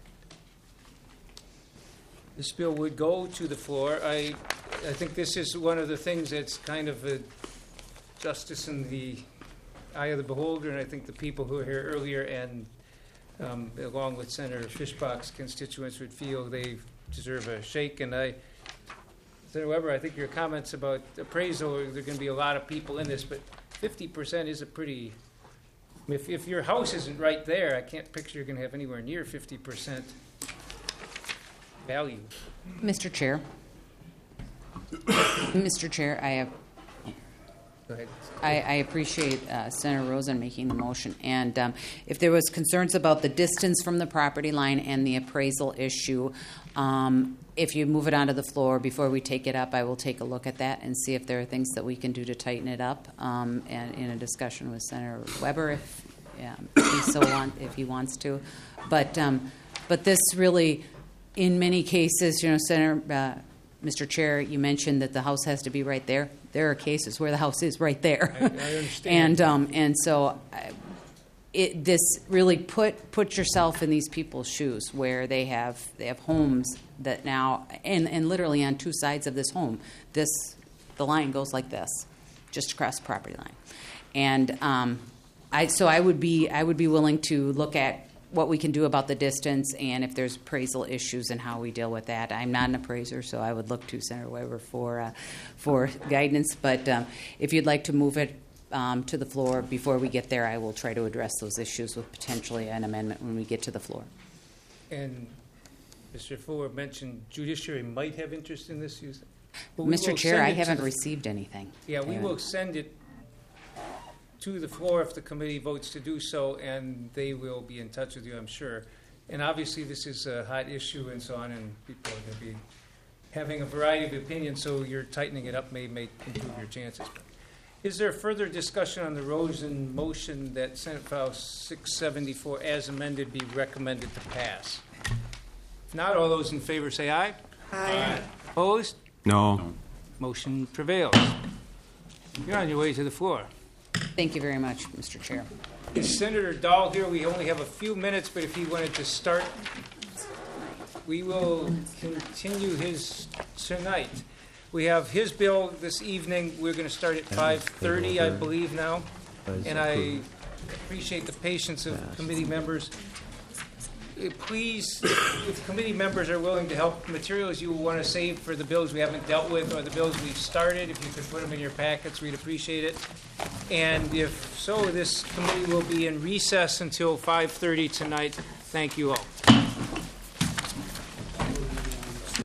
This bill would go to the floor. I think this is one of the things that's kind of a justice in the eye of the beholder, and I think the people who were here earlier and along with Senator Fischbach's constituents, would feel they deserve a shake. And Senator Weber, I think your comments about appraisal, there are going to be a lot of people in this, but 50% is a pretty... If your house isn't right there, I can't picture you're going to have anywhere near 50% value. Mr. Chair. Mr. Chair, I have. Go ahead. I appreciate Senator Rosen making the motion. And if there was concerns about the distance from the property line and the appraisal issue, if you move it onto the floor before we take it up, I will take a look at that and see if there are things that we can do to tighten it up. And in a discussion with Senator Weber, if he wants to. But this really, in many cases, Senator. Mr. Chair, you mentioned that the house has to be right there. There are cases where the house is right there. I understand. and so this really put yourself in these people's shoes where they have homes that now and literally on two sides of this home, the line goes like this, just across the property line. And I would be willing to look at what we can do about the distance and if there's appraisal issues and how we deal with that. I'm not an appraiser, so I would look to Senator Weber for guidance. But if you'd like to move it to the floor before we get there, I will try to address those issues with potentially an amendment when we get to the floor. And Mr. Fuller mentioned judiciary might have interest in this. Mr. Chair, I haven't received anything. Yeah, we will send it to the floor if the committee votes to do so, and they will be in touch with you, I'm sure. And obviously this is a hot issue and so on, and people are going to be having a variety of opinions, so you're tightening it up may improve your chances. But is there further discussion on the Rosen motion that Senate File 674 as amended be recommended to pass? If not, all those in favor say aye. Aye. Opposed? No. Motion prevails. You're on your way to the floor. Thank you very much, Mr. Chair. Is Senator Dahl here? We only have a few minutes, but if he wanted to start, we will continue his tonight. We have his bill this evening. We're going to start at 5:30, I believe now. And I appreciate the patience of committee members. Please, if committee members are willing to help, materials you want to save for the bills we haven't dealt with or the bills we've started, if you could put them in your packets, we'd appreciate it. And if so, this committee will be in recess until 5:30 tonight. Thank you all.